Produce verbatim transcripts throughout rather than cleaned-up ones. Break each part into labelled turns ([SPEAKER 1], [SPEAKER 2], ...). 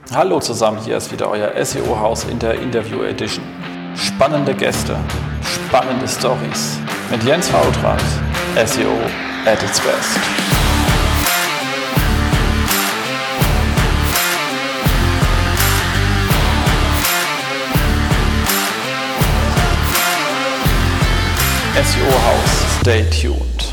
[SPEAKER 1] Hallo zusammen, hier ist wieder euer S E O-Haus in der Interview Edition. Spannende Gäste, spannende Stories mit Jens Fautrat, S E O at its best. S E O-Haus, stay tuned.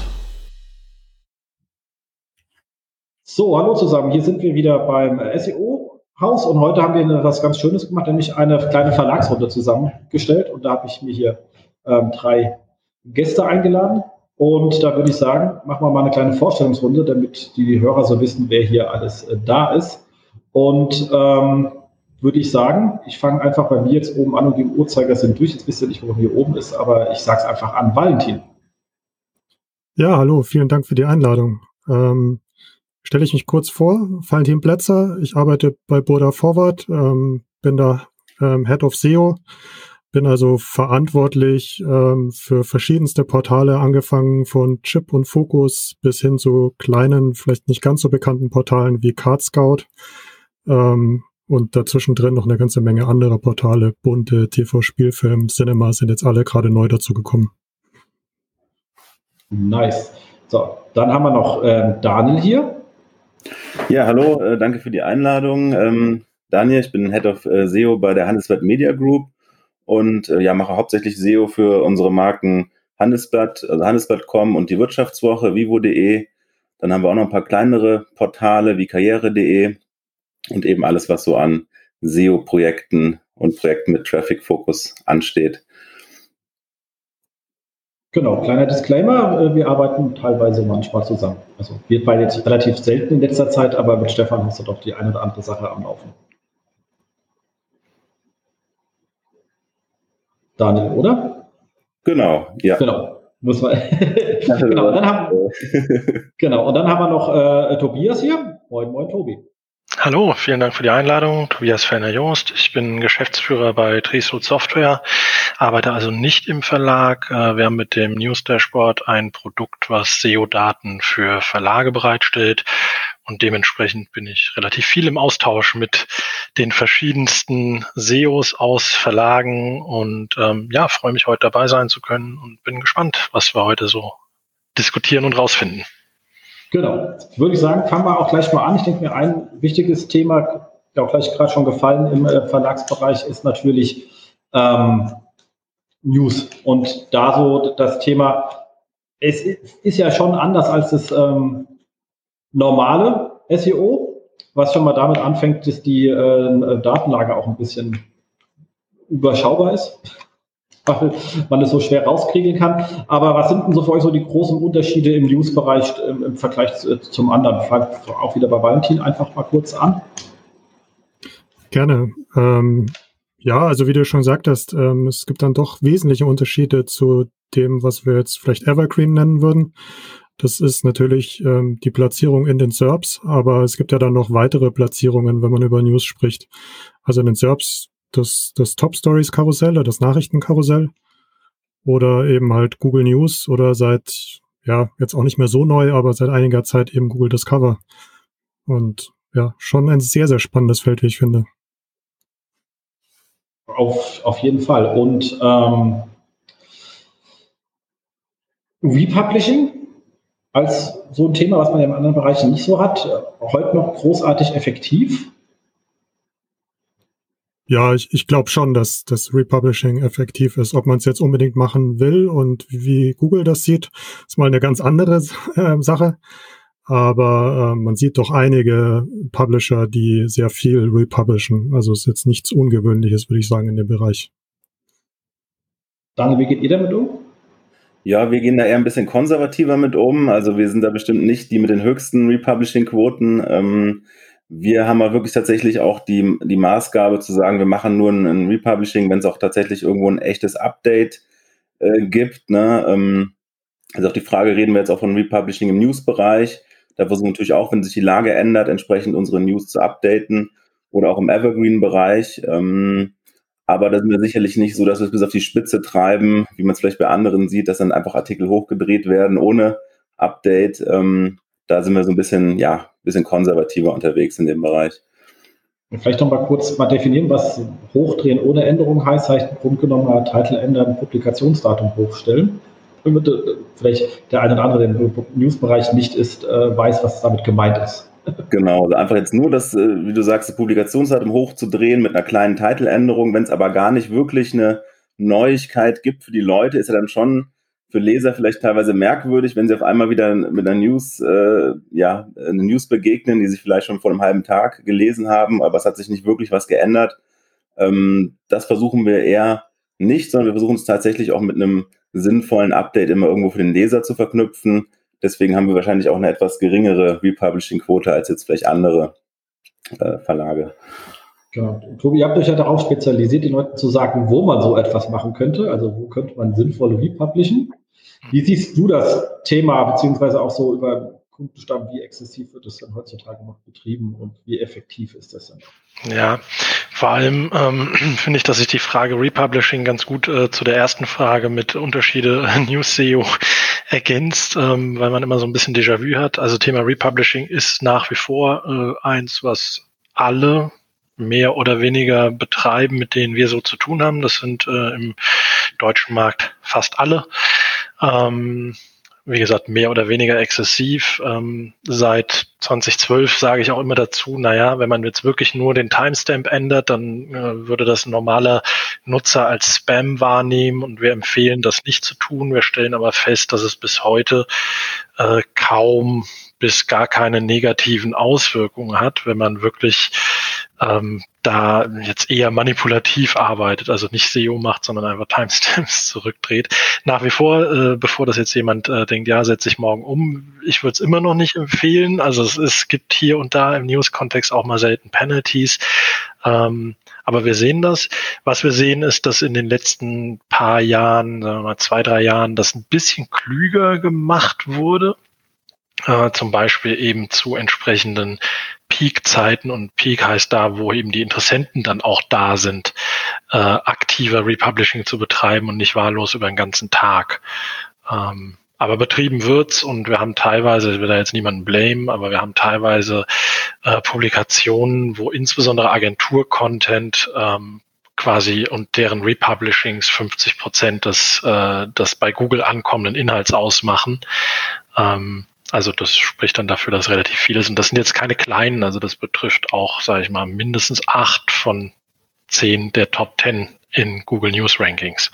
[SPEAKER 2] So, hallo zusammen, hier sind wir wieder beim S E O-Haus und heute haben wir etwas ganz Schönes gemacht, nämlich eine kleine Verlagsrunde zusammengestellt und da habe ich mir hier ähm, drei Gäste eingeladen und da würde ich sagen, machen wir mal eine kleine Vorstellungsrunde, damit die Hörer so wissen, wer hier alles äh, da ist und ähm, würde ich sagen, ich fange einfach bei mir jetzt oben an und die Uhrzeigersinn durch, jetzt wisst ihr nicht, wo hier oben ist, aber ich sage es einfach an, Valentin.
[SPEAKER 3] Ja, hallo, vielen Dank für die Einladung. Ähm, Stelle ich mich kurz vor, Valentin Plätzer, ich arbeite bei Burda Forward, ähm, bin da ähm, Head of S E O, bin also verantwortlich ähm, für verschiedenste Portale, angefangen von Chip und Focus bis hin zu kleinen, vielleicht nicht ganz so bekannten Portalen wie Card Scout ähm, und dazwischen drin noch eine ganze Menge anderer Portale, Bunte, T V, Spielfilm, Cinema sind jetzt alle gerade neu dazugekommen.
[SPEAKER 2] Nice. So, dann haben wir noch ähm, Daniel hier.
[SPEAKER 4] Ja, hallo, äh, danke für die Einladung. Ähm, Daniel, ich bin Head of äh, S E O bei der Handelsblatt Media Group und äh, ja, mache hauptsächlich S E O für unsere Marken Handelsblatt, also Handelsblatt Punkt com und die Wirtschaftswoche, vivo punkt de. Dann haben wir auch noch ein paar kleinere Portale wie karriere punkt de und eben alles, was so an S E O-Projekten und Projekten mit Traffic-Fokus ansteht.
[SPEAKER 2] Genau, kleiner Disclaimer, wir arbeiten teilweise manchmal zusammen. Also wir beide jetzt relativ selten in letzter Zeit, aber mit Stefan hast du doch die eine oder andere Sache am Laufen. Daniel, oder?
[SPEAKER 4] Genau, ja.
[SPEAKER 2] Genau, muss man. genau, und dann haben, genau, und dann haben wir noch äh, Tobias hier. Moin, moin, Tobi.
[SPEAKER 5] Hallo, vielen Dank für die Einladung. Tobias Fellner-Joost. Ich bin Geschäftsführer bei Trisul Software, arbeite also nicht im Verlag. Wir haben mit dem News Dashboard ein Produkt, was S E O-Daten für Verlage bereitstellt. Und dementsprechend bin ich relativ viel im Austausch mit den verschiedensten S E Os aus Verlagen und ähm, ja, freue mich, heute dabei sein zu können und bin gespannt, was wir heute so diskutieren und rausfinden.
[SPEAKER 2] Genau, würde ich sagen, fangen wir auch gleich mal an. Ich denke mir, ein wichtiges Thema, auch gleich gerade schon gefallen im äh, Verlagsbereich, ist natürlich ähm, News. Und da so das Thema, es ist ja schon anders als das ähm, normale S E O, was schon mal damit anfängt, dass die äh, Datenlage auch ein bisschen überschaubar ist, weil man es so schwer rauskriegen kann. Aber was sind denn so für euch so die großen Unterschiede im News-Bereich im, im Vergleich zu, zum anderen? Fangt auch wieder bei Valentin einfach mal kurz an.
[SPEAKER 3] Gerne. Ähm, ja, also wie du schon gesagt hast, ähm, es gibt dann doch wesentliche Unterschiede zu dem, was wir jetzt vielleicht Evergreen nennen würden. Das ist natürlich ähm, die Platzierung in den S E R Ps, aber es gibt ja dann noch weitere Platzierungen, wenn man über News spricht. Also in den S E R Ps das, das Top-Stories-Karussell, das Nachrichtenkarussell oder eben halt Google News oder seit, ja, jetzt auch nicht mehr so neu, aber seit einiger Zeit eben Google Discover. Und ja, schon ein sehr, sehr spannendes Feld, wie ich finde.
[SPEAKER 2] Auf, auf jeden Fall. Und ähm, Republishing als so ein Thema, was man ja in anderen Bereichen nicht so hat, heute noch großartig effektiv?
[SPEAKER 3] Ja, ich, ich glaube schon, dass das Republishing effektiv ist. Ob man es jetzt unbedingt machen will und wie Google das sieht, ist mal eine ganz andere äh, Sache. Aber äh, man sieht doch einige Publisher, die sehr viel republishen. Also ist jetzt nichts Ungewöhnliches, würde ich sagen, in dem Bereich.
[SPEAKER 2] Daniel, wie geht ihr damit um?
[SPEAKER 4] Ja, wir gehen da eher ein bisschen konservativer mit um. Also wir sind da bestimmt nicht die mit den höchsten Republishing-Quoten. Ähm, wir haben aber wirklich tatsächlich auch die, die Maßgabe zu sagen, wir machen nur ein, ein Republishing, wenn es auch tatsächlich irgendwo ein echtes Update äh, gibt. Ne? Ähm, also auch die Frage, reden wir jetzt auch von Republishing im News-Bereich. Da versuchen wir natürlich auch, wenn sich die Lage ändert, entsprechend unsere News zu updaten oder auch im Evergreen-Bereich. Ähm, Aber da sind wir sicherlich nicht so, dass wir es bis auf die Spitze treiben, wie man es vielleicht bei anderen sieht, dass dann einfach Artikel hochgedreht werden ohne Update. Ähm, da sind wir so ein bisschen, ja, ein bisschen konservativer unterwegs in dem Bereich.
[SPEAKER 2] Vielleicht noch mal kurz mal definieren, was hochdrehen ohne Änderung heißt. Heißt im Grunde genommen mal Titel ändern, Publikationsdatum hochstellen. Damit vielleicht der eine oder andere, der im News-Bereich nicht ist, weiß, was damit gemeint ist.
[SPEAKER 4] Genau, also einfach jetzt nur das, wie du sagst, das Publikationsdatum hochzudrehen mit einer kleinen Titeländerung. Wenn es aber gar nicht wirklich eine Neuigkeit gibt für die Leute, ist ja dann schon für Leser vielleicht teilweise merkwürdig, wenn sie auf einmal wieder mit einer News, äh, ja, eine News begegnen, die sich vielleicht schon vor einem halben Tag gelesen haben, aber es hat sich nicht wirklich was geändert. Ähm, das versuchen wir eher nicht, sondern wir versuchen es tatsächlich auch mit einem sinnvollen Update immer irgendwo für den Leser zu verknüpfen. Deswegen haben wir wahrscheinlich auch eine etwas geringere Republishing-Quote als jetzt vielleicht andere äh, Verlage.
[SPEAKER 2] Genau. Tobi, ihr habt euch ja darauf spezialisiert, den Leuten zu sagen, wo man so etwas machen könnte. Also wo könnte man sinnvoll republishen? Wie siehst du das Thema, beziehungsweise auch so über Kundenstamm, wie exzessiv wird das denn heutzutage noch betrieben und wie effektiv ist das denn?
[SPEAKER 5] Ja, vor allem ähm, finde ich, dass sich die Frage Republishing ganz gut äh, zu der ersten Frage mit Unterschiede News-S E O ergänzt, ähm, weil man immer so ein bisschen Déjà-vu hat. Also Thema Republishing ist nach wie vor äh, eins, was alle mehr oder weniger betreiben, mit denen wir so zu tun haben. Das sind äh, im deutschen Markt fast alle. Ähm, wie gesagt, mehr oder weniger exzessiv. Ähm, seit zwanzig zwölf sage ich auch immer dazu, naja, wenn man jetzt wirklich nur den Timestamp ändert, dann äh, würde das ein normaler Nutzer als Spam wahrnehmen und wir empfehlen, das nicht zu tun. Wir stellen aber fest, dass es bis heute äh, kaum bis gar keine negativen Auswirkungen hat, wenn man wirklich ähm, da jetzt eher manipulativ arbeitet, also nicht S E O macht, sondern einfach Timestamps zurückdreht. Nach wie vor, äh, bevor das jetzt jemand äh, denkt, ja, setze ich morgen um, ich würde es immer noch nicht empfehlen. Also es, es gibt hier und da im News-Kontext auch mal selten Penalties. Ähm, aber wir sehen das. Was wir sehen, ist, dass in den letzten paar Jahren, sagen wir mal zwei, drei Jahren, das ein bisschen klüger gemacht wurde. Äh, zum Beispiel eben zu entsprechenden Peak-Zeiten, und Peak heißt da, wo eben die Interessenten dann auch da sind, äh, aktiver Republishing zu betreiben und nicht wahllos über den ganzen Tag. Ähm, aber betrieben wird's, und wir haben teilweise, ich will da jetzt niemanden blamen, aber wir haben teilweise äh, Publikationen, wo insbesondere Agentur-Content ähm, quasi und deren Republishings fünfzig Prozent des, äh, des bei Google ankommenden Inhalts ausmachen. Ähm, Also das spricht dann dafür, dass relativ viele sind. Das sind jetzt keine kleinen, also das betrifft auch, sage ich mal, mindestens acht von zehn der Top Ten in Google News Rankings.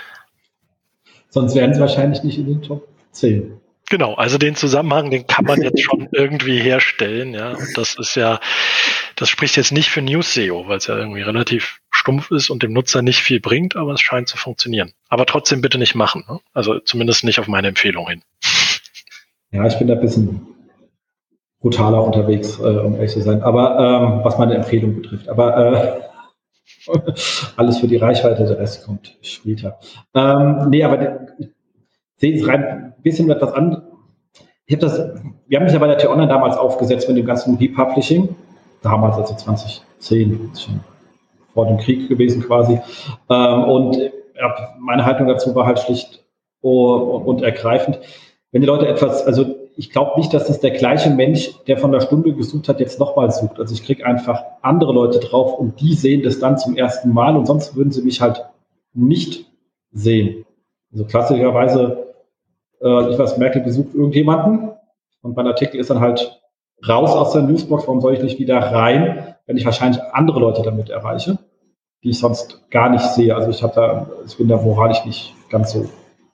[SPEAKER 2] Sonst wären sie wahrscheinlich nicht in den Top zehn.
[SPEAKER 5] Genau, also den Zusammenhang, den kann man jetzt schon irgendwie herstellen, ja. Und das ist ja, das spricht jetzt nicht für News-S E O, weil es ja irgendwie relativ stumpf ist und dem Nutzer nicht viel bringt, aber es scheint zu funktionieren. Aber trotzdem bitte nicht machen, ne? Also zumindest nicht auf meine Empfehlung hin.
[SPEAKER 2] Ja, ich bin da ein bisschen brutaler unterwegs, äh, um ehrlich zu sein, aber ähm, was meine Empfehlung betrifft. Aber äh, alles für die Reichweite, der Rest kommt später. Ähm, nee, aber ich sehe es rein ein bisschen etwas an. Ich habe das, wir haben mich ja bei der T-Online damals aufgesetzt mit dem ganzen Republishing, damals also zwanzig zehn, schon vor dem Krieg gewesen quasi. Ähm, und ja, meine Haltung dazu war halt schlicht und, und ergreifend. Wenn die Leute etwas, also ich glaube nicht, dass das der gleiche Mensch, der von der Stunde gesucht hat, jetzt nochmal sucht. Also ich kriege einfach andere Leute drauf und die sehen das dann zum ersten Mal und sonst würden sie mich halt nicht sehen. Also klassischerweise, äh, ich weiß, Merkel besucht irgendjemanden und mein Artikel ist dann halt raus aus der Newsbox. Warum soll ich nicht wieder rein, wenn ich wahrscheinlich andere Leute damit erreiche, die ich sonst gar nicht sehe. Also ich habe da, ich bin da moralisch nicht ganz so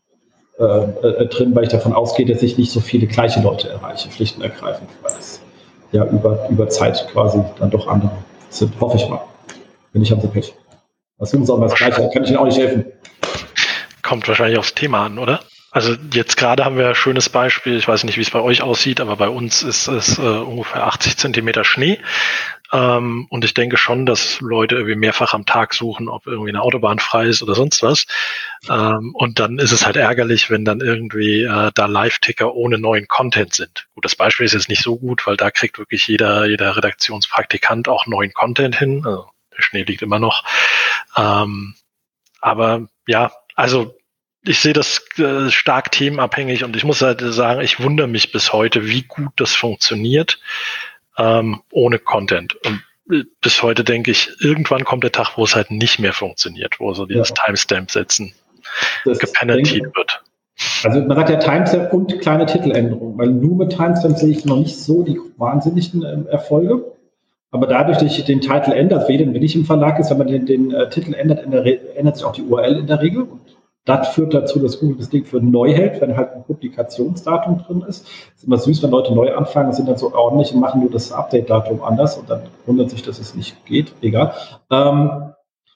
[SPEAKER 2] Äh, drin, weil ich davon ausgehe, dass ich nicht so viele gleiche Leute erreiche, schlicht und ergreifend, weil es ja über, über Zeit quasi dann doch andere sind, hoffe ich mal. Wenn nicht, haben sie Pech. Was suchen sie auch mal das Gleiche, kann ich Ihnen auch nicht helfen.
[SPEAKER 5] Kommt wahrscheinlich aufs Thema an, oder? Also jetzt gerade haben wir ein schönes Beispiel, ich weiß nicht, wie es bei euch aussieht, aber bei uns ist es äh, ungefähr achtzig Zentimeter Schnee. Ähm, und ich denke schon, dass Leute irgendwie mehrfach am Tag suchen, ob irgendwie eine Autobahn frei ist oder sonst was. Ähm, und dann ist es halt ärgerlich, wenn dann irgendwie äh, da Live-Ticker ohne neuen Content sind. Gut, das Beispiel ist jetzt nicht so gut, weil da kriegt wirklich jeder, jeder Redaktionspraktikant auch neuen Content hin. Also der Schnee liegt immer noch. Ähm, aber ja, also ich sehe das äh, stark themenabhängig und ich muss halt sagen, ich wundere mich bis heute, wie gut das funktioniert ähm, ohne Content. Und bis heute denke ich, irgendwann kommt der Tag, wo es halt nicht mehr funktioniert, wo so dieses ja. Timestamp-Setzen gepenaltiert wird.
[SPEAKER 2] Also man sagt ja Timestamp und kleine Titeländerungen, weil nur mit Timestamp sehe ich noch nicht so die wahnsinnigen äh, Erfolge. Aber dadurch, dass ich den Titel ändert, für jeden, wenn ich im Verlag ist, wenn man den, den äh, Titel ändert, in der Re- ändert sich auch die U R L in der Regel. Und das führt dazu, dass Google das Ding für neu hält, wenn halt ein Publikationsdatum drin ist. Es ist immer süß, wenn Leute neu anfangen, sind dann so ordentlich und machen nur das Update-Datum anders und dann wundert sich, dass es nicht geht. Egal. Ähm,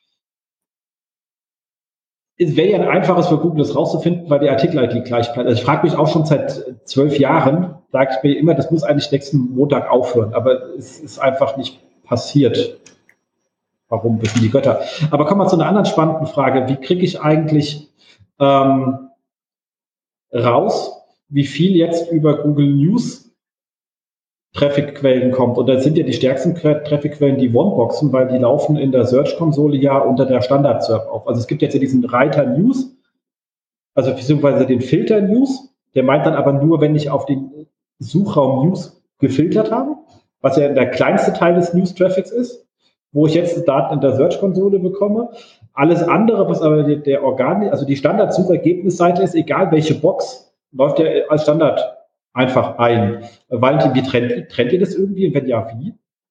[SPEAKER 2] Es wäre ja ein einfaches für Google, das rauszufinden, weil die Artikel-I D gleich bleibt. Also ich frage mich auch schon seit zwölf Jahren, sage ich mir immer, das muss eigentlich nächsten Montag aufhören. Aber es ist einfach nicht passiert. Warum, wissen die Götter. Aber kommen wir zu einer anderen spannenden Frage. Wie kriege ich eigentlich ähm, raus, wie viel jetzt über Google News Traffic-Quellen kommt. Und da sind ja die stärksten Traffic-Quellen die One-Boxen, weil die laufen in der Search-Konsole ja unter der Standard-Serp auf. Also es gibt jetzt ja diesen Reiter News, also beziehungsweise den Filter News, der meint dann aber nur, wenn ich auf den Suchraum News gefiltert habe, was ja der kleinste Teil des News-Traffics ist, wo ich jetzt Daten in der Search-Konsole bekomme. Alles andere, was aber der, der Organ, also die Standard-Suchergebnisseite ist, egal welche Box, läuft ja als Standard einfach ein. Valentin, wie trennt, trennt ihr das irgendwie? Und wenn ja, wie?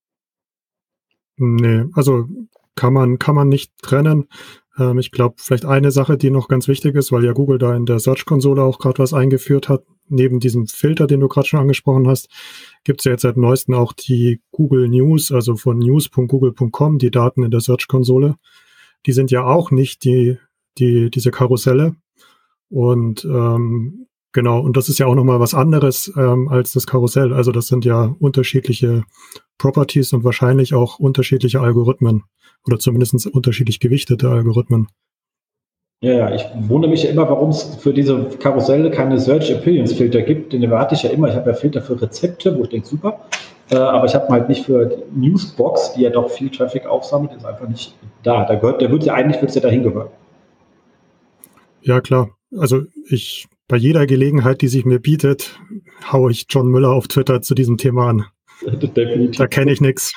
[SPEAKER 3] Nee, also kann man, kann man nicht trennen. Ähm, ich glaube, vielleicht eine Sache, die noch ganz wichtig ist, weil ja Google da in der Search-Konsole auch gerade was eingeführt hat. Neben diesem Filter, den du gerade schon angesprochen hast, gibt es ja jetzt seit neuestem auch die Google News, also von news punkt google punkt com, die Daten in der Search-Konsole. Die sind ja auch nicht die, die, diese Karusselle. Und ähm, genau, und das ist ja auch nochmal was anderes ähm, als das Karussell. Also das sind ja unterschiedliche Properties und wahrscheinlich auch unterschiedliche Algorithmen oder zumindest unterschiedlich gewichtete Algorithmen.
[SPEAKER 2] Ja, ja, ich wundere mich ja immer, warum es für diese Karusselle keine Search Appearance Filter gibt. Den erwarte ich ja immer. Ich habe ja Filter für Rezepte, wo ich denke, super. Äh, aber ich habe halt nicht für die Newsbox, die ja doch viel Traffic aufsammelt, ist einfach nicht da. Da gehört, der wird ja eigentlich, wird es ja dahin gehören.
[SPEAKER 3] Ja, klar. Also ich, bei jeder Gelegenheit, die sich mir bietet, haue ich John Müller auf Twitter zu diesem Thema an. Definitiv. Da kenne ich nichts.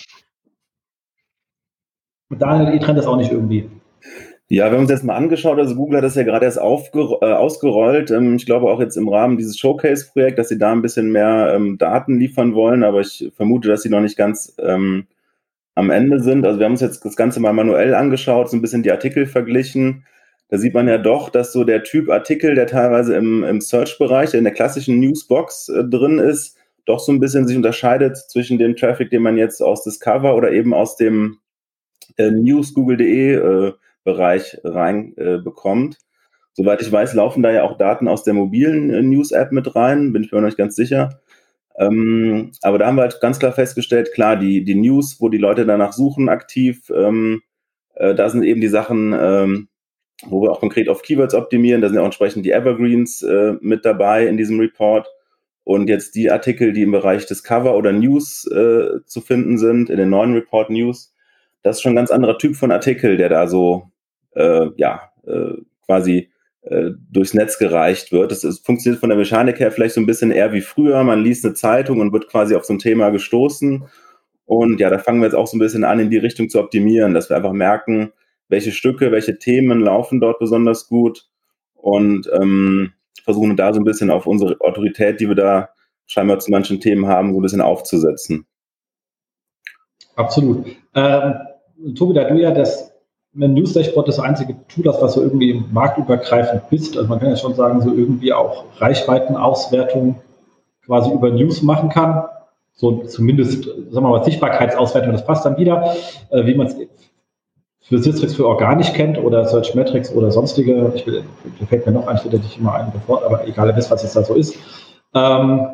[SPEAKER 2] Daniel, ihr trennt das auch nicht irgendwie.
[SPEAKER 4] Ja, wir haben uns jetzt mal angeschaut, also Google hat das ja gerade erst aufger- äh, ausgerollt. Ähm, ich glaube auch jetzt im Rahmen dieses Showcase-Projekt, dass sie da ein bisschen mehr ähm, Daten liefern wollen, aber ich vermute, dass sie noch nicht ganz ähm, am Ende sind. Also wir haben uns jetzt das Ganze mal manuell angeschaut, so ein bisschen die Artikel verglichen. Da sieht man ja doch, dass so der Typ Artikel, der teilweise im, im Search-Bereich, der in der klassischen Newsbox äh, drin ist, doch so ein bisschen sich unterscheidet zwischen dem Traffic, den man jetzt aus Discover oder eben aus dem äh, News Google punkt de äh, Bereich rein äh, bekommt. Soweit ich weiß, laufen da ja auch Daten aus der mobilen äh, News-App mit rein, bin ich mir noch nicht ganz sicher. Ähm, aber da haben wir halt ganz klar festgestellt, klar, die, die News, wo die Leute danach suchen aktiv, ähm, äh, da sind eben die Sachen, ähm, wo wir auch konkret auf Keywords optimieren, da sind ja auch entsprechend die Evergreens äh, mit dabei in diesem Report. Und jetzt die Artikel, die im Bereich Discover oder News äh, zu finden sind, in den neuen Report News, das ist schon ein ganz anderer Typ von Artikel, der da so äh, ja äh, quasi äh, durchs Netz gereicht wird. Das ist, funktioniert von der Mechanik her vielleicht so ein bisschen eher wie früher. Man liest eine Zeitung und wird quasi auf so ein Thema gestoßen. Und ja, da fangen wir jetzt auch so ein bisschen an, in die Richtung zu optimieren, dass wir einfach merken, welche Stücke, welche Themen laufen dort besonders gut und ähm, versuchen da so ein bisschen auf unsere Autorität, die wir da scheinbar zu manchen Themen haben, so ein bisschen aufzusetzen.
[SPEAKER 2] Absolut. Ähm, Tobi, da du ja das News Dashboard das einzige Tool hast, was so irgendwie marktübergreifend bist, also man kann ja schon sagen, so irgendwie auch Reichweitenauswertung quasi über News machen kann, so zumindest, sagen wir mal, Sichtbarkeitsauswertung, das passt dann wieder, äh, wie man es für Sistrix für organisch kennt oder Searchmetrics oder sonstige, ich will, da fällt mir noch ein, der dich immer ein, bevor, aber egal, ihr wisst, was es da so ist. Ähm,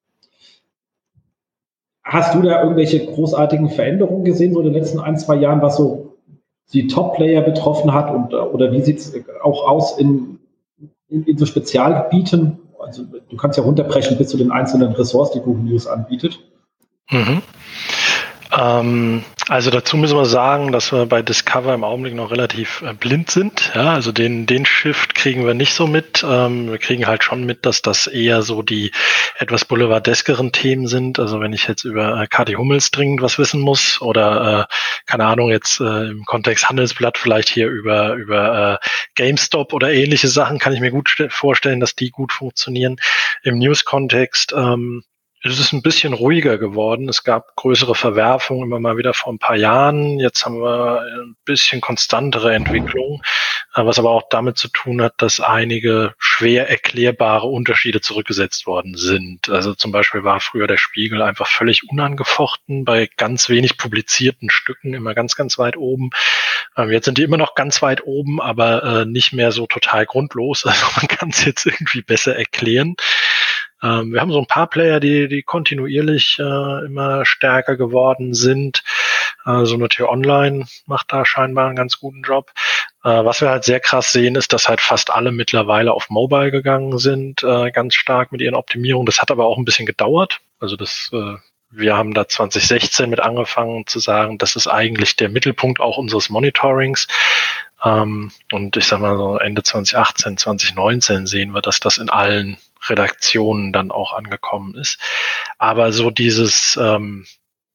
[SPEAKER 2] hast du da irgendwelche großartigen Veränderungen gesehen, so in den letzten ein, zwei Jahren, was so die Top-Player betroffen hat und oder wie sieht es auch aus in, in, in so Spezialgebieten? Also du kannst ja runterbrechen bis zu den einzelnen Ressorts, die Google News anbietet.
[SPEAKER 5] Mhm. Ähm, also dazu müssen wir sagen, dass wir bei Discover im Augenblick noch relativ äh, blind sind. Ja, also den, den Shift kriegen wir nicht so mit. Ähm, wir kriegen halt schon mit, dass das eher so die etwas boulevardeskeren Themen sind. Also wenn ich jetzt über äh, Kathi Hummels dringend was wissen muss oder, äh, keine Ahnung, jetzt äh, im Kontext Handelsblatt vielleicht hier über, über äh, GameStop oder ähnliche Sachen, kann ich mir gut st- vorstellen, dass die gut funktionieren. Im News-Kontext, ähm, es ist ein bisschen ruhiger geworden. Es gab größere Verwerfungen immer mal wieder vor ein paar Jahren. Jetzt haben wir ein bisschen konstantere Entwicklungen, was aber auch damit zu tun hat, dass einige schwer erklärbare Unterschiede zurückgesetzt worden sind. Also zum Beispiel war früher der Spiegel einfach völlig unangefochten, bei ganz wenig publizierten Stücken immer ganz, ganz weit oben. Jetzt sind die immer noch ganz weit oben, aber nicht mehr so total grundlos. Also man kann es jetzt irgendwie besser erklären. Ähm, wir haben so ein paar Player, die, die kontinuierlich äh, immer stärker geworden sind. Äh, so eine T-Online macht da scheinbar einen ganz guten Job. Äh, was wir halt sehr krass sehen, ist, dass halt fast alle mittlerweile auf Mobile gegangen sind, äh, ganz stark mit ihren Optimierungen. Das hat aber auch ein bisschen gedauert. Also das, äh, wir haben da zwanzig sechzehn mit angefangen zu sagen, das ist eigentlich der Mittelpunkt auch unseres Monitorings. Ähm, und ich sag mal so Ende zwanzig achtzehn, zwanzig neunzehn sehen wir, dass das in allen Redaktionen dann auch angekommen ist. Aber so dieses ähm,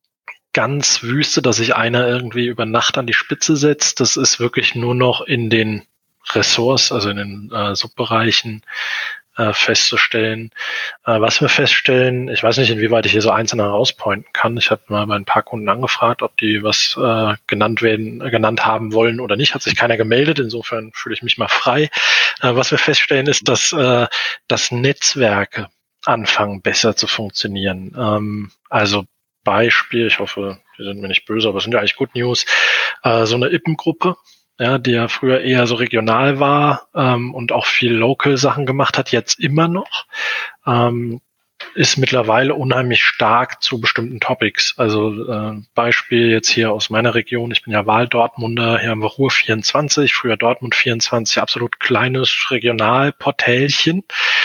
[SPEAKER 5] ganz Wüste, dass sich einer irgendwie über Nacht an die Spitze setzt, das ist wirklich nur noch in den Ressorts, also in den äh, Subbereichen äh, festzustellen. Äh, was wir feststellen, ich weiß nicht, inwieweit ich hier so einzeln herauspointen kann. Ich habe mal bei ein paar Kunden angefragt, ob die was äh, genannt werden, äh, genannt haben wollen oder nicht. Hat sich keiner gemeldet. Insofern fühle ich mich mal frei. Äh, was wir feststellen, ist, dass, äh, dass Netzwerke anfangen besser zu funktionieren. Ähm, also Beispiel, ich hoffe, die sind mir nicht böse, aber es sind ja eigentlich Good News. Äh, so eine I P N-Gruppe, ja, die ja früher eher so regional war ähm, und auch viel Local-Sachen gemacht hat, jetzt immer noch, ähm, ist mittlerweile unheimlich stark zu bestimmten Topics. Also äh, Beispiel jetzt hier aus meiner Region, ich bin ja Wahl-Dortmunder, hier haben wir Ruhr vierundzwanzig, früher Dortmund vierundzwanzig, absolut kleines Regionalportälchen,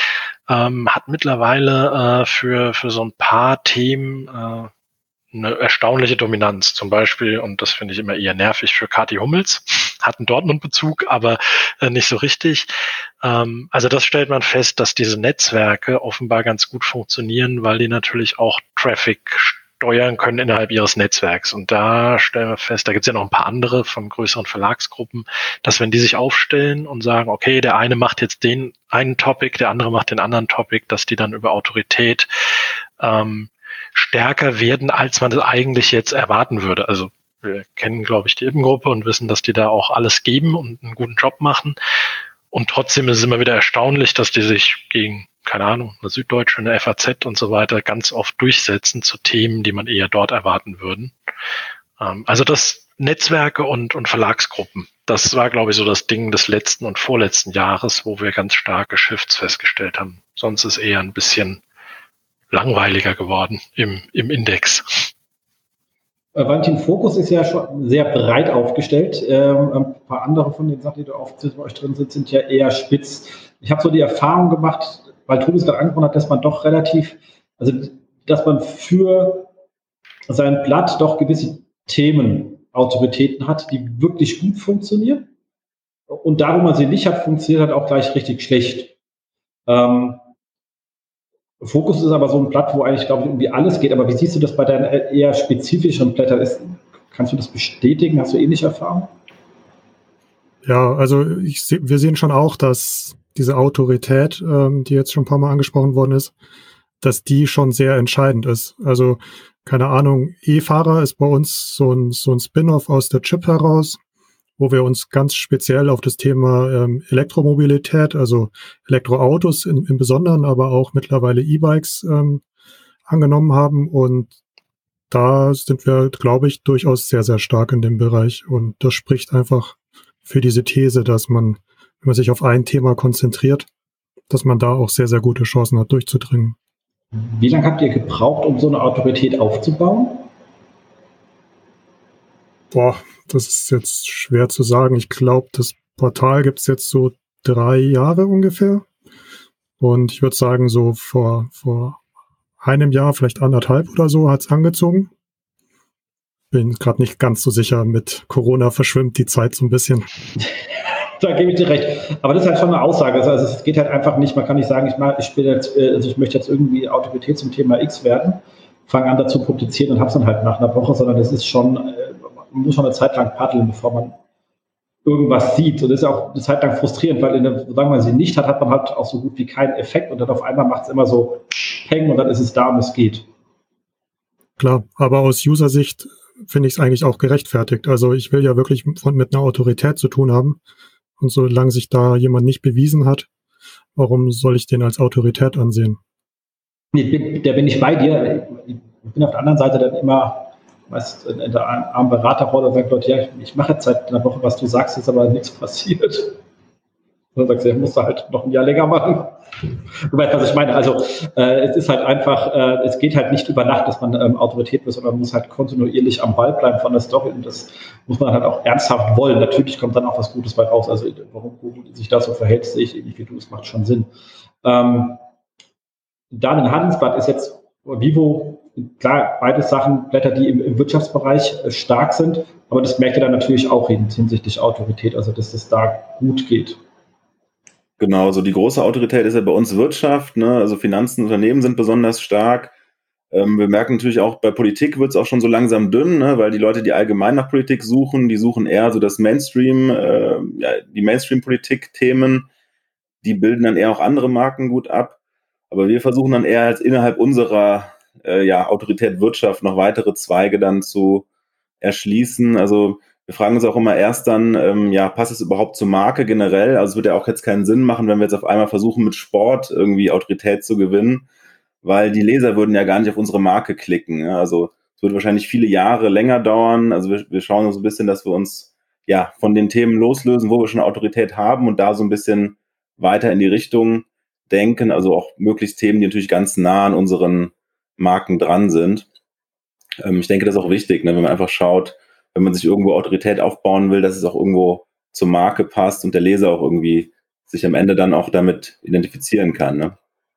[SPEAKER 5] ähm, hat mittlerweile äh, für, für so ein paar Themen äh, eine erstaunliche Dominanz, zum Beispiel, und das finde ich immer eher nervig, für Kathi Hummels, hat einen Dortmund-Bezug, aber äh, nicht so richtig. Ähm, also das stellt man fest, dass diese Netzwerke offenbar ganz gut funktionieren, weil die natürlich auch Traffic steuern können innerhalb ihres Netzwerks. Und da stellen wir fest, da gibt es ja noch ein paar andere von größeren Verlagsgruppen, dass wenn die sich aufstellen und sagen, okay, der eine macht jetzt den einen Topic, der andere macht den anderen Topic, dass die dann über Autorität ähm, stärker werden, als man es eigentlich jetzt erwarten würde. Also wir kennen, glaube ich, die I P N-Gruppe und wissen, dass die da auch alles geben und einen guten Job machen. Und trotzdem ist es immer wieder erstaunlich, dass die sich gegen, keine Ahnung, eine Süddeutsche, eine F A Z und so weiter ganz oft durchsetzen zu Themen, die man eher dort erwarten würden. Ähm, also das Netzwerke und, und Verlagsgruppen, das war, glaube ich, so das Ding des letzten und vorletzten Jahres, wo wir ganz starke Shifts festgestellt haben. Sonst ist eher ein bisschen langweiliger geworden im, im Index.
[SPEAKER 2] Valentin, Focus ist ja schon sehr breit aufgestellt. Ähm, ein paar andere von den Sachen, die du aufzählst, bei euch drin sind, sind ja eher spitz. Ich habe so die Erfahrung gemacht, weil Tobi es gerade angesprochen hat, dass man doch relativ, also dass man für sein Blatt doch gewisse Themen, Autoritäten hat, die wirklich gut funktionieren. Und da, wo man sie nicht hat, funktioniert halt auch gleich richtig schlecht. Ähm, Fokus ist aber so ein Blatt, wo eigentlich, glaube ich, irgendwie alles geht. Aber wie siehst du das bei deinen eher spezifischen Blättern? Ist, kannst du das bestätigen? Hast du ähnliche Erfahrungen?
[SPEAKER 3] Ja, also ich seh, wir sehen schon auch, dass diese Autorität, ähm, die jetzt schon ein paar Mal angesprochen worden ist, dass die schon sehr entscheidend ist. Also, keine Ahnung, E-Fahrer ist bei uns so ein, so ein Spin-off aus der Chip heraus, wo wir uns ganz speziell auf das Thema ähm, Elektromobilität, also Elektroautos in, im Besonderen, aber auch mittlerweile E-Bikes ähm, angenommen haben. Und da sind wir, glaube ich, durchaus sehr, sehr stark in dem Bereich. Und das spricht einfach für diese These, dass man, wenn man sich auf ein Thema konzentriert, dass man da auch sehr, sehr gute Chancen hat, durchzudringen.
[SPEAKER 2] Wie lange habt ihr gebraucht, um so eine Autorität aufzubauen?
[SPEAKER 3] Boah, das ist jetzt schwer zu sagen. Ich glaube, das Portal gibt es jetzt so drei Jahre ungefähr. Und ich würde sagen, so vor, vor einem Jahr, vielleicht anderthalb oder so, hat es angezogen. bin gerade nicht ganz so sicher. Mit Corona verschwimmt die Zeit so ein bisschen.
[SPEAKER 2] Da gebe ich dir recht. Aber das ist halt schon eine Aussage. Also es geht halt einfach nicht, man kann nicht sagen, ich, mach, ich, bin jetzt, also ich möchte jetzt irgendwie Autorität zum Thema X werden, fange an dazu publizieren und habe es dann halt nach einer Woche, sondern das ist schon, man muss schon eine Zeit lang paddeln, bevor man irgendwas sieht. Und das ist auch eine Zeit lang frustrierend, weil in der, solange man sie nicht hat, hat man halt auch so gut wie keinen Effekt und dann auf einmal macht es immer so Peng und dann ist es da und es geht.
[SPEAKER 3] Klar, aber aus User-Sicht finde ich es eigentlich auch gerechtfertigt. Also ich will ja wirklich von, mit einer Autorität zu tun haben. Und solange sich da jemand nicht bewiesen hat, warum soll ich den als Autorität ansehen?
[SPEAKER 2] Nee, da bin ich bei dir. Ich bin auf der anderen Seite dann immer weißt, in der armen Beraterrolle und sagt, Leute, ja, ich mache jetzt seit einer Woche, was du sagst, ist aber nichts passiert. Und dann sagst du, ja, musst du halt noch ein Jahr länger machen. Du weißt, was ich meine. Also äh, es ist halt einfach, äh, es geht halt nicht über Nacht, dass man ähm, Autorität wird, sondern man muss halt kontinuierlich am Ball bleiben von der Story und das muss man halt auch ernsthaft wollen. Natürlich kommt dann auch was Gutes bei raus. Also warum Google sich da so verhält, sehe ich ähnlich wie du, es macht schon Sinn. Ähm, Daniel Handelsblatt ist jetzt Vivo, klar, beides Sachen, Blätter, die im, im Wirtschaftsbereich äh, stark sind, aber das merkt ihr dann natürlich auch hinsichtlich Autorität, also dass es da gut geht.
[SPEAKER 4] Genau, so die große Autorität ist ja bei uns Wirtschaft, ne? Also Finanzen, Unternehmen sind besonders stark. Ähm, wir merken natürlich auch, bei Politik wird es auch schon so langsam dünn, ne? Weil die Leute, die allgemein nach Politik suchen, die suchen eher so das Mainstream, äh, ja, die Mainstream-Politik-Themen, die bilden dann eher auch andere Marken gut ab. Aber wir versuchen dann eher als innerhalb unserer äh, ja, Autorität Wirtschaft noch weitere Zweige dann zu erschließen. Also wir fragen uns auch immer erst dann, ähm, ja, passt es überhaupt zur Marke generell? Also es wird ja auch jetzt keinen Sinn machen, wenn wir jetzt auf einmal versuchen, mit Sport irgendwie Autorität zu gewinnen, weil die Leser würden ja gar nicht auf unsere Marke klicken. Ja? Also es wird wahrscheinlich viele Jahre länger dauern. Also wir, wir schauen uns ein bisschen, dass wir uns ja von den Themen loslösen, wo wir schon Autorität haben und da so ein bisschen weiter in die Richtung denken. Also auch möglichst Themen, die natürlich ganz nah an unseren Marken dran sind. Ähm, ich denke, das ist auch wichtig, ne? Wenn man einfach schaut, wenn man sich irgendwo Autorität aufbauen will, dass es auch irgendwo zur Marke passt und der Leser auch irgendwie sich am Ende dann auch damit identifizieren kann. Ne?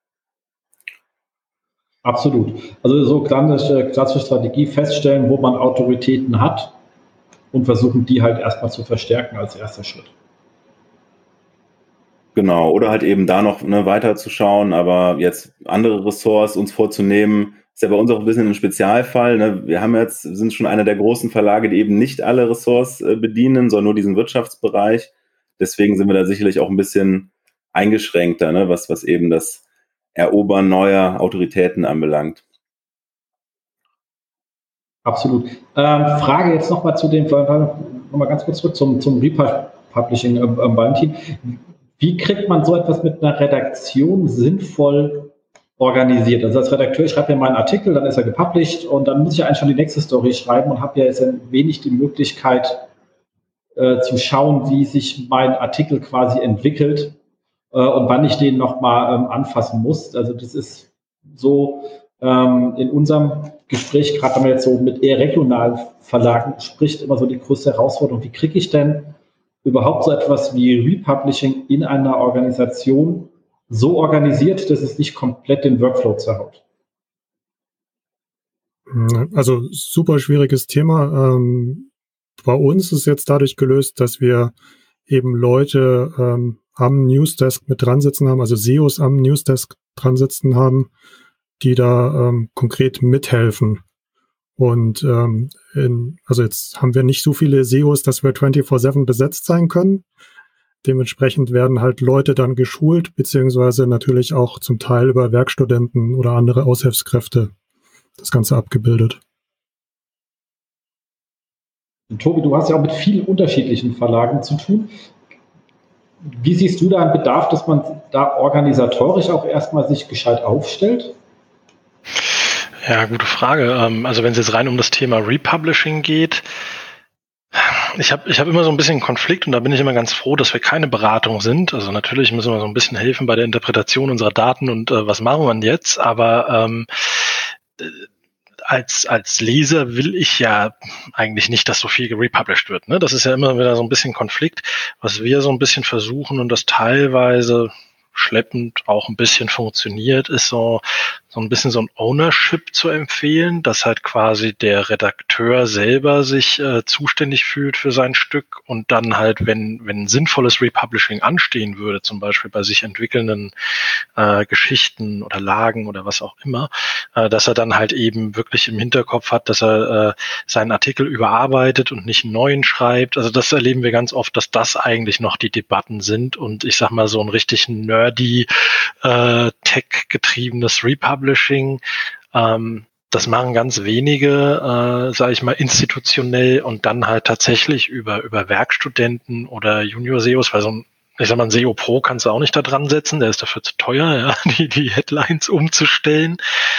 [SPEAKER 2] Absolut. Also so klassische, klassische Strategie feststellen, wo man Autoritäten hat und versuchen, die halt erstmal zu verstärken als erster Schritt.
[SPEAKER 4] Genau, oder halt eben da noch ne, weiter zu schauen, aber jetzt andere Ressorts uns vorzunehmen, ist ja bei uns auch ein bisschen ein Spezialfall. Ne? Wir haben jetzt, sind schon einer der großen Verlage, die eben nicht alle Ressorts äh, bedienen, sondern nur diesen Wirtschaftsbereich. Deswegen sind wir da sicherlich auch ein bisschen eingeschränkter, ne? was, was eben das Erobern neuer Autoritäten anbelangt.
[SPEAKER 2] Absolut. Ähm, Frage jetzt nochmal zu dem, nochmal ganz kurz zurück zum, zum Republishing, äh, äh, Valentin. Wie kriegt man so etwas mit einer Redaktion sinnvoll organisiert? Also als Redakteur, ich schreibe ja meinen Artikel, dann ist er gepublished und dann muss ich eigentlich schon die nächste Story schreiben und habe ja jetzt ein wenig die Möglichkeit äh, zu schauen, wie sich mein Artikel quasi entwickelt äh, und wann ich den nochmal ähm, anfassen muss. Also das ist so ähm, in unserem Gespräch, gerade wenn man jetzt so mit eher regionalen Verlagen spricht, immer so die größte Herausforderung, wie kriege ich denn überhaupt so etwas wie Republishing in einer Organisation so organisiert, dass es nicht komplett den Workflow zerhaut?
[SPEAKER 3] Also super schwieriges Thema. Ähm, bei uns ist jetzt dadurch gelöst, dass wir eben Leute ähm, am Newsdesk mit dran sitzen haben, also S E Os am Newsdesk dran sitzen haben, die da ähm, konkret mithelfen. Und ähm, in, also jetzt haben wir nicht so viele S E Os, dass wir vierundzwanzig sieben besetzt sein können. Dementsprechend werden halt Leute dann geschult, beziehungsweise natürlich auch zum Teil über Werkstudenten oder andere Aushilfskräfte das Ganze abgebildet.
[SPEAKER 2] Und Tobi, du hast ja auch mit vielen unterschiedlichen Verlagen zu tun. Wie siehst du da einen Bedarf, dass man da organisatorisch auch erstmal sich gescheit aufstellt?
[SPEAKER 5] Ja, gute Frage. Also wenn es jetzt rein um das Thema Republishing geht, ich habe ich hab immer so ein bisschen einen Konflikt und da bin ich immer ganz froh, dass wir keine Beratung sind. Also natürlich müssen wir so ein bisschen helfen bei der Interpretation unserer Daten und äh, was machen wir jetzt, aber ähm, als als Leser will ich ja eigentlich nicht, dass so viel gerepublished wird. Ne? Das ist ja immer wieder so ein bisschen Konflikt, was wir so ein bisschen versuchen und das teilweise schleppend auch ein bisschen funktioniert, ist so so ein bisschen so ein Ownership zu empfehlen, dass halt quasi der Redakteur selber sich äh, zuständig fühlt für sein Stück und dann halt, wenn wenn ein sinnvolles Republishing anstehen würde, zum Beispiel bei sich entwickelnden äh, Geschichten oder Lagen oder was auch immer, äh, dass er dann halt eben wirklich im Hinterkopf hat, dass er äh, seinen Artikel überarbeitet und nicht einen neuen schreibt. Also das erleben wir ganz oft, dass das eigentlich noch die Debatten sind und ich sag mal so ein richtig nerdy, äh, tech-getriebenes Republishing, ähm, das machen ganz wenige, äh, sage ich mal, institutionell und dann halt tatsächlich über über Werkstudenten oder Junior-S E Os, weil so ein, ich sag mal, ein S E O Pro kannst du auch nicht da dran setzen, der ist dafür zu teuer, ja, die, die Headlines umzustellen.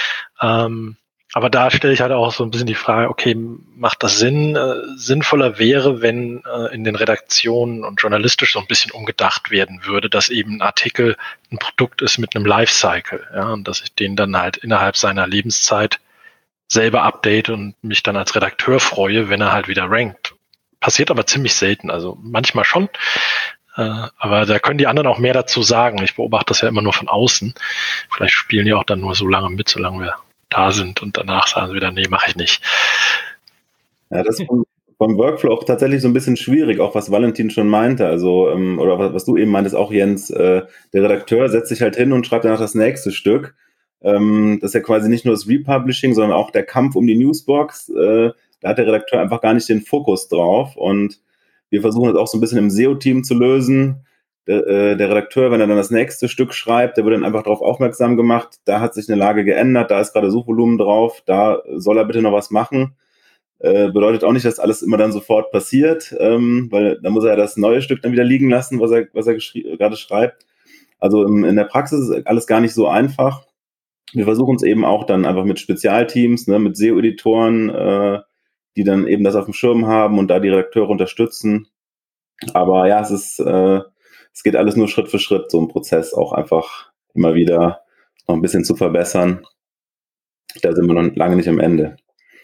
[SPEAKER 5] Ähm, aber da stelle ich halt auch so ein bisschen die Frage, okay, macht das Sinn? Äh, sinnvoller wäre, wenn äh, in den Redaktionen und journalistisch so ein bisschen umgedacht werden würde, dass eben ein Artikel ein Produkt ist mit einem Lifecycle, ja, und dass ich den dann halt innerhalb seiner Lebenszeit selber update und mich dann als Redakteur freue, wenn er halt wieder rankt. Passiert aber ziemlich selten, also manchmal schon, äh, aber da können die anderen auch mehr dazu sagen. Ich beobachte das ja immer nur von außen. Vielleicht spielen die auch dann nur so lange mit, solange wir da sind und danach sagen sie wieder, nee, mache ich nicht.
[SPEAKER 4] Ja, das ist vom, vom Workflow auch tatsächlich so ein bisschen schwierig, auch was Valentin schon meinte, also ähm, oder was, was du eben meintest auch, Jens, äh, der Redakteur setzt sich halt hin und schreibt danach das nächste Stück. Ähm, das ist ja quasi nicht nur das Republishing, sondern auch der Kampf um die Newsbox. Äh, da hat der Redakteur einfach gar nicht den Fokus drauf und wir versuchen das auch so ein bisschen im S E O-Team zu lösen. Der, äh, der Redakteur, wenn er dann das nächste Stück schreibt, der wird dann einfach darauf aufmerksam gemacht, da hat sich eine Lage geändert, da ist gerade Suchvolumen drauf, da soll er bitte noch was machen. Äh, bedeutet auch nicht, dass alles immer dann sofort passiert, ähm, weil da muss er ja das neue Stück dann wieder liegen lassen, was er, was er geschri- gerade schreibt. Also im, in der Praxis ist alles gar nicht so einfach. Wir versuchen es eben auch dann einfach mit Spezialteams, ne, mit S E O-Editoren, äh, die dann eben das auf dem Schirm haben und da die Redakteure unterstützen. Aber ja, es ist, äh, es geht alles nur Schritt für Schritt, so ein Prozess auch einfach immer wieder noch ein bisschen zu verbessern. Da sind wir noch lange nicht am Ende.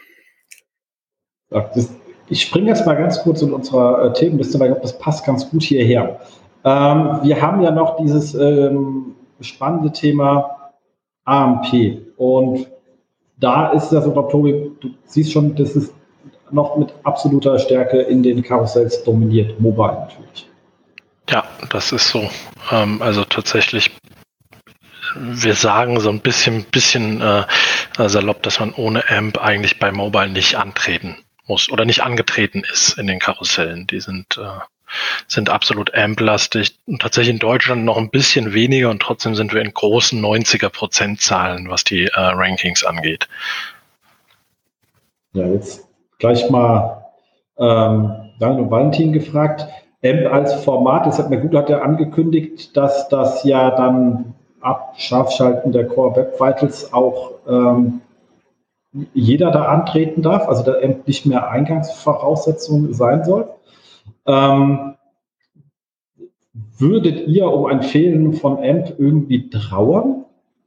[SPEAKER 2] Ich springe jetzt mal ganz kurz in unserer äh, Themenliste, weil ich glaube, das passt ganz gut hierher. Ähm, wir haben ja noch dieses ähm, spannende Thema A M P und da ist das so, Tobi, du siehst schon, das ist noch mit absoluter Stärke in den Karussells dominiert, mobile natürlich.
[SPEAKER 5] Ja, das ist so. Ähm, also tatsächlich, wir sagen so ein bisschen, bisschen äh, salopp, dass man ohne A M P eigentlich bei Mobile nicht antreten muss oder nicht angetreten ist in den Karussellen. Die sind, äh, sind absolut A M P-lastig und tatsächlich in Deutschland noch ein bisschen weniger und trotzdem sind wir in großen neunziger-Prozent-Zahlen, was die äh, Rankings angeht.
[SPEAKER 2] Ja, jetzt gleich mal ähm, Daniel und Valentin gefragt. A M P als Format, das hat mir gut, hat ja angekündigt, dass das ja dann ab Scharfschalten der Core Web Vitals auch ähm, jeder da antreten darf, also der A M P nicht mehr Eingangsvoraussetzung sein soll. Ähm, würdet ihr um ein Fehlen von A M P irgendwie trauern?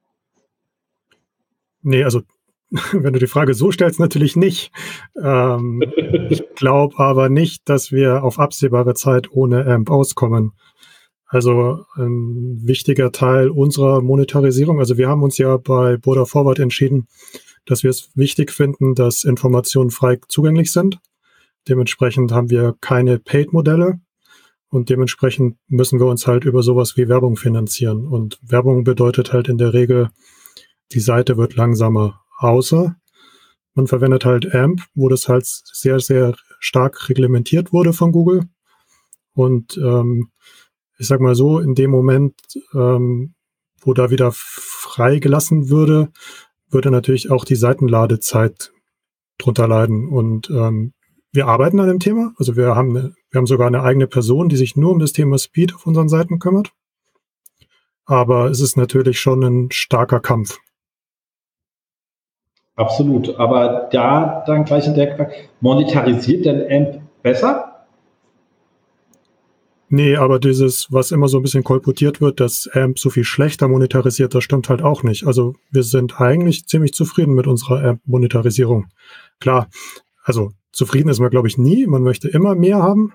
[SPEAKER 3] Nee, also wenn du die Frage so stellst, natürlich nicht. Ähm, ich glaube aber nicht, dass wir auf absehbare Zeit ohne A M P auskommen. Also ein wichtiger Teil unserer Monetarisierung, also wir haben uns ja bei Border Forward entschieden, dass wir es wichtig finden, dass Informationen frei zugänglich sind. Dementsprechend haben wir keine Paid-Modelle und dementsprechend müssen wir uns halt über sowas wie Werbung finanzieren. Und Werbung bedeutet halt in der Regel, die Seite wird langsamer. Außer man verwendet halt A M P, wo das halt sehr, sehr stark reglementiert wurde von Google. Und ähm, ich sag mal so, in dem Moment, ähm, wo da wieder freigelassen würde, würde natürlich auch die Seitenladezeit drunter leiden. Und ähm, wir arbeiten an dem Thema. Also wir haben, eine, wir haben sogar eine eigene Person, die sich nur um das Thema Speed auf unseren Seiten kümmert. Aber es ist natürlich schon ein starker Kampf.
[SPEAKER 2] Absolut. Aber da dann gleich in der Frage, monetarisiert denn A M P besser?
[SPEAKER 3] Nee, aber dieses, was immer so ein bisschen kolportiert wird, dass A M P so viel schlechter monetarisiert, das stimmt halt auch nicht. Also wir sind eigentlich ziemlich zufrieden mit unserer A M P-Monetarisierung. Klar, also zufrieden ist man, glaube ich, nie. Man möchte immer mehr haben,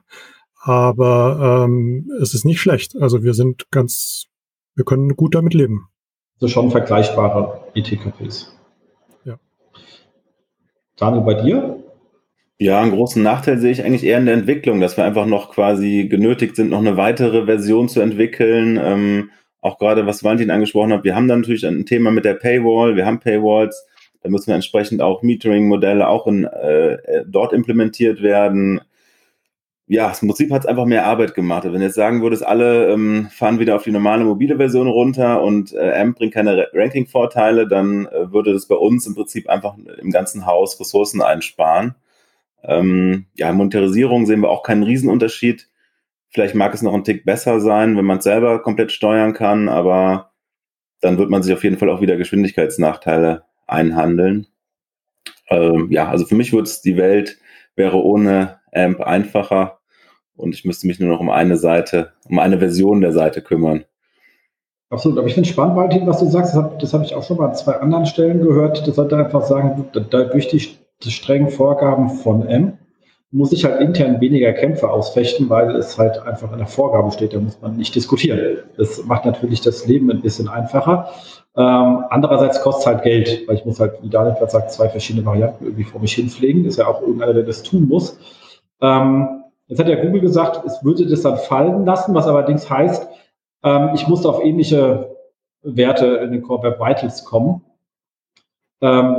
[SPEAKER 3] aber ähm, es ist nicht schlecht. Also wir sind ganz, wir können gut damit leben.
[SPEAKER 2] so schon vergleichbare E T K Ps.
[SPEAKER 3] Ja.
[SPEAKER 2] Daniel, bei dir?
[SPEAKER 4] Ja, einen großen Nachteil sehe ich eigentlich eher in der Entwicklung, dass wir einfach noch quasi genötigt sind, noch eine weitere Version zu entwickeln. Ähm, auch gerade, was Valentin angesprochen hat, wir haben dann natürlich ein Thema mit der Paywall, wir haben Paywalls, da müssen wir entsprechend auch Metering-Modelle auch in, äh, dort implementiert werden. Ja, im Prinzip hat es einfach mehr Arbeit gemacht. Wenn du jetzt sagen würdest, alle ähm, fahren wieder auf die normale mobile Version runter und äh, A M P bringt keine Ranking-Vorteile, dann äh, würde das bei uns im Prinzip einfach im ganzen Haus Ressourcen einsparen. Ähm, ja, Monetarisierung sehen wir auch keinen Riesenunterschied. Vielleicht mag es noch ein Tick besser sein, wenn man es selber komplett steuern kann, aber dann wird man sich auf jeden Fall auch wieder Geschwindigkeitsnachteile einhandeln. Ähm, ja, also für mich würde es, die Welt wäre ohne A M P einfacher und ich müsste mich nur noch um eine Seite, um eine Version der Seite kümmern.
[SPEAKER 2] Absolut, aber ich finde es spannend, Valentin, was du sagst, das habe hab ich auch schon mal an zwei anderen Stellen gehört, das sollte einfach sagen, da, da, durch die die strengen Vorgaben von M muss ich halt intern weniger Kämpfe ausfechten, weil es halt einfach in der Vorgabe steht, da muss man nicht diskutieren. Das macht natürlich das Leben ein bisschen einfacher. Ähm, andererseits kostet es halt Geld, weil ich muss halt, wie Daniel gerade sagt, zwei verschiedene Varianten irgendwie vor mich hinpflegen. Ist ja auch irgendeiner, der das tun muss. Ähm, jetzt hat ja Google gesagt, es würde das dann fallen lassen, was allerdings heißt, ähm, ich musste auf ähnliche Werte in den Core Web Vitals kommen. Ähm,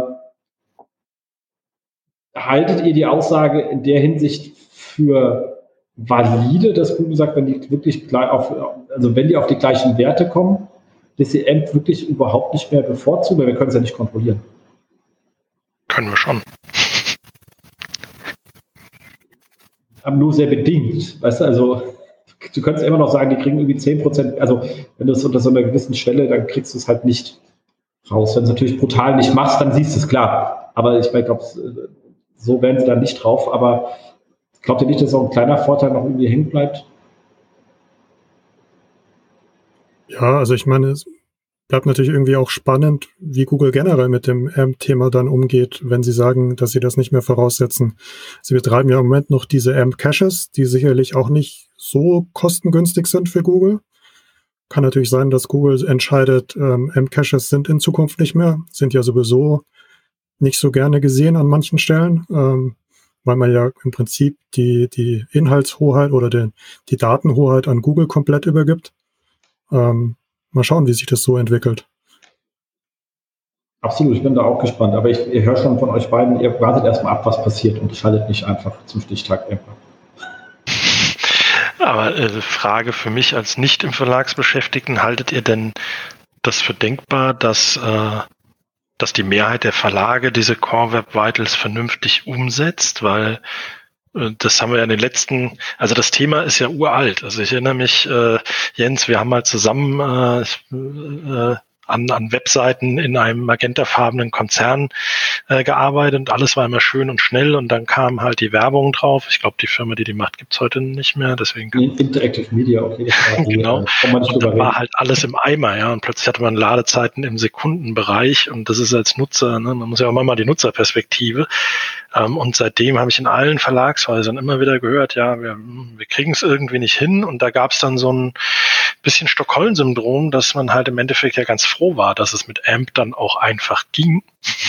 [SPEAKER 2] Haltet ihr die Aussage in der Hinsicht für valide, dass Google sagt, wenn die wirklich auf, also wenn die auf die gleichen Werte kommen, dass sie A M P wirklich überhaupt nicht mehr bevorzugen, weil wir können es ja nicht kontrollieren?
[SPEAKER 5] Können wir schon.
[SPEAKER 2] Aber nur sehr bedingt, weißt du, also du könntest immer noch sagen, die kriegen irgendwie zehn Prozent, also wenn du es unter so einer gewissen Schwelle, dann kriegst du es halt nicht raus. Wenn du es natürlich brutal nicht machst, dann siehst du es, klar. Aber ich glaube, so werden sie dann nicht drauf, aber glaubt ihr nicht, dass auch ein kleiner Vorteil noch irgendwie hängen bleibt?
[SPEAKER 3] Ja, also ich meine, es bleibt natürlich irgendwie auch spannend, wie Google generell mit dem A M P-Thema dann umgeht, wenn sie sagen, dass sie das nicht mehr voraussetzen. Sie betreiben ja im Moment noch diese A M P-Caches, die sicherlich auch nicht so kostengünstig sind für Google. Kann natürlich sein, dass Google entscheidet, ähm, A M P-Caches sind in Zukunft nicht mehr, sind ja sowieso nicht so gerne gesehen an manchen Stellen, ähm, weil man ja im Prinzip die, die Inhaltshoheit oder den, die Datenhoheit an Google komplett übergibt. Ähm, mal schauen, wie sich das so entwickelt.
[SPEAKER 2] Absolut, ich bin da auch gespannt. Aber ich, ich höre schon von euch beiden, ihr wartet erstmal ab, was passiert und schaltet nicht einfach zum Stichtag ab.
[SPEAKER 5] Aber äh, Frage für mich als nicht im Verlagsbeschäftigten, haltet ihr denn das für denkbar, dass äh, dass die Mehrheit der Verlage diese Core Web Vitals vernünftig umsetzt, weil äh, das haben wir ja in den letzten, also das Thema ist ja uralt. Also ich erinnere mich, äh, Jens, wir haben mal zusammen äh, äh, an, an Webseiten in einem magentafarbenen Konzern äh, gearbeitet und alles war immer schön und schnell und dann kam halt die Werbung drauf. Ich glaube, die Firma, die die macht, gibt's heute nicht mehr. Deswegen
[SPEAKER 2] Interactive Media, okay.
[SPEAKER 5] Genau. Und dann war halt alles im Eimer, ja. Und plötzlich hatte man Ladezeiten im Sekundenbereich und das ist als Nutzer, ne, man muss ja auch mal die Nutzerperspektive. Ähm, und seitdem habe ich in allen Verlagshäusern immer wieder gehört, ja, wir, wir kriegen es irgendwie nicht hin. Und da gab es dann so ein bisschen Stockholm-Syndrom, dass man halt im Endeffekt ja ganz froh war, dass es mit A M P dann auch einfach ging.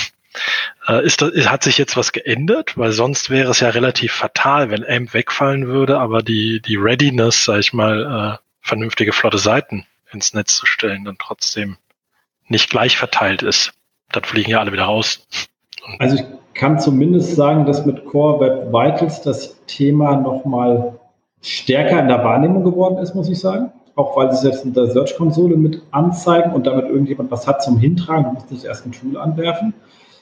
[SPEAKER 5] Äh, ist das, hat sich jetzt was geändert? Weil sonst wäre es ja relativ fatal, wenn A M P wegfallen würde, aber die, die Readiness, sag ich mal, äh, vernünftige, flotte Seiten ins Netz zu stellen, dann trotzdem nicht gleich verteilt ist. Dann fliegen ja alle wieder raus. Und
[SPEAKER 2] also ich kann zumindest sagen, dass mit Core Web Vitals das Thema nochmal stärker in der Wahrnehmung geworden ist, muss ich sagen. Auch weil sie es jetzt in der Search-Konsole mit anzeigen und damit irgendjemand was hat zum Hintragen. Du musst nicht erst ein Tool anwerfen.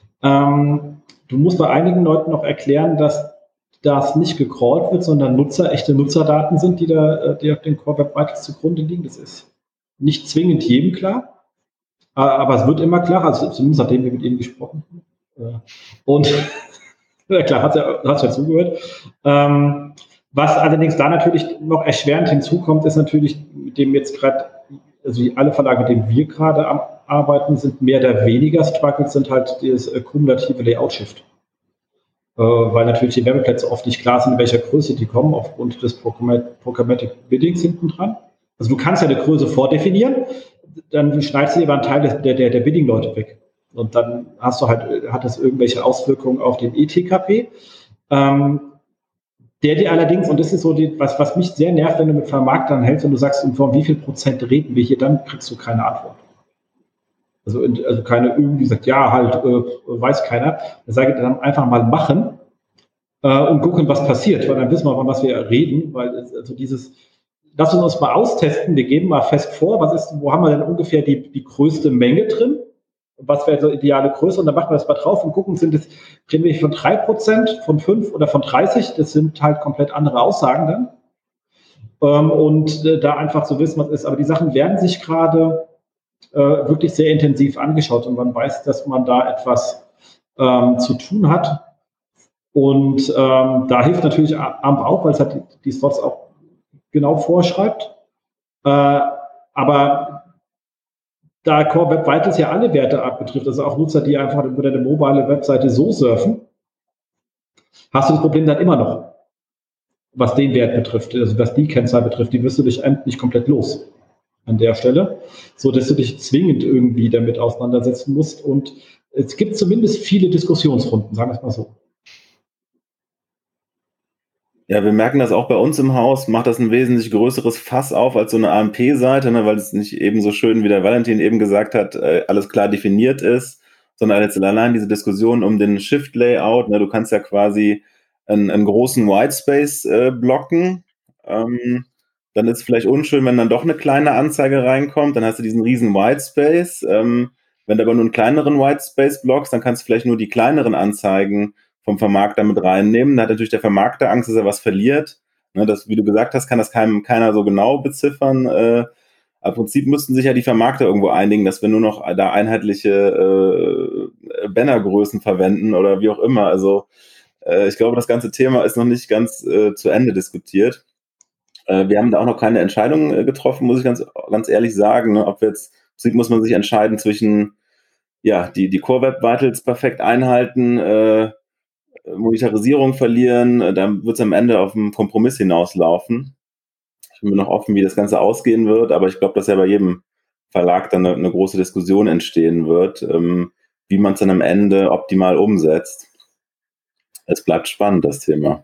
[SPEAKER 2] Ähm, du musst bei einigen Leuten noch erklären, dass das nicht gecrawlt wird, sondern Nutzer, echte Nutzerdaten sind, die da, die auf den Core Web Vitals zugrunde liegen. Das ist nicht zwingend jedem klar, aber es wird immer klarer, also zumindest nachdem wir mit ihnen gesprochen haben. Und ja klar, hast ja, hast ja zugehört. Ähm, Was allerdings da natürlich noch erschwerend hinzukommt, ist natürlich, mit dem jetzt gerade, also alle Verlage, mit denen wir gerade am arbeiten, sind mehr oder weniger Struggles, sind halt das äh, kumulative Layout-Shift. Äh, weil natürlich die Werbeplätze oft nicht klar sind, in welcher Größe die kommen, aufgrund des Programmatic Biddings hinten dran. Also du kannst ja eine Größe vordefinieren, dann schneidest du aber einen Teil der, der, der Bidding-Leute weg. Und dann hast du halt, hat das irgendwelche Auswirkungen auf den E T K P. Ähm, der dir allerdings, und das ist so, die, was, was mich sehr nervt, wenn du mit Vermarktern hältst und du sagst, von wie viel Prozent reden wir hier, dann kriegst du keine Antwort. Also, also keine irgendwie sagt, ja, halt, äh, weiß keiner. Dann sage ich dann einfach mal machen äh, und gucken, was passiert, weil dann wissen wir, von was wir reden, weil also dieses, lass uns uns mal austesten, wir geben mal fest vor, was ist, wo haben wir denn ungefähr die, die größte Menge drin? Was wäre so ideale Größe? Und dann machen wir das mal drauf und gucken, sind es, reden wir von drei Prozent, von fünf oder von dreißig? Das sind halt komplett andere Aussagen dann. Ähm, und äh, da einfach so wissen, was ist. Aber die Sachen werden sich gerade äh, wirklich sehr intensiv angeschaut und man weiß, dass man da etwas ähm, zu tun hat. Und ähm, da hilft natürlich A M P auch, weil es halt die, die Slots auch genau vorschreibt. Äh, aber da Core Web Vitals ja alle Werte abbetrifft, also auch Nutzer, die einfach über deine mobile Webseite so surfen, hast du das Problem dann immer noch, was den Wert betrifft, also was die Kennzahl betrifft, die wirst du dich nicht komplett los an der Stelle, so dass du dich zwingend irgendwie damit auseinandersetzen musst. Und es gibt zumindest viele Diskussionsrunden, sagen wir es mal so.
[SPEAKER 4] Ja, wir merken das auch bei uns im Haus, macht das ein wesentlich größeres Fass auf als so eine A M P-Seite, ne, weil es nicht eben so schön, wie der Valentin eben gesagt hat, äh, alles klar definiert ist, sondern jetzt allein diese Diskussion um den Shift-Layout, ne, du kannst ja quasi einen, einen großen Whitespace äh, blocken, ähm, dann ist es vielleicht unschön, wenn dann doch eine kleine Anzeige reinkommt, dann hast du diesen riesen Whitespace, ähm, wenn du aber nur einen kleineren Whitespace blockst, dann kannst du vielleicht nur die kleineren Anzeigen vom Vermarkter mit reinnehmen. Da hat natürlich der Vermarkter Angst, dass er was verliert. Ne, das, wie du gesagt hast, kann das keinem, keiner so genau beziffern. Äh, Im Prinzip müssten sich ja die Vermarkter irgendwo einigen, dass wir nur noch da einheitliche äh, Bannergrößen verwenden oder wie auch immer. Also äh, ich glaube, das ganze Thema ist noch nicht ganz äh, zu Ende diskutiert. Äh, wir haben da auch noch keine Entscheidung äh, getroffen, muss ich ganz, ganz ehrlich sagen. Ne? Ob wir jetzt, im Prinzip muss man sich entscheiden zwischen ja, die, die Core Web Vitals perfekt einhalten, äh, Monetarisierung verlieren, dann wird es am Ende auf einen Kompromiss hinauslaufen. Ich bin mir noch offen, wie das Ganze ausgehen wird, aber ich glaube, dass ja bei jedem Verlag dann eine, eine große Diskussion entstehen wird, ähm, wie man es dann am Ende optimal umsetzt. Es bleibt spannend, das Thema.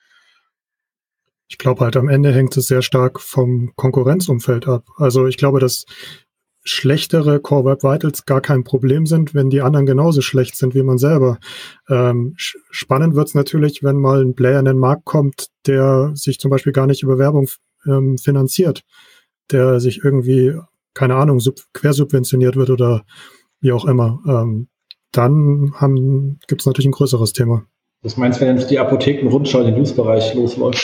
[SPEAKER 3] Ich glaube halt, am Ende hängt es sehr stark vom Konkurrenzumfeld ab. Also ich glaube, dass schlechtere Core Web Vitals gar kein Problem sind, wenn die anderen genauso schlecht sind wie man selber. Ähm, spannend wird's natürlich, wenn mal ein Player in den Markt kommt, der sich zum Beispiel gar nicht über Werbung ähm, finanziert, der sich irgendwie, keine Ahnung, sub- quersubventioniert wird oder wie auch immer. Ähm, dann haben, gibt's natürlich ein größeres Thema.
[SPEAKER 2] Das meinst du, wenn jetzt die Apotheken-Rundschau in den Newsbereich losläuft?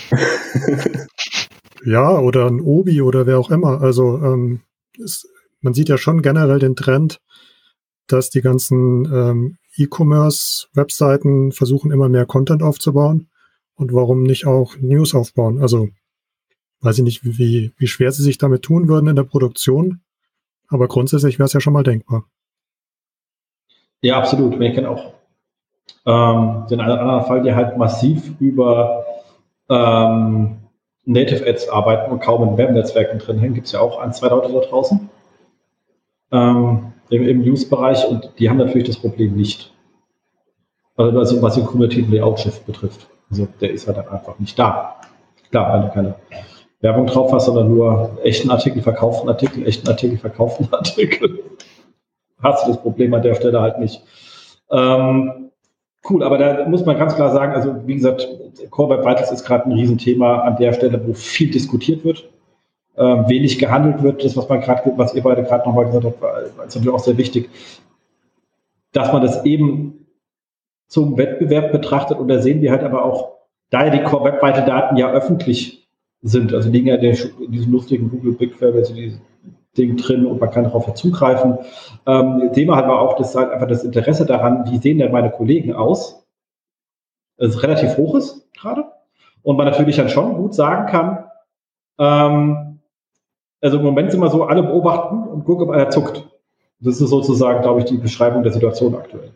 [SPEAKER 3] Ja, oder ein Obi oder wer auch immer. Also ähm, es, man sieht ja schon generell den Trend, dass die ganzen ähm, E-Commerce-Webseiten versuchen, immer mehr Content aufzubauen. Und warum nicht auch News aufbauen? Also weiß ich nicht, wie, wie schwer sie sich damit tun würden in der Produktion. Aber grundsätzlich wäre es ja schon mal denkbar.
[SPEAKER 2] Ja, absolut. Wir kennen auch ähm, den einen oder anderen Fall, die halt massiv über ähm, Native Ads arbeiten und kaum in Web-Netzwerken drin hängen. Gibt es ja auch ein, zwei Leute da draußen ähm, im, im News-Bereich und die haben natürlich das Problem nicht. Also was, was den kumulativen Layout-Shift betrifft. Also der ist halt dann einfach nicht da. Klar, wenn du keine Werbung drauf hast, sondern nur echten Artikel, verkauften Artikel, echten Artikel, verkauften Artikel, hast du das Problem an der Stelle halt nicht. Ähm, cool, aber da muss man ganz klar sagen, also wie gesagt, Core Web Vitals ist gerade ein Riesenthema an der Stelle, wo viel diskutiert wird, ähm, wenig gehandelt wird. Das, was man gerade, was ihr beide gerade nochmal gesagt habt, war, ist natürlich auch sehr wichtig, dass man das eben zum Wettbewerb betrachtet. Und da sehen wir halt aber auch, da ja die Core Web Vital Daten ja öffentlich sind, also liegen ja in, der, in diesem lustigen Google BigQuery, also dieses Ding drin und man kann darauf zugreifen. Ähm, Thema hat aber auch das halt einfach das Interesse daran, wie sehen denn meine Kollegen aus, das relativ hoch ist gerade und man natürlich dann schon gut sagen kann, ähm, also im Moment sind wir so, alle beobachten und gucken, ob einer zuckt. Das ist sozusagen, glaube ich, die Beschreibung der Situation aktuell.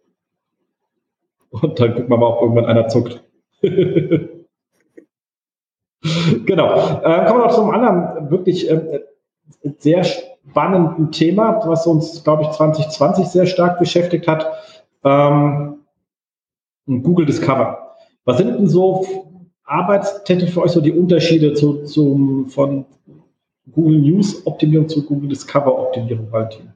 [SPEAKER 2] Und dann gucken wir mal, ob irgendwann einer zuckt. Genau. Äh, kommen wir noch zum anderen wirklich äh, sehr spannenden Thema, was uns, glaube ich, zwanzig zwanzig sehr stark beschäftigt hat. Ähm, Google Discover. Was sind denn so arbeitstechnisch für euch so die Unterschiede zu, zum, von Google News Optimierung zu Google Discover Optimierung, Valentin?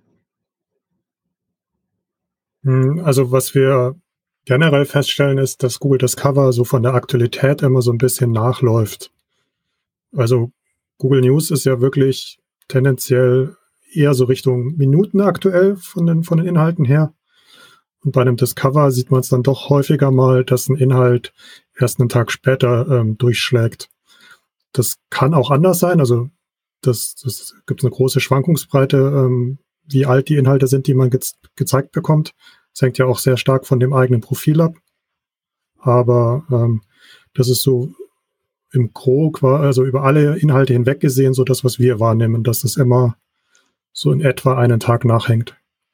[SPEAKER 3] Also was wir generell feststellen ist, dass Google Discover so von der Aktualität immer so ein bisschen nachläuft. Also Google News ist ja wirklich tendenziell eher so Richtung Minuten aktuell von den, von den Inhalten her. Und bei einem Discover sieht man es dann doch häufiger mal, dass ein Inhalt erst einen Tag später ähm, durchschlägt. Das kann auch anders sein. Also das, das gibt eine große Schwankungsbreite, ähm, wie alt die Inhalte sind, die man ge- gezeigt bekommt. Das hängt ja auch sehr stark von dem eigenen Profil ab. Aber ähm, das ist so im Gro, also über alle Inhalte hinweg gesehen, so das, was wir wahrnehmen, dass das immer so in etwa einen Tag nachhängt.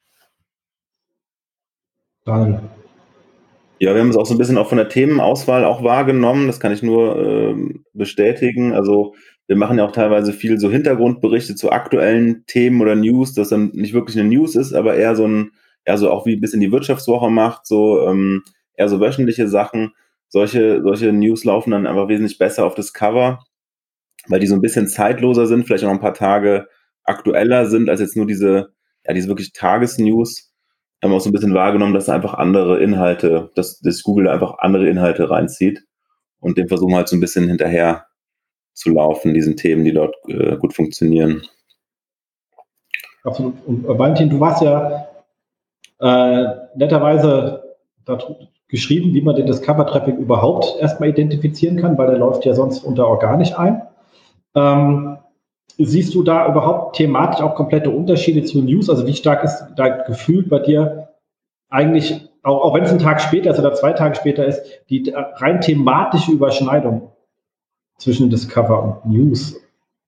[SPEAKER 2] Daniel.
[SPEAKER 4] Ja, wir haben es auch so ein bisschen auch von der Themenauswahl auch wahrgenommen. Das kann ich nur ähm, bestätigen. Also wir machen ja auch teilweise viel so Hintergrundberichte zu aktuellen Themen oder News, das dann nicht wirklich eine News ist, aber eher so ein, eher so auch wie ein bisschen die Wirtschaftswoche macht, so ähm, eher so wöchentliche Sachen. Solche, solche News laufen dann einfach wesentlich besser auf Discover, weil die so ein bisschen zeitloser sind, vielleicht auch noch ein paar Tage aktueller sind als jetzt nur diese, ja, diese wirklich Tagesnews. Haben auch so ein bisschen wahrgenommen, dass einfach andere Inhalte, dass, dass Google einfach andere Inhalte reinzieht und dem versuchen halt so ein bisschen hinterher zu laufen, diesen Themen, die dort äh, gut funktionieren.
[SPEAKER 2] Absolut. Und äh, Valentin, du warst ja äh, netterweise da geschrieben, wie man den Discover-Traffic überhaupt erstmal identifizieren kann, weil der läuft ja sonst unter organisch ein. Ähm, siehst du da überhaupt thematisch auch komplette Unterschiede zu News? Also wie stark ist da gefühlt bei dir eigentlich, auch, auch wenn es ein Tag später ist oder zwei Tage später ist, die rein thematische Überschneidung zwischen Discover und News?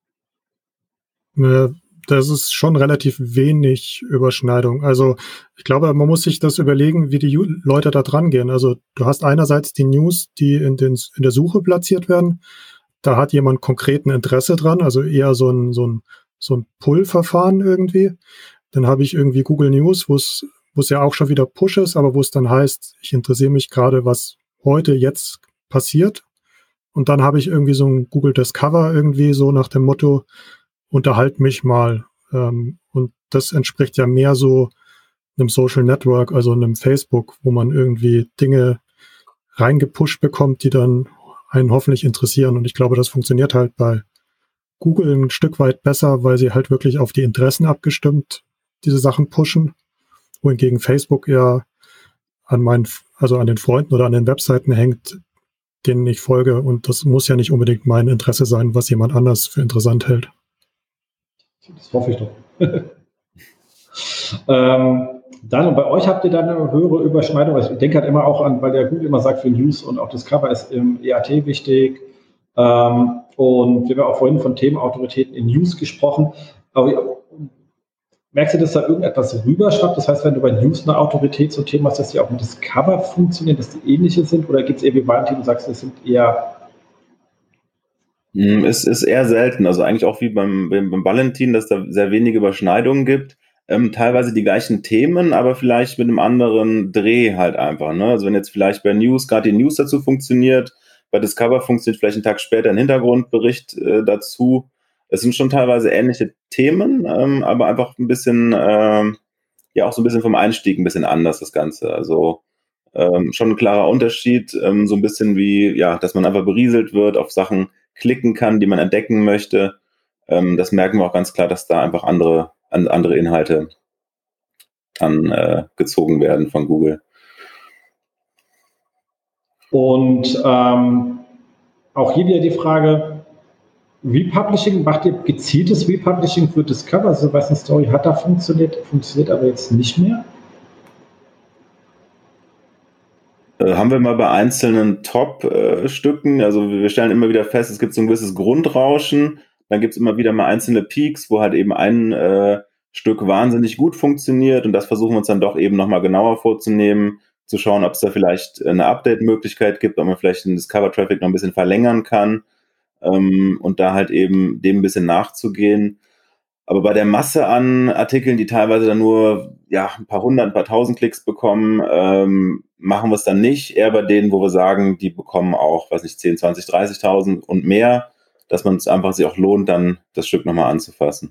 [SPEAKER 3] Das ist schon relativ wenig Überschneidung. Also ich glaube, man muss sich das überlegen, wie die Leute da dran gehen. Also du hast einerseits die News, die in, den, in der Suche platziert werden. Da hat jemand konkreten Interesse dran, also eher so ein, so ein, so ein Pull-Verfahren irgendwie. Dann habe ich irgendwie Google News, wo es, wo es ja auch schon wieder Push ist, aber wo es dann heißt, ich interessiere mich gerade, was heute, jetzt passiert. Und dann habe ich irgendwie so ein Google Discover irgendwie so nach dem Motto, unterhalt mich mal. Ähm, und das entspricht ja mehr so einem Social Network, also einem Facebook, wo man irgendwie Dinge reingepusht bekommt, die dann einen hoffentlich interessieren. Und ich glaube, das funktioniert halt bei Google ein Stück weit besser, weil sie halt wirklich auf die Interessen abgestimmt diese Sachen pushen, wohingegen Facebook ja an meinen, also an den Freunden oder an den Webseiten hängt, denen ich folge. Und das muss ja nicht unbedingt mein Interesse sein, was jemand anders für interessant hält.
[SPEAKER 2] Das hoffe ich doch. ähm, dann, und bei euch habt ihr dann eine höhere Überschneidung. Also ich denke halt immer auch an, weil der Google immer sagt, für News und auch Discover ist im E A T wichtig. Ähm, und wir haben auch vorhin von Themenautoritäten in News gesprochen. Aber merkst du, dass da irgendetwas rüberschwappt? Das heißt, wenn du bei News eine Autorität zum Thema hast, dass die auch im Discover funktionieren, dass die ähnliche sind? Oder gibt es eher wie Valentin, du sagst, es sind eher...
[SPEAKER 4] Es ist eher selten, also eigentlich auch wie beim, beim Valentin, dass da sehr wenige Überschneidungen gibt. Ähm, teilweise die gleichen Themen, aber vielleicht mit einem anderen Dreh halt einfach. Ne? Also wenn jetzt vielleicht bei News gerade die News dazu funktioniert, bei Discover funktioniert vielleicht einen Tag später ein Hintergrundbericht äh, dazu. Es sind schon teilweise ähnliche Themen, ähm, aber einfach ein bisschen, ähm, ja auch so ein bisschen vom Einstieg ein bisschen anders das Ganze. Also ähm, schon ein klarer Unterschied, ähm, so ein bisschen wie, ja, dass man einfach berieselt wird, auf Sachen klicken kann, die man entdecken möchte. Ähm, das merken wir auch ganz klar, dass da einfach andere, an, andere Inhalte angezogen äh, werden von Google.
[SPEAKER 2] Und ähm, auch hier wieder die Frage, Republishing, macht ihr gezieltes Republishing für Discover? Also Sebastian Story hat da funktioniert, funktioniert aber jetzt nicht mehr?
[SPEAKER 4] Äh, haben wir mal bei einzelnen Top-Stücken, äh, also wir stellen immer wieder fest, es gibt so ein gewisses Grundrauschen, dann gibt es immer wieder mal einzelne Peaks, wo halt eben ein äh, Stück wahnsinnig gut funktioniert und das versuchen wir uns dann doch eben nochmal genauer vorzunehmen, zu schauen, ob es da vielleicht eine Update-Möglichkeit gibt, ob man vielleicht den Discover-Traffic noch ein bisschen verlängern kann ähm, und da halt eben dem ein bisschen nachzugehen. Aber bei der Masse an Artikeln, die teilweise dann nur ja, ein paar hundert, ein paar tausend Klicks bekommen, ähm, machen wir es dann nicht. Eher bei denen, wo wir sagen, die bekommen auch, weiß nicht, zehn, zwanzig, dreißigtausend und mehr, dass man es einfach sich auch lohnt, dann das Stück nochmal anzufassen.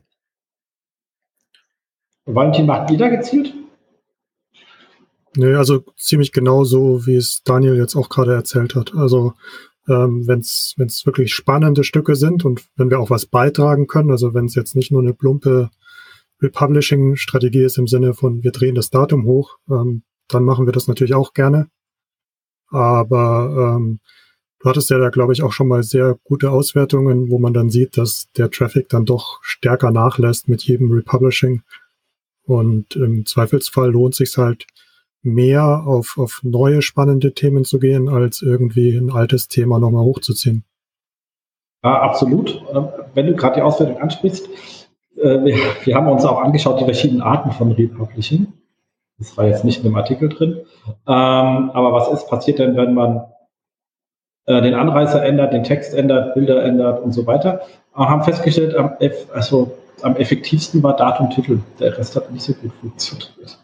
[SPEAKER 2] Valentin, macht ihr da gezielt?
[SPEAKER 3] Nee, also ziemlich genau so, wie es Daniel jetzt auch gerade erzählt hat. Also ähm, wenn es wenn es wirklich spannende Stücke sind und wenn wir auch was beitragen können, also wenn es jetzt nicht nur eine plumpe Republishing-Strategie ist im Sinne von, wir drehen das Datum hoch, ähm, dann machen wir das natürlich auch gerne. Aber ähm, du hattest ja da, glaube ich, auch schon mal sehr gute Auswertungen, wo man dann sieht, dass der Traffic dann doch stärker nachlässt mit jedem Republishing. Und im Zweifelsfall lohnt es sich halt mehr auf, auf neue spannende Themen zu gehen, als irgendwie ein altes Thema nochmal hochzuziehen.
[SPEAKER 2] Ja, absolut. Wenn du gerade die Auswertung ansprichst, wir, wir haben uns auch angeschaut, die verschiedenen Arten von Republishing. Das war jetzt nicht in dem Artikel drin. Aber was ist passiert denn, wenn man den Anreißer ändert, den Text ändert, Bilder ändert und so weiter? Wir haben festgestellt, am, also, am effektivsten war Datum, Titel. Der Rest hat nicht so gut funktioniert.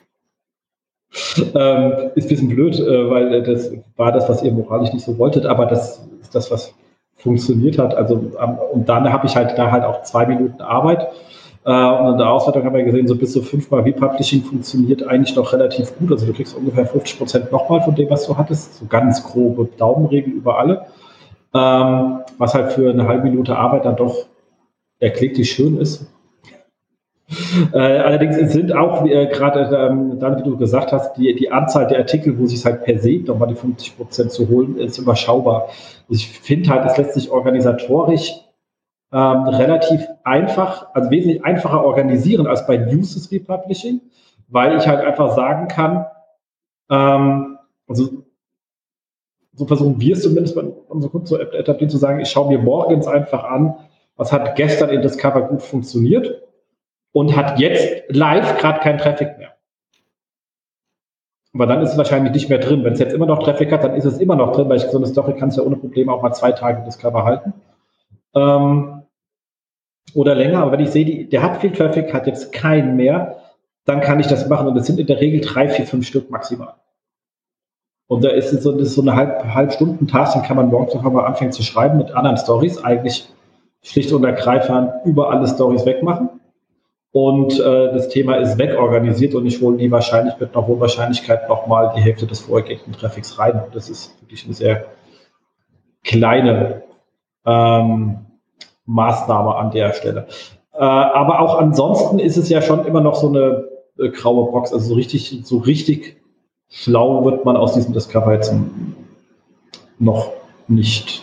[SPEAKER 2] Ähm, ist ein bisschen blöd, äh, weil das war das, was ihr moralisch nicht so wolltet, aber das ist das, was funktioniert hat. Also ähm, und dann habe ich halt da halt auch zwei Minuten Arbeit. Äh, und in der Auswertung haben wir gesehen, so bis zu fünfmal Republishing funktioniert eigentlich noch relativ gut. Also du kriegst ungefähr fünfzig Prozent nochmal von dem, was du hattest. So ganz grobe Daumenregel über alle. Ähm, was halt für eine halbe Minute Arbeit dann doch erkläglich schön ist. Äh, allerdings sind auch, äh, gerade ähm, dann, wie du gesagt hast, die, die Anzahl der Artikel, wo sich halt per se nochmal die fünfzig Prozent zu holen, ist überschaubar. Ich finde halt, es lässt sich organisatorisch ähm, relativ einfach, also wesentlich einfacher organisieren als bei News Republishing, weil ich halt einfach sagen kann, ähm, also so versuchen wir es zumindest bei unseren Kunden zu etablieren, zu sagen, ich schaue mir morgens einfach an, was hat gestern in Discover gut funktioniert und hat jetzt live gerade keinen Traffic mehr. Aber dann ist es wahrscheinlich nicht mehr drin. Wenn es jetzt immer noch Traffic hat, dann ist es immer noch drin, weil ich so eine Story kann es ja ohne Probleme auch mal zwei Tage Discover halten. Ähm, oder länger, aber wenn ich sehe, die, der hat viel Traffic, hat jetzt keinen mehr, dann kann ich das machen und es sind in der Regel drei, vier, fünf Stück maximal. Und da ist es so, das ist so eine halb, halb Stunden Task, den kann man morgens noch mal anfangen zu schreiben mit anderen Stories, eigentlich schlicht und ergreifend über alle Stories wegmachen. Und äh, das Thema ist wegorganisiert und ich hole die wahrscheinlich mit einer hohen Wahrscheinlichkeit nochmal die Hälfte des vorhergehenden Traffics rein. Und das ist wirklich eine sehr kleine ähm, Maßnahme an der Stelle. Äh, aber auch ansonsten ist es ja schon immer noch so eine äh, graue Box. Also so richtig, so richtig schlau wird man aus diesem Discover jetzt noch nicht.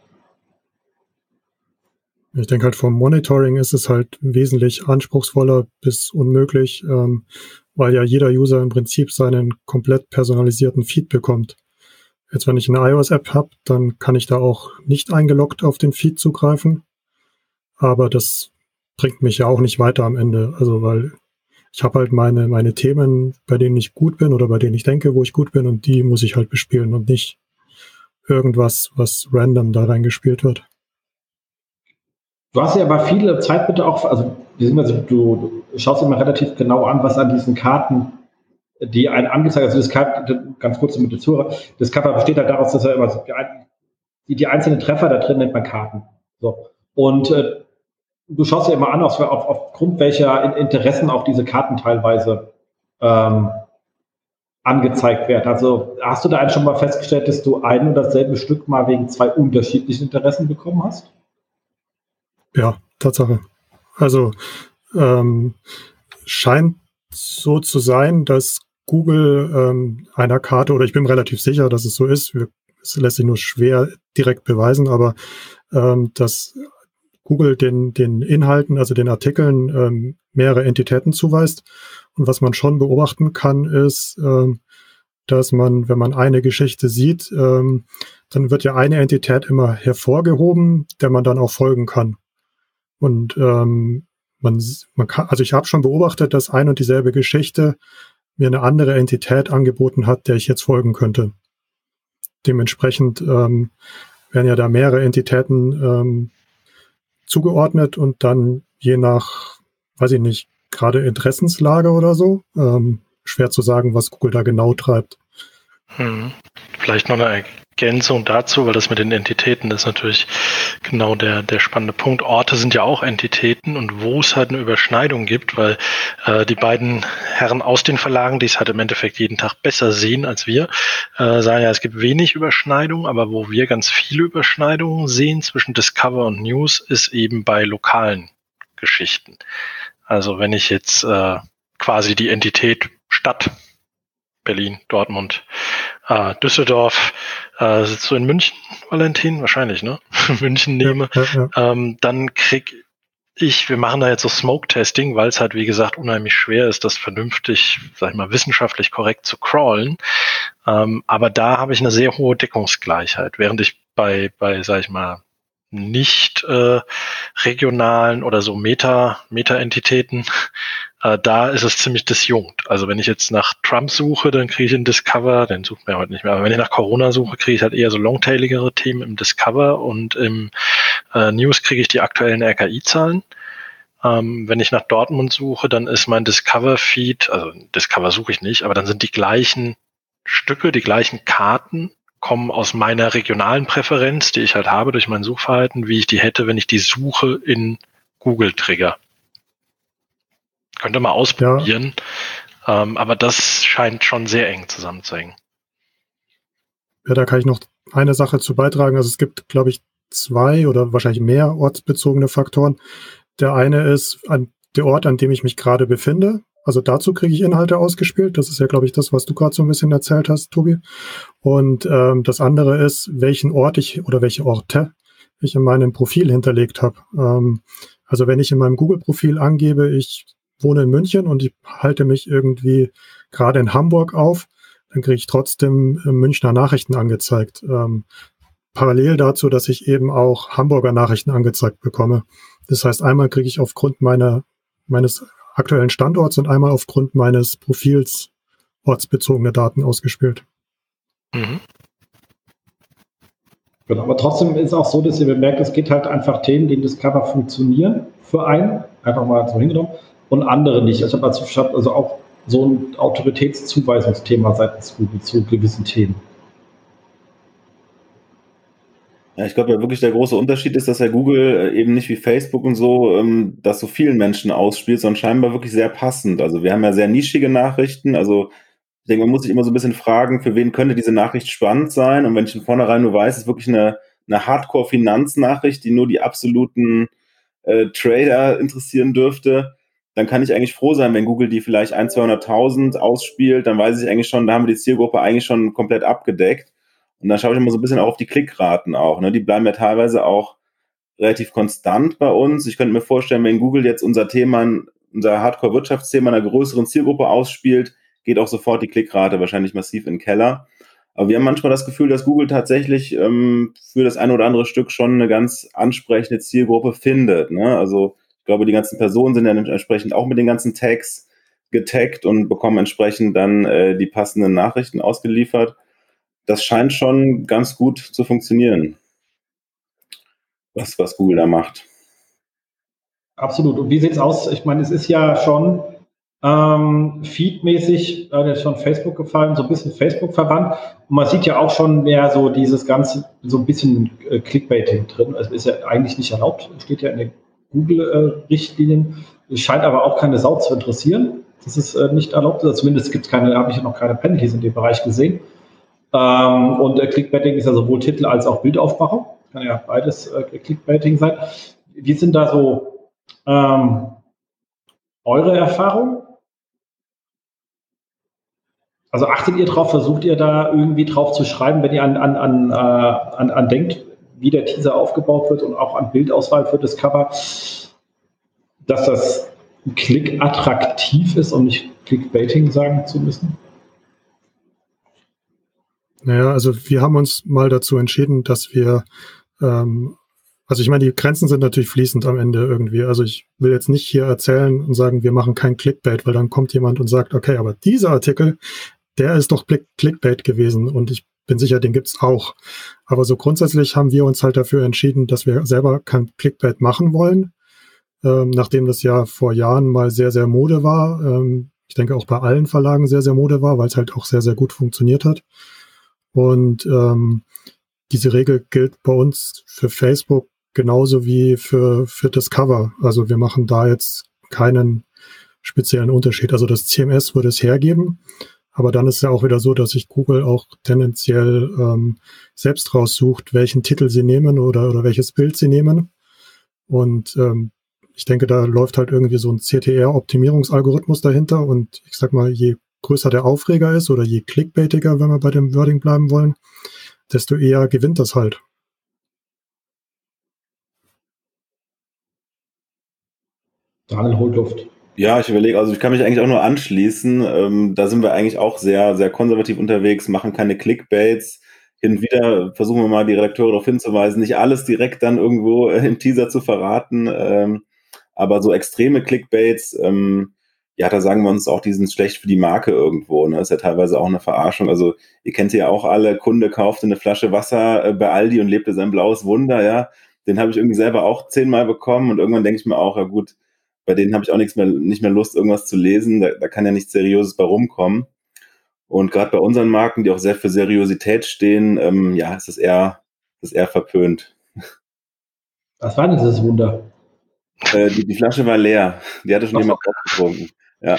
[SPEAKER 3] Ich denke halt vom Monitoring ist es halt wesentlich anspruchsvoller bis unmöglich, ähm, weil ja jeder User im Prinzip seinen komplett personalisierten Feed bekommt. Jetzt, wenn ich eine iOS-App habe, dann kann ich da auch nicht eingeloggt auf den Feed zugreifen. Aber das bringt mich ja auch nicht weiter am Ende. Also, weil ich habe halt meine, meine Themen, bei denen ich gut bin oder bei denen ich denke, wo ich gut bin und die muss ich halt bespielen und nicht irgendwas, was random da reingespielt wird.
[SPEAKER 2] Du hast ja aber viele Zeit bitte auch, also beziehungsweise du, du schaust immer relativ genau an, was an diesen Karten, die einen angezeigt, also das Karte, ganz kurz mit der Zuhörer, das Cover besteht halt daraus, dass er immer so, die, die einzelnen Treffer da drin nennt man Karten. So. Und äh, du schaust ja immer an, auf, auf, aufgrund welcher Interessen auch diese Karten teilweise ähm, angezeigt werden. Also hast du da eigentlich schon mal festgestellt, dass du ein und dasselbe Stück mal wegen zwei unterschiedlichen Interessen bekommen hast?
[SPEAKER 3] Ja, Tatsache. Also ähm, scheint so zu sein, dass Google ähm, einer Karte, oder ich bin relativ sicher, dass es so ist, wir, es lässt sich nur schwer direkt beweisen, aber ähm, dass Google den, den Inhalten, also den Artikeln, ähm, mehrere Entitäten zuweist. Und was man schon beobachten kann, ist, ähm, dass man, wenn man eine Geschichte sieht, ähm, dann wird ja eine Entität immer hervorgehoben, der man dann auch folgen kann. Und ähm, man, man kann, also ich habe schon beobachtet, dass ein und dieselbe Geschichte mir eine andere Entität angeboten hat, der ich jetzt folgen könnte. Dementsprechend ähm, werden ja da mehrere Entitäten ähm, zugeordnet und dann je nach, weiß ich nicht, gerade Interessenslage oder so. Ähm, schwer zu sagen, was Google da genau treibt.
[SPEAKER 5] Hm. Vielleicht noch eine Ergänzung dazu, weil das mit den Entitäten ist natürlich genau der, der spannende Punkt. Orte sind ja auch Entitäten und wo es halt eine Überschneidung gibt, weil äh, die beiden Herren aus den Verlagen, die es halt im Endeffekt jeden Tag besser sehen als wir, äh, sagen ja, es gibt wenig Überschneidung, aber wo wir ganz viele Überschneidungen sehen zwischen Discover und News, ist eben bei lokalen Geschichten. Also wenn ich jetzt äh, quasi die Entität Stadt, Berlin, Dortmund, äh, Düsseldorf, äh, sitzt du in München, Valentin? Wahrscheinlich, ne? München nehme,
[SPEAKER 3] Ja, ja, ja.
[SPEAKER 5] Ähm, dann krieg ich, wir machen da jetzt so Smoke-Testing, weil es halt, wie gesagt, unheimlich schwer ist, das vernünftig, sag ich mal, wissenschaftlich korrekt zu crawlen. Ähm, aber da habe ich eine sehr hohe Deckungsgleichheit, während ich bei, bei, sag ich mal, nicht äh, regionalen oder so Meta, Meta-Entitäten, äh, da ist es ziemlich disjunkt. Also wenn ich jetzt nach Trump suche, dann kriege ich in Discover, den sucht man ja heute nicht mehr, aber wenn ich nach Corona suche, kriege ich halt eher so longtailigere Themen im Discover und im äh, News kriege ich die aktuellen R K I-Zahlen. Ähm, wenn ich nach Dortmund suche, dann ist mein Discover-Feed, also Discover suche ich nicht, aber dann sind die gleichen Stücke, die gleichen Karten, kommen aus meiner regionalen Präferenz, die ich halt habe durch mein Suchverhalten, wie ich die hätte, wenn ich die Suche in Google trigger. Könnt ihr mal ausprobieren. Ja. Ähm, aber das scheint schon sehr eng zusammenzuhängen.
[SPEAKER 3] Ja, da kann ich noch eine Sache zu beitragen. Also es gibt, glaube ich, zwei oder wahrscheinlich mehr ortsbezogene Faktoren. Der eine ist an der Ort, an dem ich mich gerade befinde. Also dazu kriege ich Inhalte ausgespielt. Das ist ja, glaube ich, das, was du gerade so ein bisschen erzählt hast, Tobi. Und ähm, das andere ist, welchen Ort ich oder welche Orte ich in meinem Profil hinterlegt habe. Ähm, also wenn ich in meinem Google-Profil angebe, ich wohne in München und ich halte mich irgendwie gerade in Hamburg auf, dann kriege ich trotzdem äh, Münchner Nachrichten angezeigt. Ähm, parallel dazu, dass ich eben auch Hamburger Nachrichten angezeigt bekomme. Das heißt, einmal kriege ich aufgrund meiner meines aktuellen Standorts und einmal aufgrund meines Profils ortsbezogene Daten ausgespielt.
[SPEAKER 5] Mhm.
[SPEAKER 2] Genau, aber trotzdem ist es auch so, dass ihr bemerkt, es geht halt einfach Themen, die in Discover funktionieren für einen, einfach mal so hingenommen, und andere nicht. Ich habe also, ich hab also auch so ein Autoritätszuweisungsthema seitens Google zu gewissen Themen.
[SPEAKER 4] Ja, ich glaube ja wirklich der große Unterschied ist, dass ja Google eben nicht wie Facebook und so ähm, das so vielen Menschen ausspielt, sondern scheinbar wirklich sehr passend. Also wir haben ja sehr nischige Nachrichten. Also ich denke, man muss sich immer so ein bisschen fragen, für wen könnte diese Nachricht spannend sein? Und wenn ich von vornherein nur weiß, es ist wirklich eine, eine Hardcore-Finanznachricht, die nur die absoluten äh, Trader interessieren dürfte, dann kann ich eigentlich froh sein, wenn Google die vielleicht ein, zweihunderttausend ausspielt, dann weiß ich eigentlich schon, da haben wir die Zielgruppe eigentlich schon komplett abgedeckt. Und dann schaue ich immer so ein bisschen auch auf die Klickraten auch. Ne? Die bleiben ja teilweise auch relativ konstant bei uns. Ich könnte mir vorstellen, wenn Google jetzt unser Thema, unser Hardcore-Wirtschaftsthema einer größeren Zielgruppe ausspielt, geht auch sofort die Klickrate wahrscheinlich massiv in den Keller. Aber wir haben manchmal das Gefühl, dass Google tatsächlich ähm, für das ein oder andere Stück schon eine ganz ansprechende Zielgruppe findet. Ne? Also ich glaube, die ganzen Personen sind ja entsprechend auch mit den ganzen Tags getaggt und bekommen entsprechend dann äh, die passenden Nachrichten ausgeliefert. Das scheint schon ganz gut zu funktionieren, was, was Google da macht.
[SPEAKER 2] Absolut. Und wie sieht es aus? Ich meine, es ist ja schon ähm, feedmäßig, äh, ist schon Facebook gefallen, so ein bisschen Facebook verwandt. Und man sieht ja auch schon mehr so dieses ganze, so ein bisschen äh, Clickbaiting drin. Also ist ja eigentlich nicht erlaubt, steht ja in den Google-Richtlinien. Äh, es scheint aber auch keine Sau zu interessieren. Das ist äh, nicht erlaubt. Also zumindest gibt es keine, habe ich ja noch keine Penalties in dem Bereich gesehen. Ähm, und äh, Clickbaiting ist ja sowohl Titel als auch Bildaufmachung. Kann ja beides äh, Clickbaiting sein. Wie sind da so ähm, eure Erfahrungen? Also achtet ihr drauf, versucht ihr da irgendwie drauf zu schreiben, wenn ihr an, an, an, äh, an, an denkt, wie der Teaser aufgebaut wird und auch an Bildauswahl für das Cover, dass das Klick attraktiv ist, um nicht Clickbaiting sagen zu müssen?
[SPEAKER 3] Naja, also wir haben uns mal dazu entschieden, dass wir, ähm, also ich meine, die Grenzen sind natürlich fließend am Ende irgendwie. Also ich will jetzt nicht hier erzählen und sagen, wir machen kein Clickbait, weil dann kommt jemand und sagt, okay, aber dieser Artikel, der ist doch Clickbait gewesen und ich bin sicher, den gibt's auch. Aber so grundsätzlich haben wir uns halt dafür entschieden, dass wir selber kein Clickbait machen wollen. ähm, nachdem das ja vor Jahren mal sehr, sehr Mode war. Ähm, ich denke auch bei allen Verlagen sehr, sehr Mode war, weil es halt auch sehr, sehr gut funktioniert hat. Und ähm, diese Regel gilt bei uns für Facebook genauso wie für, für Discover. Also wir machen da jetzt keinen speziellen Unterschied. Also das C M S würde es hergeben, aber dann ist ja auch wieder so, dass sich Google auch tendenziell ähm, selbst raussucht, welchen Titel sie nehmen oder, oder welches Bild sie nehmen. Und ähm, ich denke, da läuft halt irgendwie so ein C T R-Optimierungsalgorithmus dahinter. Und ich sag mal, je größer der Aufreger ist oder je clickbaitiger, wenn wir bei dem Wording bleiben wollen, desto eher gewinnt das halt.
[SPEAKER 2] Daniel holt Luft.
[SPEAKER 4] Ja, ich überlege, also ich kann mich eigentlich auch nur anschließen. Ähm, da sind wir eigentlich auch sehr, sehr konservativ unterwegs, machen keine Clickbaits. Hin und wieder versuchen wir mal die Redakteure darauf hinzuweisen, nicht alles direkt dann irgendwo äh, im Teaser zu verraten. Ähm, aber so extreme Clickbaits, ähm, ja, da sagen wir uns auch, die sind schlecht für die Marke irgendwo. Ne? Das ist ja teilweise auch eine Verarschung. Also ihr kennt ja auch alle, Kunde kaufte eine Flasche Wasser äh, bei Aldi und lebte sein blaues Wunder, ja. Den habe ich irgendwie selber auch zehnmal bekommen und irgendwann denke ich mir auch, ja gut, bei denen habe ich auch nichts mehr, nicht mehr Lust, irgendwas zu lesen. Da, da kann ja nichts Seriöses bei rumkommen. Und gerade bei unseren Marken, die auch sehr für Seriosität stehen, ähm, ja, ist es eher, ist eher verpönt.
[SPEAKER 2] Was war denn dieses Wunder?
[SPEAKER 4] Äh, die, die Flasche war leer. Die hatte schon
[SPEAKER 2] Ach so.
[SPEAKER 4] jemand aufgetrunken. Ja.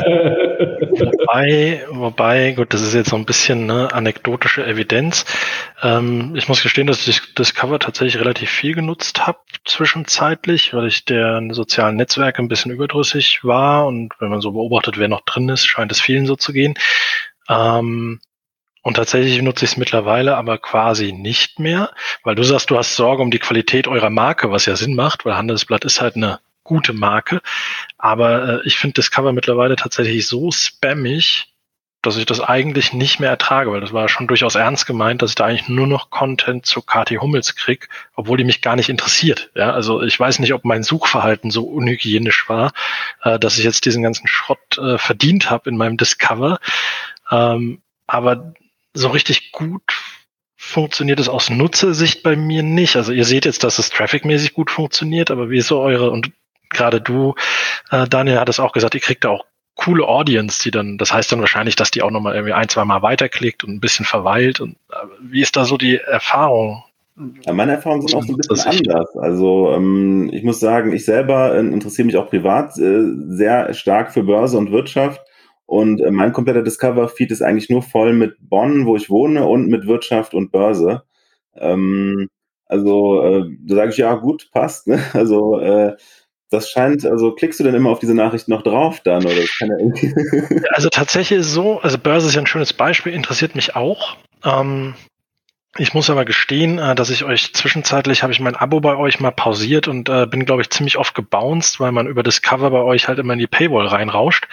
[SPEAKER 5] Wobei, wobei, gut, das ist jetzt so ein bisschen ne, anekdotische Evidenz. Ähm, ich muss gestehen, dass ich Discover tatsächlich relativ viel genutzt habe zwischenzeitlich, weil ich der sozialen Netzwerke ein bisschen überdrüssig war und wenn man so beobachtet, wer noch drin ist, scheint es vielen so zu gehen. Ähm, und tatsächlich nutze ich es mittlerweile aber quasi nicht mehr, weil du sagst, du hast Sorge um die Qualität eurer Marke, was ja Sinn macht, weil Handelsblatt ist halt eine gute Marke, aber äh, ich finde Discover mittlerweile tatsächlich so spammig, dass ich das eigentlich nicht mehr ertrage, weil das war schon durchaus ernst gemeint, dass ich da eigentlich nur noch Content zu Kathi Hummels kriege, obwohl die mich gar nicht interessiert. Ja, also ich weiß nicht, ob mein Suchverhalten so unhygienisch war, äh, dass ich jetzt diesen ganzen Schrott äh, verdient habe in meinem Discover, ähm, aber so richtig gut funktioniert es aus Nutzersicht bei mir nicht. Also ihr seht jetzt, dass es trafficmäßig gut funktioniert, aber wie ist so eure, und gerade du, äh, Daniel, hat es auch gesagt, ihr kriegt da auch coole Audience, die dann, das heißt dann wahrscheinlich, dass die auch nochmal irgendwie ein, zwei Mal weiterklickt und ein bisschen verweilt. Und äh, wie ist da so die Erfahrung?
[SPEAKER 4] Ja, meine Erfahrungen sind auch so ein bisschen anders. Also ähm, ich muss sagen, ich selber äh, interessiere mich auch privat äh, sehr stark für Börse und Wirtschaft. Und äh, mein kompletter Discover-Feed ist eigentlich nur voll mit Bonn, wo ich wohne, und mit Wirtschaft und Börse. Ähm, also äh, da sage ich, ja gut, passt. Ne? Also äh, das scheint, also klickst du denn immer auf diese Nachricht noch drauf dann? Oder das kann ja irgendwie
[SPEAKER 5] also tatsächlich ist es so, also Börse ist ja ein schönes Beispiel, interessiert mich auch. Ähm, ich muss aber gestehen, äh, dass ich euch zwischenzeitlich, habe ich mein Abo bei euch mal pausiert und äh, bin, glaube ich, ziemlich oft gebounced, weil man über Discover bei euch halt immer in die Paywall reinrauscht.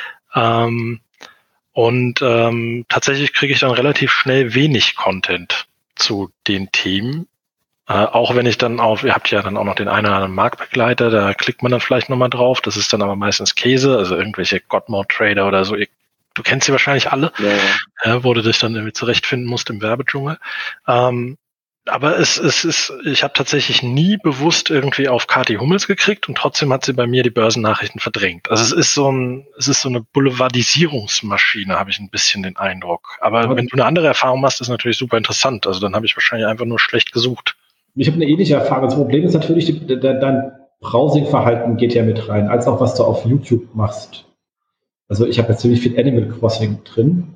[SPEAKER 5] Ähm, und ähm, tatsächlich kriege ich dann relativ schnell wenig Content zu den Themen. Äh, auch wenn ich dann auf, ihr habt ja dann auch noch den einen oder anderen Marktbegleiter, da klickt man dann vielleicht nochmal drauf, das ist dann aber meistens Käse, also irgendwelche Godmode-Trader oder so, ihr, du kennst sie wahrscheinlich alle,
[SPEAKER 4] ja, ja.
[SPEAKER 5] Äh, wo du dich dann irgendwie zurechtfinden musst im Werbedschungel. Ähm, aber es, es ist, ich habe tatsächlich nie bewusst irgendwie auf Kathi Hummels gekriegt und trotzdem hat sie bei mir die Börsennachrichten verdrängt. Also es ist so ein, es ist so eine Boulevardisierungsmaschine, habe ich ein bisschen den Eindruck. Aber
[SPEAKER 2] Aber
[SPEAKER 5] wenn du eine andere Erfahrung machst, ist natürlich super interessant. Also dann habe ich wahrscheinlich einfach nur schlecht gesucht.
[SPEAKER 2] Ich habe eine ähnliche Erfahrung. Das Problem ist natürlich, die, de, dein Browsing-Verhalten geht ja mit rein, als auch was du auf YouTube machst. Also ich habe jetzt ziemlich viel Animal Crossing drin.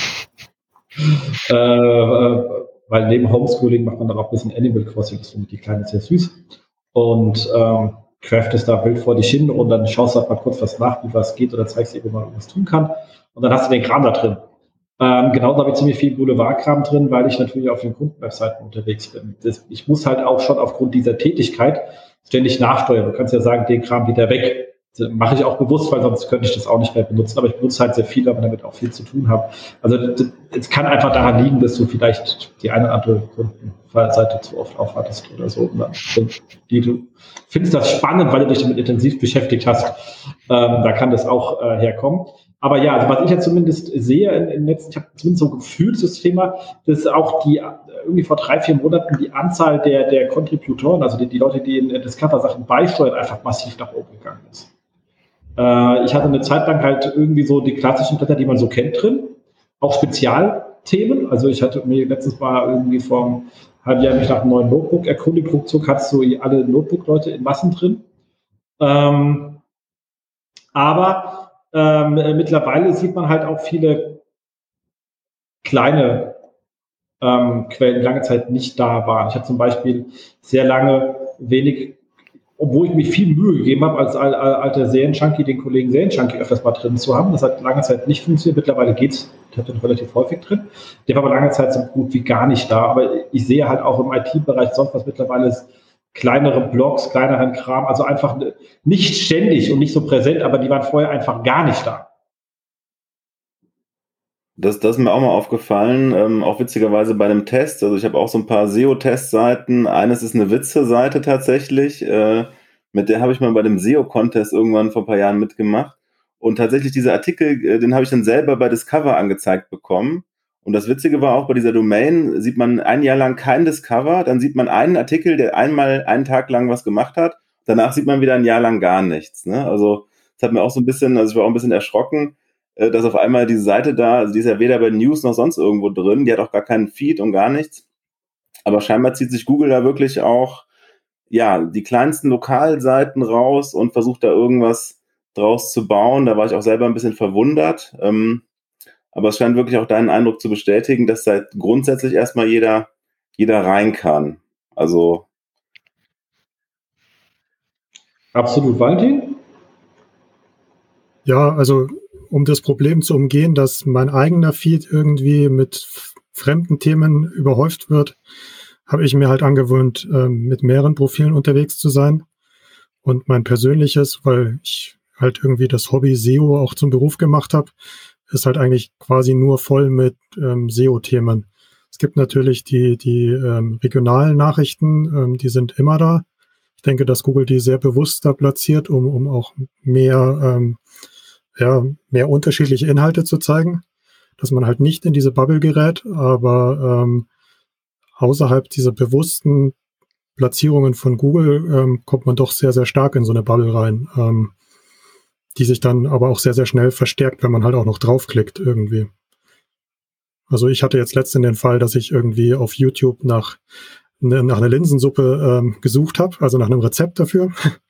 [SPEAKER 2] äh, weil neben Homeschooling macht man dann auch ein bisschen Animal Crossing, das findet die Kleine sehr süß. Und ähm, craftest da wild vor dich hin und dann schaust du halt mal kurz was nach, wie was geht oder zeigst dir, wie man was tun kann. Und dann hast du den Kram da drin. Ähm, genauso habe ich ziemlich viel Boulevardkram drin, weil ich natürlich auf den Kundenwebseiten unterwegs bin. Das, ich muss halt auch schon aufgrund dieser Tätigkeit ständig nachsteuern. Du kannst ja sagen, den Kram geht da weg. Das mache ich auch bewusst, weil sonst könnte ich das auch nicht mehr benutzen. Aber ich benutze halt sehr viel, weil man damit auch viel zu tun hat. Also es kann einfach daran liegen, dass du vielleicht die eine oder andere Kundenseite zu oft aufhattest oder so. Und dann, die, du findest das spannend, weil du dich damit intensiv beschäftigt hast. Ähm, da kann das auch äh, herkommen. Aber ja, also was ich ja zumindest sehe, in, in letzten, ich habe zumindest so gefühlt das Thema, dass auch die irgendwie vor drei, vier Monaten die Anzahl der, der Contributoren, also die, die Leute, die in Discover-Sachen beisteuern, einfach massiv nach oben gegangen ist. Äh, ich hatte eine Zeit lang halt irgendwie so die klassischen Blätter, die man so kennt, drin, auch Spezialthemen. Also ich hatte mir letztens mal irgendwie vor einem halben Jahr mich nach einem neuen Notebook erkundigt, ruckzuck hat so alle Notebook-Leute in Massen drin. Ähm, aber Ähm, mittlerweile sieht man halt auch viele kleine ähm, Quellen, die lange Zeit nicht da waren. Ich habe zum Beispiel sehr lange wenig, obwohl ich mir viel Mühe gegeben habe, als al- al- alter Serienjunkie den Kollegen Serienjunkie öfters mal drin zu haben. Das hat lange Zeit nicht funktioniert. Mittlerweile geht's. Ich habe den relativ häufig drin. Der war aber lange Zeit so gut wie gar nicht da. Aber ich sehe halt auch im I T-Bereich sonst was mittlerweile ist, kleinere Blogs, kleineren Kram, also einfach nicht ständig und nicht so präsent, aber die waren vorher einfach gar nicht da.
[SPEAKER 4] Das, das ist mir auch mal aufgefallen, ähm, auch witzigerweise bei einem Test. Also ich habe auch so ein paar S E O-Testseiten. Eines ist eine Witze-Seite tatsächlich. Äh, mit der habe ich mal bei dem S E O-Contest irgendwann vor ein paar Jahren mitgemacht. Und tatsächlich dieser Artikel, äh, den habe ich dann selber bei Discover angezeigt bekommen. Und das Witzige war auch, bei dieser Domain sieht man ein Jahr lang kein Discover, dann sieht man einen Artikel, der einmal einen Tag lang was gemacht hat, danach sieht man wieder ein Jahr lang gar nichts. Ne? Also das hat mir auch so ein bisschen, also ich war auch ein bisschen erschrocken, dass auf einmal diese Seite da, also die ist ja weder bei News noch sonst irgendwo drin, die hat auch gar keinen Feed und gar nichts. Aber scheinbar zieht sich Google da wirklich auch, ja, die kleinsten Lokalseiten raus und versucht da irgendwas draus zu bauen. Da war ich auch selber ein bisschen verwundert. Ähm, Aber es scheint wirklich auch deinen Eindruck zu bestätigen, dass da grundsätzlich erstmal jeder, jeder rein kann. Also.
[SPEAKER 2] Absolut, Valentin?
[SPEAKER 3] Ja, also um das Problem zu umgehen, dass mein eigener Feed irgendwie mit fremden Themen überhäuft wird, habe ich mir halt angewöhnt, mit mehreren Profilen unterwegs zu sein. Und mein persönliches, weil ich halt irgendwie das Hobby S E O auch zum Beruf gemacht habe, ist halt eigentlich quasi nur voll mit ähm, S E O-Themen. Es gibt natürlich die, die ähm, regionalen Nachrichten, ähm, die sind immer da. Ich denke, dass Google die sehr bewusst da platziert, um, um auch mehr, ähm, ja, mehr unterschiedliche Inhalte zu zeigen, dass man halt nicht in diese Bubble gerät, aber ähm, außerhalb dieser bewussten Platzierungen von Google ähm, kommt man doch sehr, sehr stark in so eine Bubble rein. Ähm, die sich dann aber auch sehr, sehr schnell verstärkt, wenn man halt auch noch draufklickt irgendwie. Also ich hatte jetzt letztens den Fall, dass ich irgendwie auf YouTube nach, ne, nach einer Linsensuppe ähm, gesucht habe, also nach einem Rezept dafür.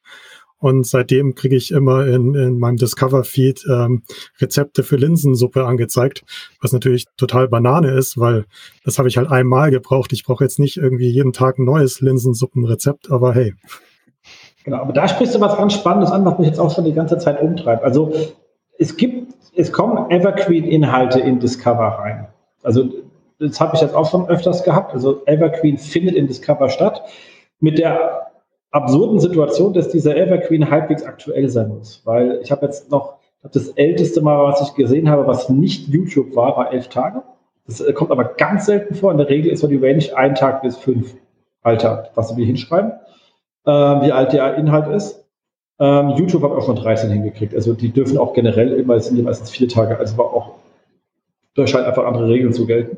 [SPEAKER 3] Und seitdem kriege ich immer in, in meinem Discover-Feed ähm, Rezepte für Linsensuppe angezeigt, was natürlich total Banane ist, weil das habe ich halt einmal gebraucht. Ich brauche jetzt nicht irgendwie jeden Tag ein neues Linsensuppenrezept, aber hey.
[SPEAKER 2] Genau, aber da sprichst du was ganz Spannendes an, was mich jetzt auch schon die ganze Zeit umtreibt. Also es gibt, es kommen Evergreen-Inhalte in Discover rein. Also das habe ich jetzt auch schon öfters gehabt. Also Evergreen findet in Discover statt, mit der absurden Situation, dass dieser Evergreen halbwegs aktuell sein muss. Weil ich habe jetzt noch, das älteste Mal, was ich gesehen habe, was nicht YouTube war, war elf Tage. Das kommt aber ganz selten vor. In der Regel ist so die Range ein Tag bis fünf. Alter, was wir hinschreiben. Ähm, wie alt der Inhalt ist. Ähm, YouTube hat auch schon dreizehn hingekriegt. Also die dürfen auch generell immer, es sind ja meistens vier Tage, also war auch, da scheinen einfach andere Regeln zu gelten.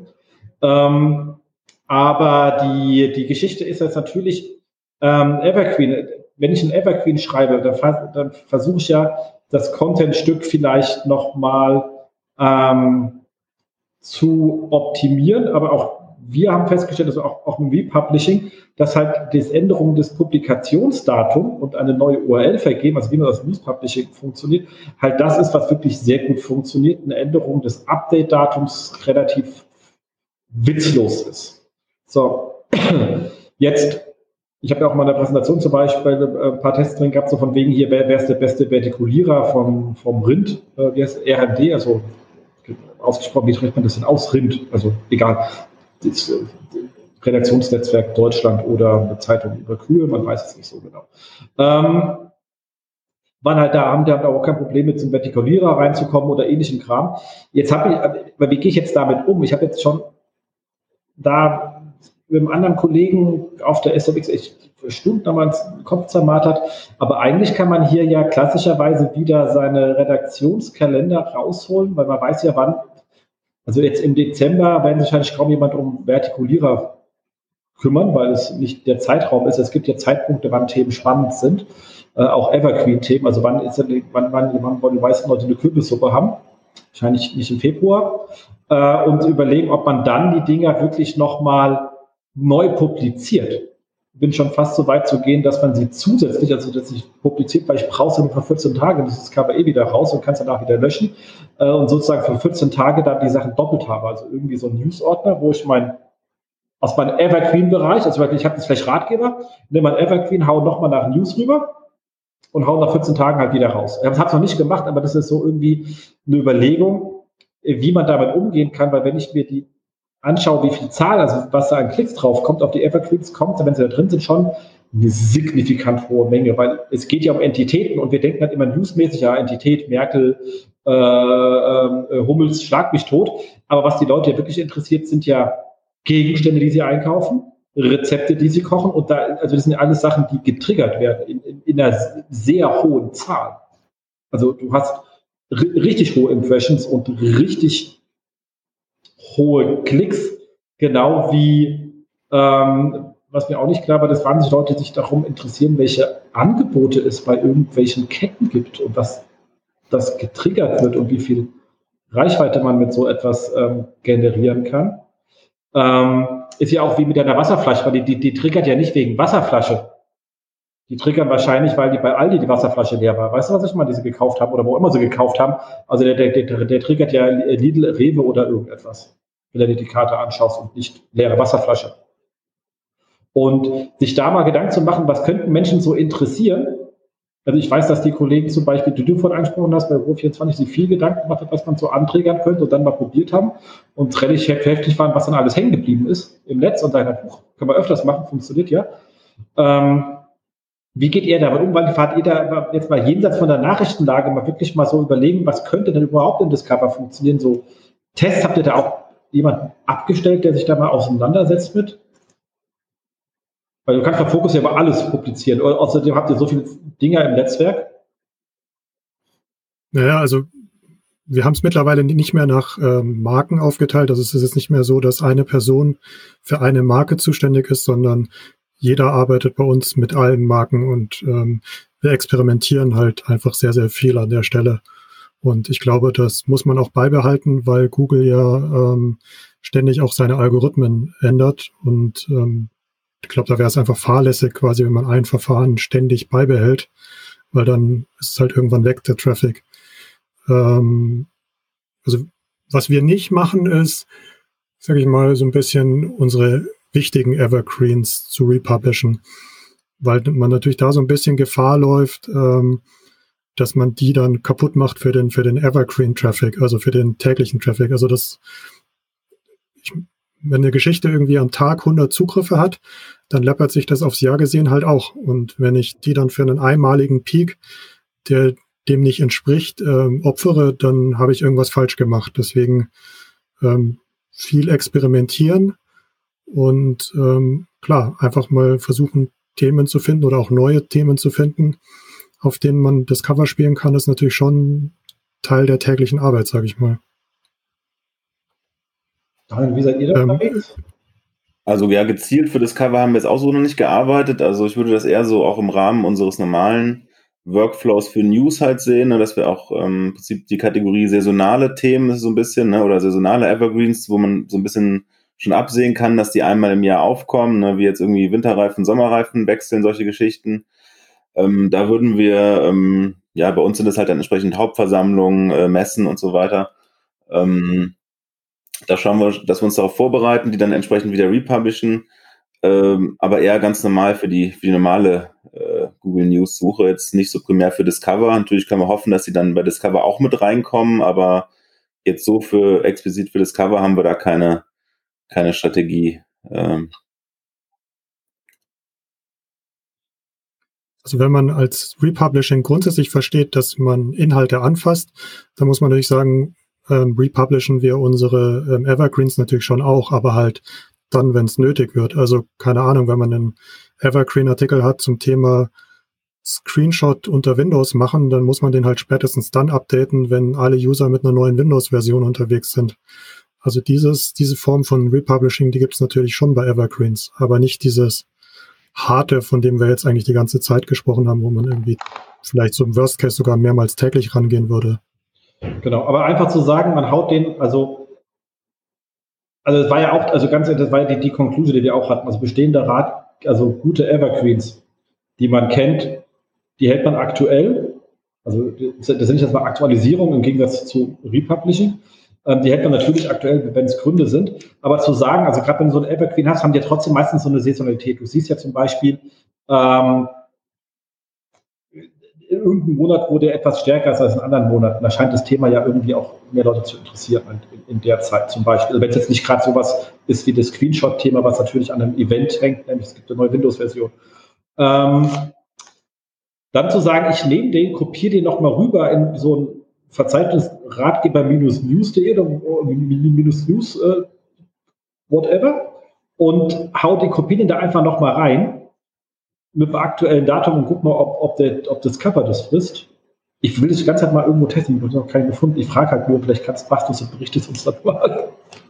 [SPEAKER 2] Ähm, aber die, die Geschichte ist jetzt natürlich ähm, Evergreen. Wenn ich ein Evergreen schreibe, dann, dann versuche ich ja, das Contentstück vielleicht nochmal ähm, zu optimieren, aber auch wir haben festgestellt, also auch, auch im Republishing, dass halt die Änderung des Publikationsdatums und eine neue U R L vergeben, also wie man das News Publishing funktioniert, halt das ist, was wirklich sehr gut funktioniert. Eine Änderung des Update-Datums relativ witzlos ist. So, jetzt, ich habe ja auch mal in der Präsentation zum Beispiel ein paar Tests drin gehabt, so von wegen hier, wer, wer ist der beste Vertikulierer vom, vom Rind, äh, wie heißt R M D, also ausgesprochen, wie spricht man das denn aus? Rind, also egal. Das Redaktionsnetzwerk Deutschland oder eine Zeitung über Kühe, man weiß es nicht so genau. Ähm, waren halt da, haben die haben da auch kein Problem mit zum Vertikulierer reinzukommen oder ähnlichen Kram. Jetzt habe ich, aber wie gehe ich jetzt damit um? Ich habe jetzt schon da mit einem anderen Kollegen auf der S M X, ich Stunden haben wir uns den Kopf zermartert. Aber eigentlich kann man hier ja klassischerweise wieder seine Redaktionskalender rausholen, weil man weiß ja wann, also jetzt im Dezember werden sich wahrscheinlich kaum jemand um Vertikulierer kümmern, weil es nicht der Zeitraum ist. Es gibt ja Zeitpunkte, wann Themen spannend sind. Äh, auch Evergreen-Themen, also wann ist wann, wann, wann wollen die meisten Leute eine Kürbissuppe haben? Wahrscheinlich nicht im Februar. Äh, und überlegen, ob man dann die Dinger wirklich nochmal neu publiziert. Ich bin schon fast so weit zu gehen, dass man sie zusätzlich, also dass ich publiziert, weil ich brauche es nur für vierzehn Tage, das ist das Cover eh wieder raus und kann es danach wieder löschen äh, und sozusagen für vierzehn Tage dann die Sachen doppelt habe. Also irgendwie so ein Newsordner, wo ich mein aus meinem Evergreen-Bereich, also ich habe jetzt vielleicht Ratgeber, nehme mein Evergreen, hau nochmal nach News rüber und hau nach vierzehn Tagen halt wieder raus. Ich habe es noch nicht gemacht, aber das ist so irgendwie eine Überlegung, wie man damit umgehen kann, weil wenn ich mir die anschaue, wie viel Zahl, also was da an Klicks drauf kommt, auf die Evergreens kommt, wenn sie da drin sind, schon eine signifikant hohe Menge, weil es geht ja um Entitäten und wir denken halt immer newsmäßig, ja, Entität, Merkel, äh, äh, Hummels, schlag mich tot, aber was die Leute ja wirklich interessiert, sind ja Gegenstände, die sie einkaufen, Rezepte, die sie kochen und da, also das sind ja alles Sachen, die getriggert werden in, in, in einer sehr hohen Zahl. Also du hast r- richtig hohe Impressions und richtig hohe Klicks, genau wie, ähm, was mir auch nicht klar war, dass wahnsinnig Leute sich darum interessieren, welche Angebote es bei irgendwelchen Ketten gibt und was das getriggert wird und wie viel Reichweite man mit so etwas ähm, generieren kann. Ähm, ist ja auch wie mit einer Wasserflasche, weil die, die, die triggert ja nicht wegen Wasserflasche. Die triggern wahrscheinlich, weil die bei Aldi die Wasserflasche leer war. Weißt du, was ich mal, die sie gekauft haben oder wo immer sie gekauft haben? Also der, der, der, der triggert ja Lidl, Rewe oder irgendetwas, wenn du dir die Karte anschaust und nicht leere Wasserflasche. Und sich da mal Gedanken zu machen, was könnten Menschen so interessieren? Also ich weiß, dass die Kollegen zum Beispiel, die du vorhin angesprochen hast, bei Ro vierundzwanzig, sich viel Gedanken gemacht hat, was man so anträgern könnte und dann mal probiert haben und relativ heftig waren, was dann alles hängen geblieben ist im Netz und dann, Buch können wir öfters machen, funktioniert ja. Ähm, Wie geht ihr damit um? Weil fahrt ihr da jetzt mal jenseits von der Nachrichtenlage mal wirklich mal so überlegen, was könnte denn überhaupt in Discover funktionieren? So Tests, habt ihr da auch jemanden abgestellt, der sich da mal auseinandersetzt mit? Weil du kannst bei Focus ja über alles publizieren. Außerdem habt ihr so viele Dinger im Netzwerk.
[SPEAKER 3] Naja, also wir haben es mittlerweile nicht mehr nach ähm, Marken aufgeteilt. Also es ist jetzt nicht mehr so, dass eine Person für eine Marke zuständig ist, sondern jeder arbeitet bei uns mit allen Marken und ähm, wir experimentieren halt einfach sehr, sehr viel an der Stelle. Und ich glaube, das muss man auch beibehalten, weil Google ja ähm, ständig auch seine Algorithmen ändert. Und ähm, ich glaube, da wäre es einfach fahrlässig quasi, wenn man ein Verfahren ständig beibehält, weil dann ist es halt irgendwann weg, der Traffic. Ähm, also was wir nicht machen ist, sage ich mal, so ein bisschen unsere wichtigen Evergreens zu republishen, weil man natürlich da so ein bisschen Gefahr läuft, ähm, dass man die dann kaputt macht für den für den Evergreen-Traffic, also für den täglichen Traffic. Also das, ich, wenn eine Geschichte irgendwie am Tag hundert Zugriffe hat, dann läppert sich das aufs Jahr gesehen halt auch. Und wenn ich die dann für einen einmaligen Peak, der dem nicht entspricht, ähm, opfere, dann habe ich irgendwas falsch gemacht. Deswegen ähm, viel experimentieren und ähm, klar, einfach mal versuchen, Themen zu finden oder auch neue Themen zu finden, auf denen man Discover spielen kann, ist natürlich schon Teil der täglichen Arbeit, sage ich mal.
[SPEAKER 2] Wie seid ihr da
[SPEAKER 3] Ähm,
[SPEAKER 2] unterwegs?
[SPEAKER 4] Also ja, gezielt für Discover haben wir jetzt auch so noch nicht gearbeitet. Also ich würde das eher so auch im Rahmen unseres normalen Workflows für News halt sehen, ne, dass wir auch ähm, im Prinzip die Kategorie saisonale Themen ist so ein bisschen, ne, oder saisonale Evergreens, wo man so ein bisschen schon absehen kann, dass die einmal im Jahr aufkommen, ne, wie jetzt irgendwie Winterreifen, Sommerreifen wechseln, solche Geschichten. Ähm, da würden wir, ähm, ja, bei uns sind es halt dann entsprechend Hauptversammlungen, äh, Messen und so weiter. Ähm, da schauen wir, dass wir uns darauf vorbereiten, die dann entsprechend wieder republishen, ähm, aber eher ganz normal für die, für die normale äh, Google News Suche, jetzt nicht so primär für Discover. Natürlich können wir hoffen, dass sie dann bei Discover auch mit reinkommen, aber jetzt so für explizit für Discover haben wir da keine, keine Strategie. Ähm,
[SPEAKER 3] Also wenn man als Republishing grundsätzlich versteht, dass man Inhalte anfasst, dann muss man natürlich sagen, ähm, republishen wir unsere ähm, Evergreens natürlich schon auch, aber halt dann, wenn es nötig wird. Also keine Ahnung, wenn man einen Evergreen-Artikel hat zum Thema Screenshot unter Windows machen, dann muss man den halt spätestens dann updaten, wenn alle User mit einer neuen Windows-Version unterwegs sind. Also dieses, diese Form von Republishing, die gibt es natürlich schon bei Evergreens, aber nicht dieses harte, von dem wir jetzt eigentlich die ganze Zeit gesprochen haben, wo man irgendwie vielleicht so im Worst Case sogar mehrmals täglich rangehen würde.
[SPEAKER 2] Genau, aber einfach zu sagen, man haut den, also also es war ja auch, also ganz, das war ja die, die Conclusion, die wir auch hatten, also bestehender Rat, also gute Evergreens, die man kennt, die hält man aktuell, also das sind nicht erstmal Aktualisierungen im Gegensatz zu Republishing, ähm, die hält man natürlich aktuell, wenn es Gründe sind, aber zu sagen, also gerade wenn du so ein Evergreen hast, haben die ja trotzdem meistens so eine Saisonalität. Du siehst ja zum Beispiel, ähm, in irgendeinem Monat, wo der etwas stärker ist als in anderen Monaten, da scheint das Thema ja irgendwie auch mehr Leute zu interessieren in, in der Zeit zum Beispiel. Wenn es jetzt nicht gerade sowas ist wie das Screenshot-Thema, was natürlich an einem Event hängt, nämlich es gibt eine neue Windows-Version. Ähm, dann zu sagen, ich nehme den, kopiere den nochmal rüber in so ein Verzeichnis ratgeber-news punkt de oder minus news, äh, whatever, und hau die Kopien da einfach nochmal rein mit dem aktuellen Datum und guck mal, ob, ob, der, ob das Cover das frisst. Ich will das die ganze Zeit mal irgendwo testen, ich habe noch keinen gefunden. Ich frage halt nur, vielleicht kannst, machst du es und berichtest uns dann mal.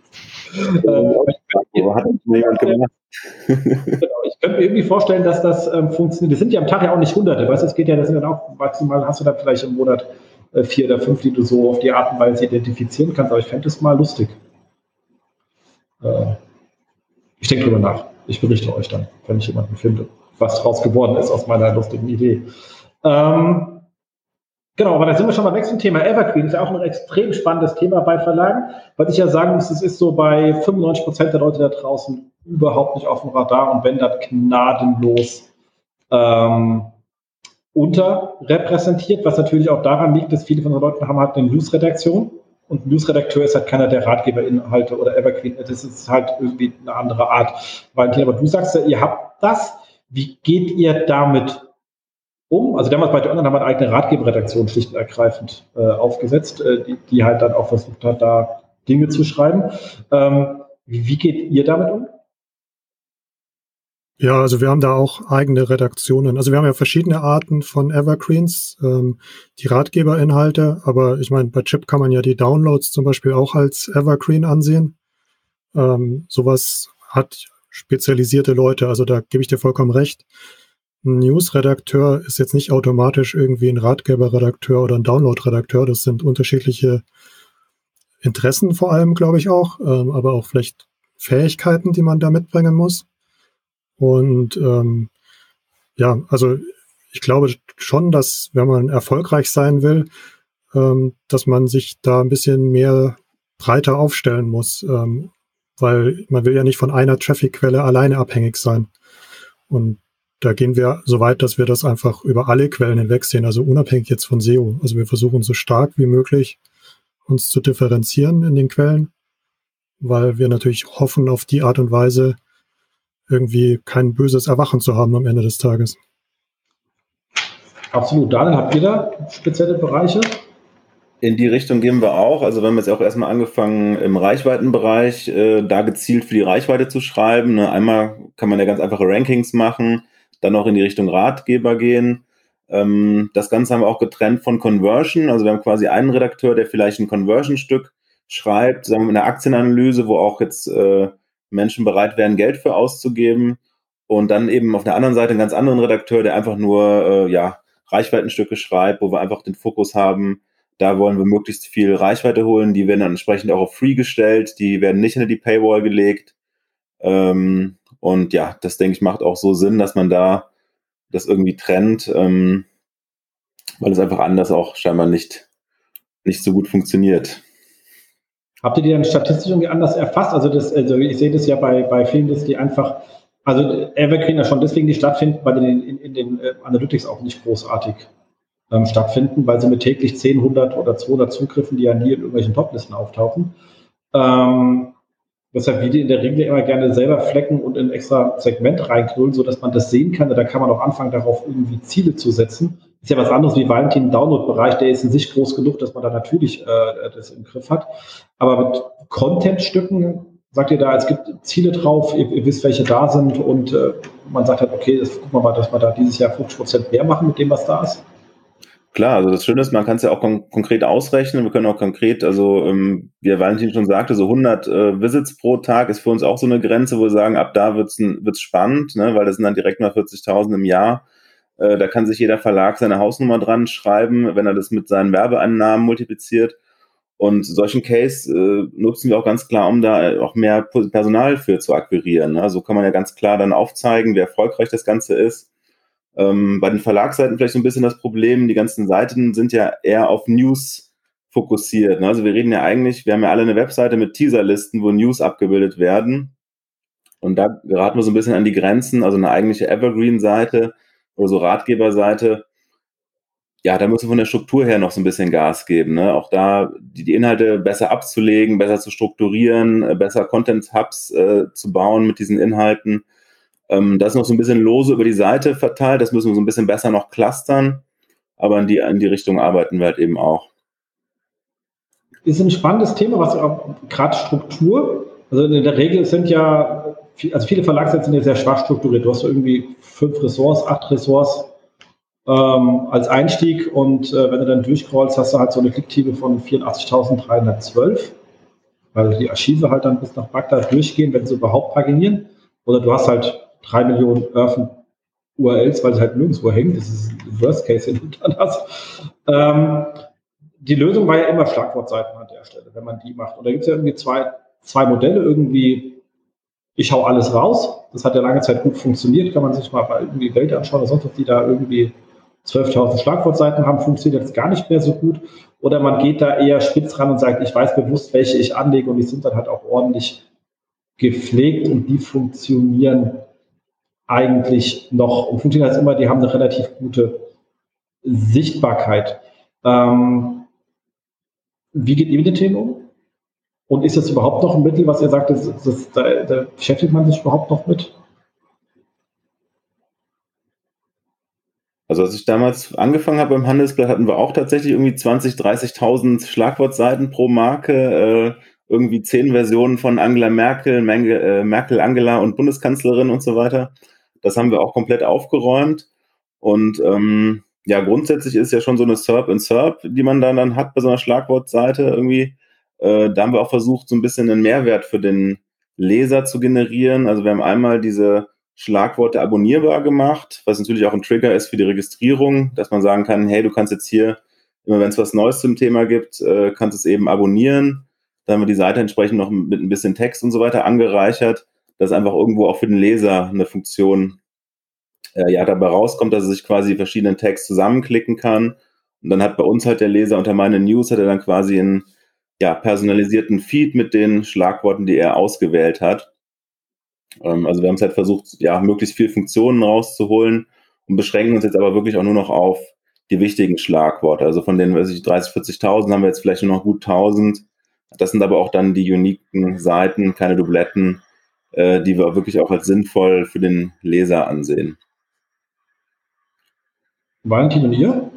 [SPEAKER 4] Wo hat das jemand gemacht?
[SPEAKER 2] Genau, ich könnte mir irgendwie vorstellen, dass das ähm, funktioniert. Das sind ja am Tag ja auch nicht Hunderte, weißt du, es geht ja, das sind dann auch maximal, hast du dann vielleicht im Monat äh, vier oder fünf, die du so auf die Art und Weise identifizieren kannst, aber ich fände das mal lustig. Äh, ich denke drüber nach. Ich berichte euch dann, wenn ich jemanden finde, was draus geworden ist aus meiner lustigen Idee. Ähm, genau, aber da sind wir schon beim nächsten Thema. Evergreen ist ja auch ein extrem spannendes Thema bei Verlagen, weil ich ja sagen muss, es ist so bei fünfundneunzig Prozent der Leute da draußen überhaupt nicht auf dem Radar und wenn dann gnadenlos ähm, unterrepräsentiert, was natürlich auch daran liegt, dass viele von den Leuten haben halt eine News-Redaktion und ein Newsredakteur ist halt keiner der Ratgeberinhalte oder Evergreen, das ist halt irgendwie eine andere Art. Valentin, aber du sagst ja, ihr habt das, wie geht ihr damit um? Also damals bei der Online haben wir eine eigene Ratgeberredaktion schlicht und ergreifend äh, aufgesetzt, äh, die, die halt dann auch versucht hat, da Dinge zu schreiben. Ähm, wie, wie geht ihr damit um?
[SPEAKER 3] Ja, also wir haben da auch eigene Redaktionen. Also wir haben ja verschiedene Arten von Evergreens, ähm, die Ratgeberinhalte, aber ich meine, bei Chip kann man ja die Downloads zum Beispiel auch als Evergreen ansehen. Ähm, sowas hat spezialisierte Leute, also da gebe ich dir vollkommen recht. Ein News-Redakteur ist jetzt nicht automatisch irgendwie ein Ratgeberredakteur oder ein Download-Redakteur, das sind unterschiedliche Interessen vor allem, glaube ich auch, ähm, aber auch vielleicht Fähigkeiten, die man da mitbringen muss. Und ähm, ja, also ich glaube schon, dass wenn man erfolgreich sein will, ähm, dass man sich da ein bisschen mehr breiter aufstellen muss, ähm, weil man will ja nicht von einer Traffic-Quelle alleine abhängig sein. Und da gehen wir so weit, dass wir das einfach über alle Quellen hinweg sehen, also unabhängig jetzt von S E O. Also wir versuchen so stark wie möglich uns zu differenzieren in den Quellen, weil wir natürlich hoffen, auf die Art und Weise irgendwie kein böses Erwachen zu haben am Ende des Tages.
[SPEAKER 2] Absolut. Daniel, habt ihr da spezielle Bereiche?
[SPEAKER 4] In die Richtung gehen wir auch. Also wir haben jetzt auch erstmal angefangen im Reichweitenbereich, äh, da gezielt für die Reichweite zu schreiben. Ne? Einmal kann man ja ganz einfache Rankings machen, dann auch in die Richtung Ratgeber gehen. Ähm, das Ganze haben wir auch getrennt von Conversion. Also wir haben quasi einen Redakteur, der vielleicht ein Conversion-Stück schreibt, sagen wir in der Aktienanalyse, wo auch jetzt äh, Menschen bereit wären, Geld für auszugeben. Und dann eben auf der anderen Seite einen ganz anderen Redakteur, der einfach nur äh, ja, Reichweitenstücke schreibt, wo wir einfach den Fokus haben, da wollen wir möglichst viel Reichweite holen. Die werden dann entsprechend auch auf Free gestellt. Die werden nicht hinter die Paywall gelegt. Ähm, und ja, das denke ich macht auch so Sinn, dass man da das irgendwie trennt, ähm, weil es einfach anders auch scheinbar nicht, nicht so gut funktioniert.
[SPEAKER 2] Habt ihr die dann statistisch irgendwie anders erfasst? Also, das, also ich sehe das ja bei, bei vielen, dass die einfach, also Evergreen ja schon deswegen nicht stattfinden, weil in, in, in den äh, Analytics auch nicht großartig ähm, stattfinden, weil sie mit täglich zehn, hundert oder zweihundert Zugriffen, die ja nie in irgendwelchen Toplisten auftauchen. Ähm, deshalb wir die in der Regel immer gerne selber flecken und in ein extra Segment reinknüllen, sodass man das sehen kann. Da kann man auch anfangen, darauf irgendwie Ziele zu setzen. Ist ja was anderes wie Valentin im Download-Bereich, der ist in sich groß genug, dass man da natürlich äh, das im Griff hat. Aber mit Content-Stücken sagt ihr da, es gibt Ziele drauf, ihr, ihr wisst, welche da sind und äh, man sagt halt, okay, das, gucken wir mal, dass wir da dieses Jahr fünfzig Prozent mehr machen mit dem, was da ist?
[SPEAKER 4] Klar, also das Schöne ist, man kann es ja auch kon- konkret ausrechnen. Wir können auch konkret, also ähm, wie Valentin schon sagte, so hundert äh, Visits pro Tag ist für uns auch so eine Grenze, wo wir sagen, ab da wird's ein, wird's spannend, ne, weil das sind dann direkt mal vierzigtausend im Jahr. Äh, da kann sich jeder Verlag seine Hausnummer dran schreiben, wenn er das mit seinen Werbeeinnahmen multipliziert. Und solchen Case äh, nutzen wir auch ganz klar, um da auch mehr Personal für zu akquirieren. Ne? So kann man ja ganz klar dann aufzeigen, wie erfolgreich das Ganze ist. Ähm, bei den Verlagsseiten vielleicht so ein bisschen das Problem, die ganzen Seiten sind ja eher auf News fokussiert. Ne? Also wir reden ja eigentlich, wir haben ja alle eine Webseite mit Teaserlisten, wo News abgebildet werden. Und da geraten wir so ein bisschen an die Grenzen, also eine eigentliche Evergreen-Seite oder so Ratgeberseite. Ja, da müssen wir von der Struktur her noch so ein bisschen Gas geben. Ne? Auch da die, die Inhalte besser abzulegen, besser zu strukturieren, besser Content-Hubs äh, zu bauen mit diesen Inhalten. Ähm, das ist noch so ein bisschen lose über die Seite verteilt. Das müssen wir so ein bisschen besser noch clustern. Aber in die, in die Richtung arbeiten wir halt eben auch.
[SPEAKER 2] Ist ein spannendes Thema, was gerade Struktur, also in der Regel sind ja, also viele Verlagsseiten sind ja sehr schwach strukturiert. Du hast so irgendwie fünf Ressorts, acht Ressorts ähm, als Einstieg und äh, wenn du dann durchcrawlst, hast du halt so eine Klicktiefe von vierundachtzigtausenddreihundertzwölf, weil die Archive halt dann bis nach Bagdad durchgehen, wenn sie überhaupt paginieren. Oder du hast halt drei Millionen Earthen U R Ls, weil sie halt nirgendwo hängen. Das ist ein Worst Case, den du dann hast. Ähm, die Lösung war ja immer Schlagwortseiten an der Stelle, wenn man die macht. Und da gibt es ja irgendwie zwei, zwei Modelle. Irgendwie, ich hau alles raus. Das hat ja lange Zeit gut funktioniert. Kann man sich mal bei irgendwie Welt anschauen oder sonst was, die da irgendwie zwölftausend Schlagwortseiten haben, funktioniert jetzt gar nicht mehr so gut. Oder man geht da eher spitz ran und sagt, ich weiß bewusst, welche ich anlege und die sind dann halt auch ordentlich gepflegt und die funktionieren eigentlich noch und funktionieren halt immer, die haben eine relativ gute Sichtbarkeit. Ähm, wie geht ihr mit den Themen um? Und ist das überhaupt noch ein Mittel, was ihr sagt, das, das, da, da beschäftigt man sich überhaupt noch mit?
[SPEAKER 4] Also als ich damals angefangen habe beim Handelsblatt, hatten wir auch tatsächlich irgendwie zwanzigtausend, dreißigtausend Schlagwortseiten pro Marke, äh, irgendwie zehn Versionen von Angela Merkel, Menge, äh, Merkel, Angela und Bundeskanzlerin und so weiter. Das haben wir auch komplett aufgeräumt. Und ähm, ja, grundsätzlich ist ja schon so eine S E R P in S E R P, die man dann, dann hat bei so einer Schlagwortseite irgendwie. Äh, da haben wir auch versucht, so ein bisschen einen Mehrwert für den Leser zu generieren. Also wir haben einmal diese Schlagworte abonnierbar gemacht, was natürlich auch ein Trigger ist für die Registrierung, dass man sagen kann, hey, du kannst jetzt hier, immer wenn es was Neues zum Thema gibt, äh, kannst es eben abonnieren. Da haben wir die Seite entsprechend noch mit ein bisschen Text und so weiter angereichert, dass einfach irgendwo auch für den Leser eine Funktion äh, ja dabei rauskommt, dass er sich quasi die verschiedenen Tags zusammenklicken kann. Und dann hat bei uns halt der Leser unter meine News hat er dann quasi einen ja, personalisierten Feed mit den Schlagworten, die er ausgewählt hat. Ähm, also wir haben es halt versucht, ja, möglichst viele Funktionen rauszuholen und beschränken uns jetzt aber wirklich auch nur noch auf die wichtigen Schlagworte. Also von den, weiß ich, dreißig, vierzigtausend haben wir jetzt vielleicht nur noch gut tausend. Das sind aber auch dann die uniken Seiten, keine Dubletten, äh, die wir wirklich auch als sinnvoll für den Leser ansehen.
[SPEAKER 2] Valentin und ihr?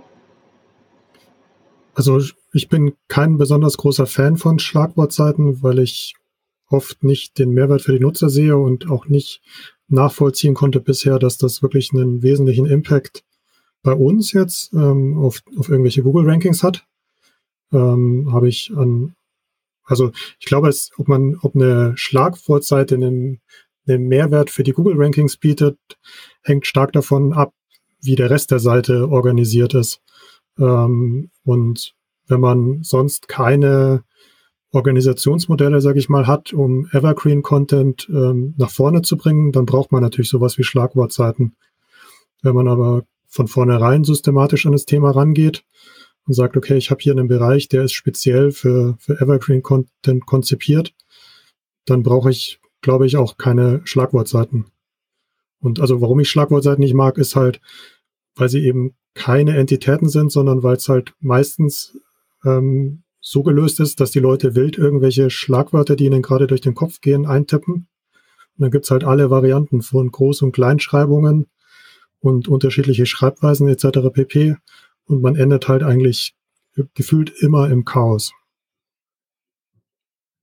[SPEAKER 3] Also ich bin kein besonders großer Fan von Schlagwortseiten, weil ich oft nicht den Mehrwert für die Nutzer sehe und auch nicht nachvollziehen konnte bisher, dass das wirklich einen wesentlichen Impact bei uns jetzt ähm, auf, auf irgendwelche Google-Rankings hat. Ähm, habe ich an, also ich glaube, es, ob man, ob eine Schlagwortseite einen, einen Mehrwert für die Google-Rankings bietet, hängt stark davon ab, wie der Rest der Seite organisiert ist. Ähm, und wenn man sonst keine Organisationsmodelle, sage ich mal, hat, um Evergreen-Content ähm, nach vorne zu bringen, dann braucht man natürlich sowas wie Schlagwortseiten. Wenn man aber von vornherein systematisch an das Thema rangeht und sagt, okay, ich habe hier einen Bereich, der ist speziell für, für Evergreen-Content konzipiert, dann brauche ich, glaube ich, auch keine Schlagwortseiten. Und also warum ich Schlagwortseiten nicht mag, ist halt, weil sie eben keine Entitäten sind, sondern weil es halt meistens ähm, so gelöst ist, dass die Leute wild irgendwelche Schlagwörter, die ihnen gerade durch den Kopf gehen, eintippen. Und dann gibt's halt alle Varianten von Groß- und Kleinschreibungen und unterschiedliche Schreibweisen et cetera pp. Und man endet halt eigentlich gefühlt immer im Chaos.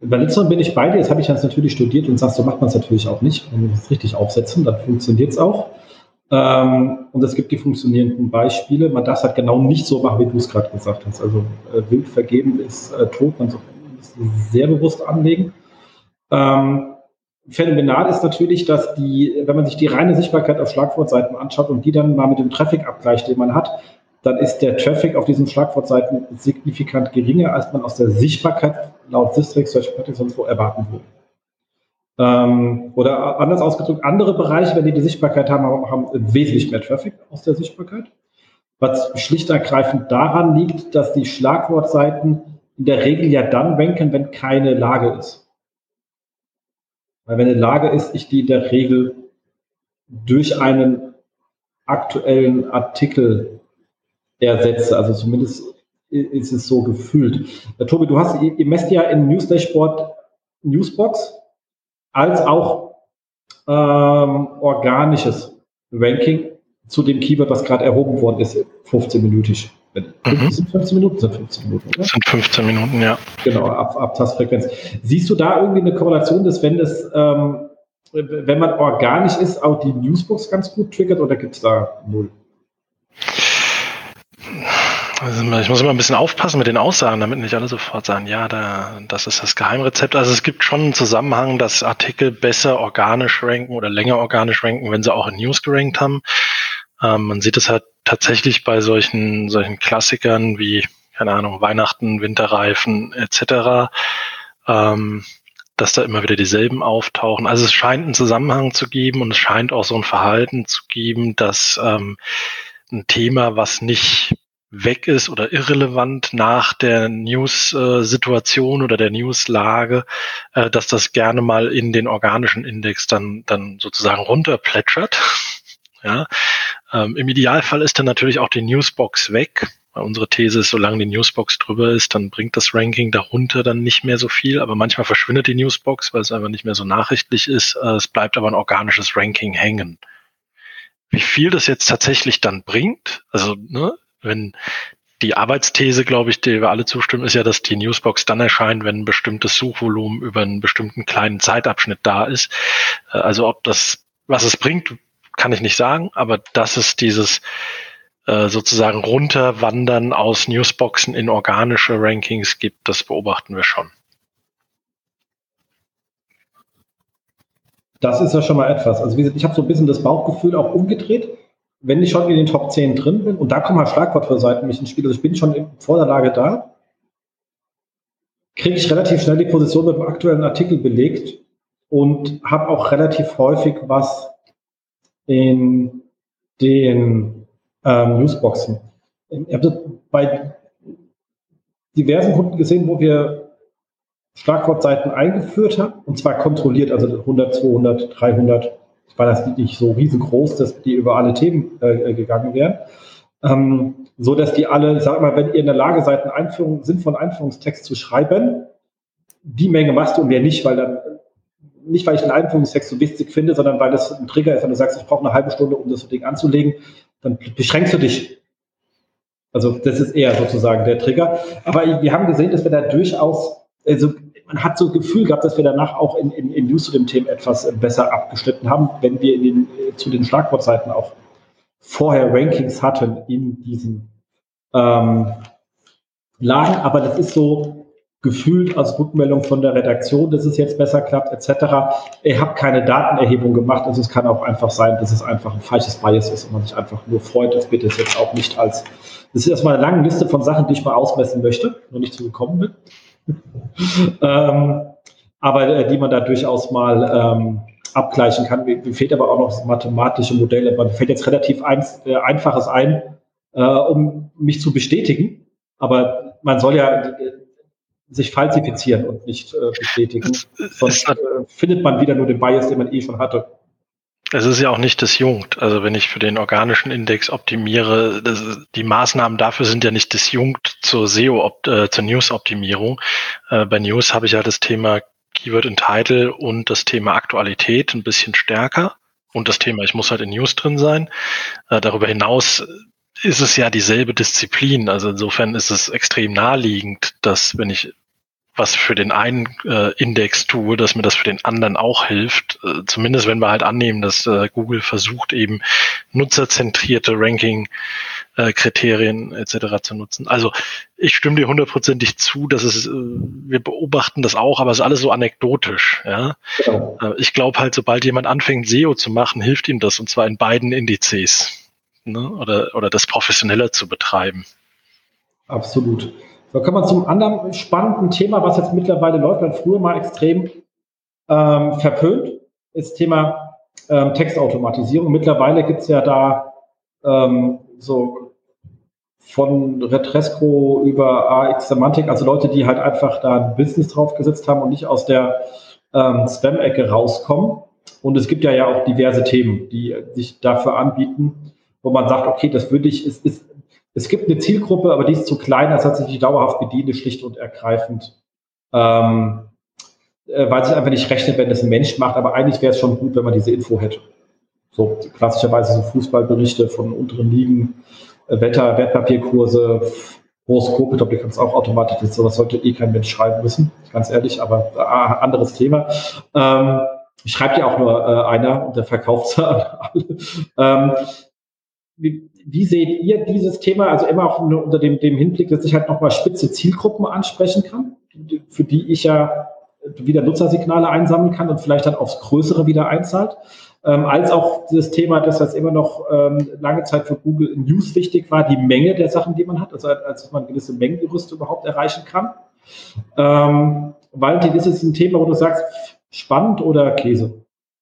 [SPEAKER 2] Bei letzterem bin ich bei dir, das habe ich jetzt natürlich studiert und sagst, so macht man es natürlich auch nicht. Wenn wir es richtig aufsetzen, dann funktioniert es auch. Ähm, und es gibt die funktionierenden Beispiele. Man darf es halt genau nicht so machen, wie du es gerade gesagt hast. Also äh, wild vergeben ist äh, tot, man soll es sehr bewusst anlegen. Ähm, phänomenal ist natürlich, dass die, wenn man sich die reine Sichtbarkeit auf Schlagwortseiten anschaut und die dann mal mit dem Traffic abgleicht, den man hat, dann ist der Traffic auf diesen Schlagwortseiten signifikant geringer, als man aus der Sichtbarkeit laut Sistrix, Search Patterns sonst wo erwarten würde. Ähm, oder anders ausgedrückt, andere Bereiche, wenn die die Sichtbarkeit haben, haben wesentlich mehr Traffic aus der Sichtbarkeit. Was schlicht und ergreifend daran liegt, dass die Schlagwortseiten in der Regel ja dann ranken, wenn keine Lage ist. Weil wenn eine Lage ist, ich die in der Regel durch einen aktuellen Artikel ersetze. Also zumindest ist es so gefühlt. Ja, Tobi, du hast, ihr, ihr messt ja im News Dashboard Newsbox als auch ähm, organisches Ranking zu dem Keyword, was gerade erhoben worden ist, fünfzehn-minütig. Mhm. Sind fünfzehn Minuten? Sind fünfzehn Minuten, oder?
[SPEAKER 5] Das sind fünfzehn Minuten, ja.
[SPEAKER 2] Genau, ab, ab Tastfrequenz. Siehst du da irgendwie eine Korrelation, dass wenn das, ähm, wenn man organisch ist, auch die Newsbox ganz gut triggert oder gibt es da null?
[SPEAKER 5] Also ich muss immer ein bisschen aufpassen mit den Aussagen, damit nicht alle sofort sagen, ja, da, das ist das Geheimrezept. Also es gibt schon einen Zusammenhang, dass Artikel besser organisch ranken oder länger organisch ranken, wenn sie auch in News gerankt haben. Ähm, man sieht es halt tatsächlich bei solchen solchen Klassikern wie, keine Ahnung, Weihnachten, Winterreifen et cetera, ähm, dass da immer wieder dieselben auftauchen. Also es scheint einen Zusammenhang zu geben und es scheint auch so ein Verhalten zu geben, dass ähm, ein Thema, was nicht weg ist oder irrelevant nach der News-Situation oder der News-Lage, äh, dass das gerne mal in den organischen Index dann dann sozusagen runterplätschert. Ja, ähm, im Idealfall ist dann natürlich auch die Newsbox weg. Weil unsere These ist, solange die Newsbox drüber ist, dann bringt das Ranking darunter dann nicht mehr so viel. Aber manchmal verschwindet die Newsbox, weil es einfach nicht mehr so nachrichtlich ist. Äh, es bleibt aber ein organisches Ranking hängen. Wie viel das jetzt tatsächlich dann bringt, also ne, wenn die Arbeitsthese, glaube ich, der wir alle zustimmen, ist ja, dass die Newsbox dann erscheint, wenn ein bestimmtes Suchvolumen über einen bestimmten kleinen Zeitabschnitt da ist. Äh, also ob das, was es bringt, kann ich nicht sagen, aber dass es dieses äh, sozusagen Runterwandern aus Newsboxen in organische Rankings gibt, das beobachten wir schon.
[SPEAKER 2] Das ist ja schon mal etwas. Also wie gesagt, ich habe so ein bisschen das Bauchgefühl auch umgedreht. Wenn ich schon in den Top zehn drin bin, und da kommen halt Schlagwortseiten mich ins Spiel, also ich bin schon in Vorderlage da, kriege ich relativ schnell die Position mit dem aktuellen Artikel belegt und habe auch relativ häufig was in den ähm, Newsboxen. Ich habe bei diversen Kunden gesehen, wo wir Schlagwortseiten eingeführt haben, und zwar kontrolliert, also hundert, zweihundert, dreihundert, war das nicht so riesengroß, dass die über alle Themen äh, gegangen wären, ähm, so dass die alle, sag mal, wenn ihr in der Lage seid, einen Einführung, sinnvollen Einführungstext zu schreiben, die Menge machst du und mehr nicht, weil dann, nicht weil ich einen Einführungstext so wichtig finde, sondern weil das ein Trigger ist, wenn du sagst, ich brauche eine halbe Stunde, um das Ding anzulegen, dann beschränkst du dich. Also das ist eher sozusagen der Trigger. Aber wir haben gesehen, dass wir da durchaus, also man hat so ein Gefühl gehabt, dass wir danach auch in, in, in News zu dem Thema etwas besser abgeschnitten haben, wenn wir in den, zu den Schlagwortseiten auch vorher Rankings hatten in diesen ähm, Lagen. Aber das ist so gefühlt als Rückmeldung von der Redaktion, dass es jetzt besser klappt, et cetera. Ich habe keine Datenerhebung gemacht. Also es kann auch einfach sein, dass es einfach ein falsches Bias ist und man sich einfach nur freut. Das bitte ist jetzt auch nicht als, das ist erstmal eine lange Liste von Sachen, die ich mal ausmessen möchte, noch nicht zu gekommen bin. ähm, aber äh, die man da durchaus mal ähm, abgleichen kann. Mir, mir fehlt aber auch noch das mathematische Modell. Mir fällt jetzt relativ ein, äh, Einfaches ein, äh, um mich zu bestätigen. Aber man soll ja äh, sich falsifizieren und nicht äh, bestätigen. Sonst äh, findet man wieder nur den Bias, den man eh schon hatte.
[SPEAKER 5] Es ist ja auch nicht disjunkt. Also wenn ich für den organischen Index optimiere, das, die Maßnahmen dafür sind ja nicht disjunkt zur S E O, äh, zur News-Optimierung. Äh, bei News habe ich ja das Thema Keyword in Title und das Thema Aktualität ein bisschen stärker und das Thema, ich muss halt in News drin sein. Äh, darüber hinaus ist es ja dieselbe Disziplin. Also insofern ist es extrem naheliegend, dass wenn ich was für den einen äh, Index tue, dass mir das für den anderen auch hilft. Äh, zumindest wenn wir halt annehmen, dass äh, Google versucht, eben nutzerzentrierte Ranking-Kriterien äh, et cetera zu nutzen. Also ich stimme dir hundertprozentig zu, dass es, äh, wir beobachten das auch, aber es ist alles so anekdotisch. Ja?
[SPEAKER 2] Genau.
[SPEAKER 5] Äh, ich glaube halt, sobald jemand anfängt, S E O zu machen, hilft ihm das, und zwar in beiden Indizes, ne? oder, oder das professioneller zu betreiben.
[SPEAKER 2] Absolut. So, kommen wir zum anderen spannenden Thema, was jetzt mittlerweile läuft, weil früher mal extrem ähm, verpönt, ist das Thema ähm, Textautomatisierung. Mittlerweile gibt es ja da ähm, so von Retresco über A X Semantik, also Leute, die halt einfach da ein Business drauf gesetzt haben und nicht aus der ähm, Spam-Ecke rauskommen. Und es gibt ja ja auch diverse Themen, die sich dafür anbieten, wo man sagt, okay, das würde ich, ist, ist es gibt eine Zielgruppe, aber die ist zu klein, als dass ich die dauerhaft bediene, schlicht und ergreifend, ähm, äh, weil sich einfach nicht rechnet, wenn es ein Mensch macht. Aber eigentlich wäre es schon gut, wenn man diese Info hätte. So klassischerweise so Fußballberichte von unteren Ligen, äh, Wetter, Wertpapierkurse, Horoskope, ich glaube, die kannst auch automatisch, sowas sollte eh kein Mensch schreiben müssen, ganz ehrlich, aber äh, anderes Thema. Ähm, schreibt ja auch nur äh, einer und der verkauft es an alle. Ähm, Wie, wie seht ihr dieses Thema, also immer auch nur unter dem, dem Hinblick, dass ich halt nochmal spitze Zielgruppen ansprechen kann, für die ich ja wieder Nutzersignale einsammeln kann und vielleicht dann aufs Größere wieder einzahlt, ähm, als auch das Thema, dass das immer noch ähm, lange Zeit für Google News wichtig war, die Menge der Sachen, die man hat, also als man gewisse Mengengerüste überhaupt erreichen kann. Ähm, Valentin, ist es ein Thema, wo du sagst, spannend oder Käse?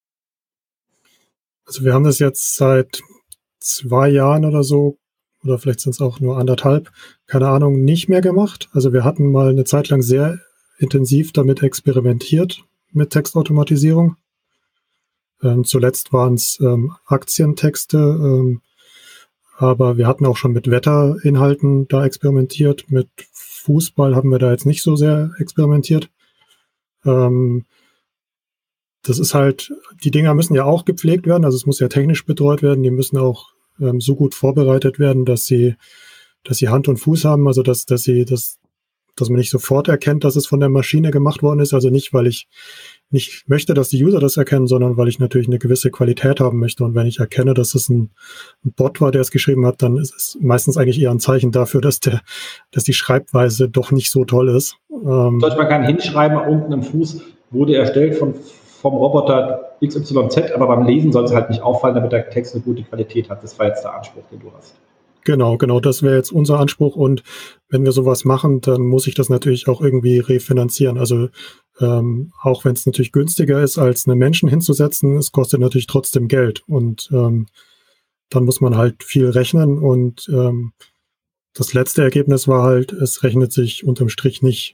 [SPEAKER 3] Also wir haben das jetzt seit zwei Jahren oder so, oder vielleicht sind es auch nur anderthalb, keine Ahnung, nicht mehr gemacht. Also wir hatten mal eine Zeit lang sehr intensiv damit experimentiert, mit Textautomatisierung. Ähm, zuletzt waren es ähm, Aktientexte, ähm, aber wir hatten auch schon mit Wetterinhalten da experimentiert. Mit Fußball haben wir da jetzt nicht so sehr experimentiert. Ähm, Das ist halt, die Dinger müssen ja auch gepflegt werden, also es muss ja technisch betreut werden, die müssen auch ähm, so gut vorbereitet werden, dass sie, dass sie Hand und Fuß haben, also dass, dass sie, dass, dass man nicht sofort erkennt, dass es von der Maschine gemacht worden ist, also nicht, weil ich nicht möchte, dass die User das erkennen, sondern weil ich natürlich eine gewisse Qualität haben möchte, und wenn ich erkenne, dass es ein, ein Bot war, der es geschrieben hat, dann ist es meistens eigentlich eher ein Zeichen dafür, dass der, dass die Schreibweise doch nicht so toll ist.
[SPEAKER 2] Ähm, Sollte man kann hinschreiben, unten im Fuß wurde erstellt von vom Roboter X Y Z, aber beim Lesen soll es halt nicht auffallen, damit der Text eine gute Qualität hat. Das war jetzt der Anspruch, den du hast.
[SPEAKER 3] Genau, genau, das wäre jetzt unser Anspruch, und wenn wir sowas machen, dann muss ich das natürlich auch irgendwie refinanzieren. Also ähm, auch wenn es natürlich günstiger ist, als einen Menschen hinzusetzen, es kostet natürlich trotzdem Geld, und ähm, dann muss man halt viel rechnen, und ähm, das letzte Ergebnis war halt, es rechnet sich unterm Strich nicht.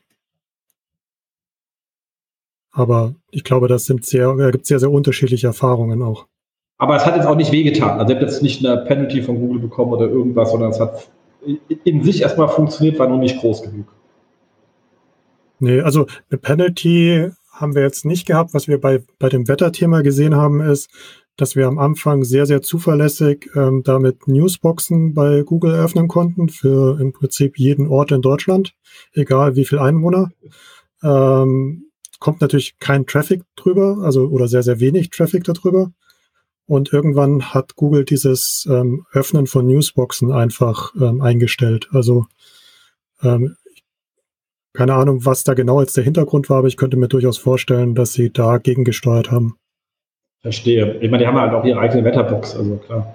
[SPEAKER 3] Aber ich glaube, das sind sehr, da gibt es sehr, sehr unterschiedliche Erfahrungen auch.
[SPEAKER 2] Aber es hat jetzt auch nicht wehgetan. Also ihr habt jetzt nicht eine Penalty von Google bekommen oder irgendwas, sondern es hat in sich erstmal funktioniert, war nur nicht groß genug.
[SPEAKER 3] Nee, also eine Penalty haben wir jetzt nicht gehabt. Was wir bei, bei dem Wetterthema gesehen haben, ist, dass wir am Anfang sehr, sehr zuverlässig ähm, damit Newsboxen bei Google öffnen konnten für im Prinzip jeden Ort in Deutschland, egal wie viel Einwohner. Ähm, kommt natürlich kein Traffic drüber, also oder sehr, sehr wenig Traffic darüber. Und irgendwann hat Google dieses ähm, Öffnen von Newsboxen einfach ähm, eingestellt. Also ähm, keine Ahnung, was da genau jetzt der Hintergrund war, aber ich könnte mir durchaus vorstellen, dass sie da gegengesteuert haben.
[SPEAKER 2] Verstehe. Ich meine, die haben halt auch ihre eigene Wetterbox, also klar.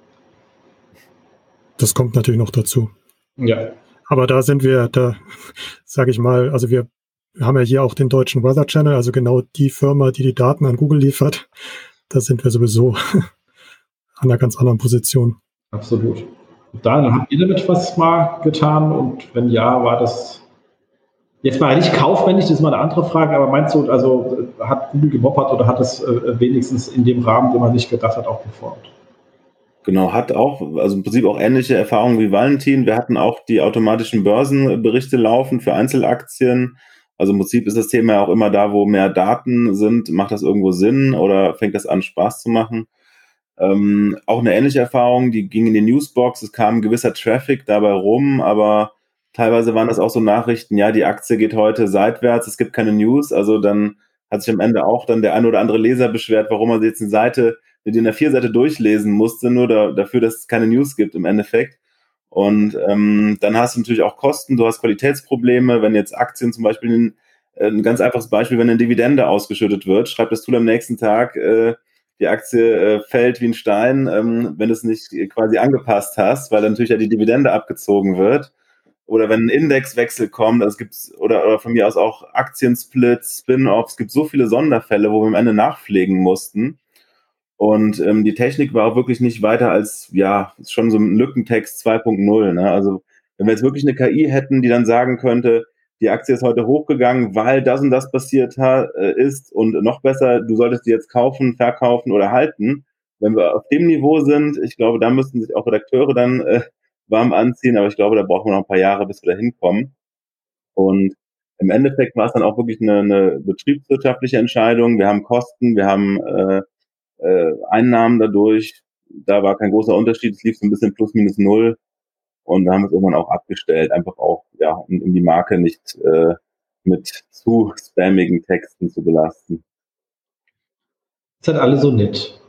[SPEAKER 3] Das kommt natürlich noch dazu.
[SPEAKER 2] Ja.
[SPEAKER 3] Aber da sind wir, da sage ich mal, also wir Wir haben ja hier auch den deutschen Weather Channel, also genau die Firma, die die Daten an Google liefert. Da sind wir sowieso an einer ganz anderen Position.
[SPEAKER 2] Absolut. Dann habt ihr damit was mal getan? Und wenn ja, war das jetzt mal nicht kaufmännisch, das ist mal eine andere Frage, aber meinst du, also hat Google gemoppert oder hat es äh, wenigstens in dem Rahmen, den man sich gedacht hat, auch performt?
[SPEAKER 4] Genau, hat auch, also im Prinzip auch ähnliche Erfahrungen wie Valentin. Wir hatten auch die automatischen Börsenberichte laufen für Einzelaktien. Also im Prinzip ist das Thema ja auch immer da, wo mehr Daten sind, macht das irgendwo Sinn oder fängt das an, Spaß zu machen? Ähm, auch eine ähnliche Erfahrung, die ging in die Newsbox, es kam ein gewisser Traffic dabei rum, aber Teilweise waren das auch so Nachrichten, ja, die Aktie geht heute seitwärts, es gibt keine News. Also dann hat sich am Ende auch dann der ein oder andere Leser beschwert, warum er jetzt eine Seite, die in der Vierseite durchlesen musste, nur da, dafür, dass es keine News gibt im Endeffekt. Und ähm, dann hast du natürlich auch Kosten, du hast Qualitätsprobleme, wenn jetzt Aktien zum Beispiel, ein, ein ganz einfaches Beispiel, wenn eine Dividende ausgeschüttet wird, schreibt das Tool am nächsten Tag, äh, die Aktie äh, fällt wie ein Stein, ähm, wenn du es nicht quasi angepasst hast, weil dann natürlich ja die Dividende abgezogen wird. Oder wenn ein Indexwechsel kommt, also es gibt, oder, oder von mir aus auch Aktiensplits, Spin-offs, es gibt so viele Sonderfälle, wo wir am Ende nachpflegen mussten. Und ähm, die Technik war auch wirklich nicht weiter als, ja, schon so ein Lückentext zwei Punkt null. Ne? Also wenn wir jetzt wirklich eine K I hätten, die dann sagen könnte, die Aktie ist heute hochgegangen, weil das und das passiert ha- ist und noch besser, du solltest die jetzt kaufen, verkaufen oder halten. Wenn wir auf dem Niveau sind, ich glaube, da müssten sich auch Redakteure dann äh, warm anziehen, aber ich glaube, da brauchen wir noch ein paar Jahre, bis wir da hinkommen. Und im Endeffekt war es dann auch wirklich eine, eine betriebswirtschaftliche Entscheidung. Wir haben Kosten, wir haben äh, äh, Einnahmen dadurch. Da war kein großer Unterschied. Es lief so ein bisschen plus minus null. Und da haben wir es irgendwann auch abgestellt. Einfach auch, ja, um, um die Marke nicht äh, mit zu spammigen Texten zu belasten.
[SPEAKER 2] Das sind alle so nett.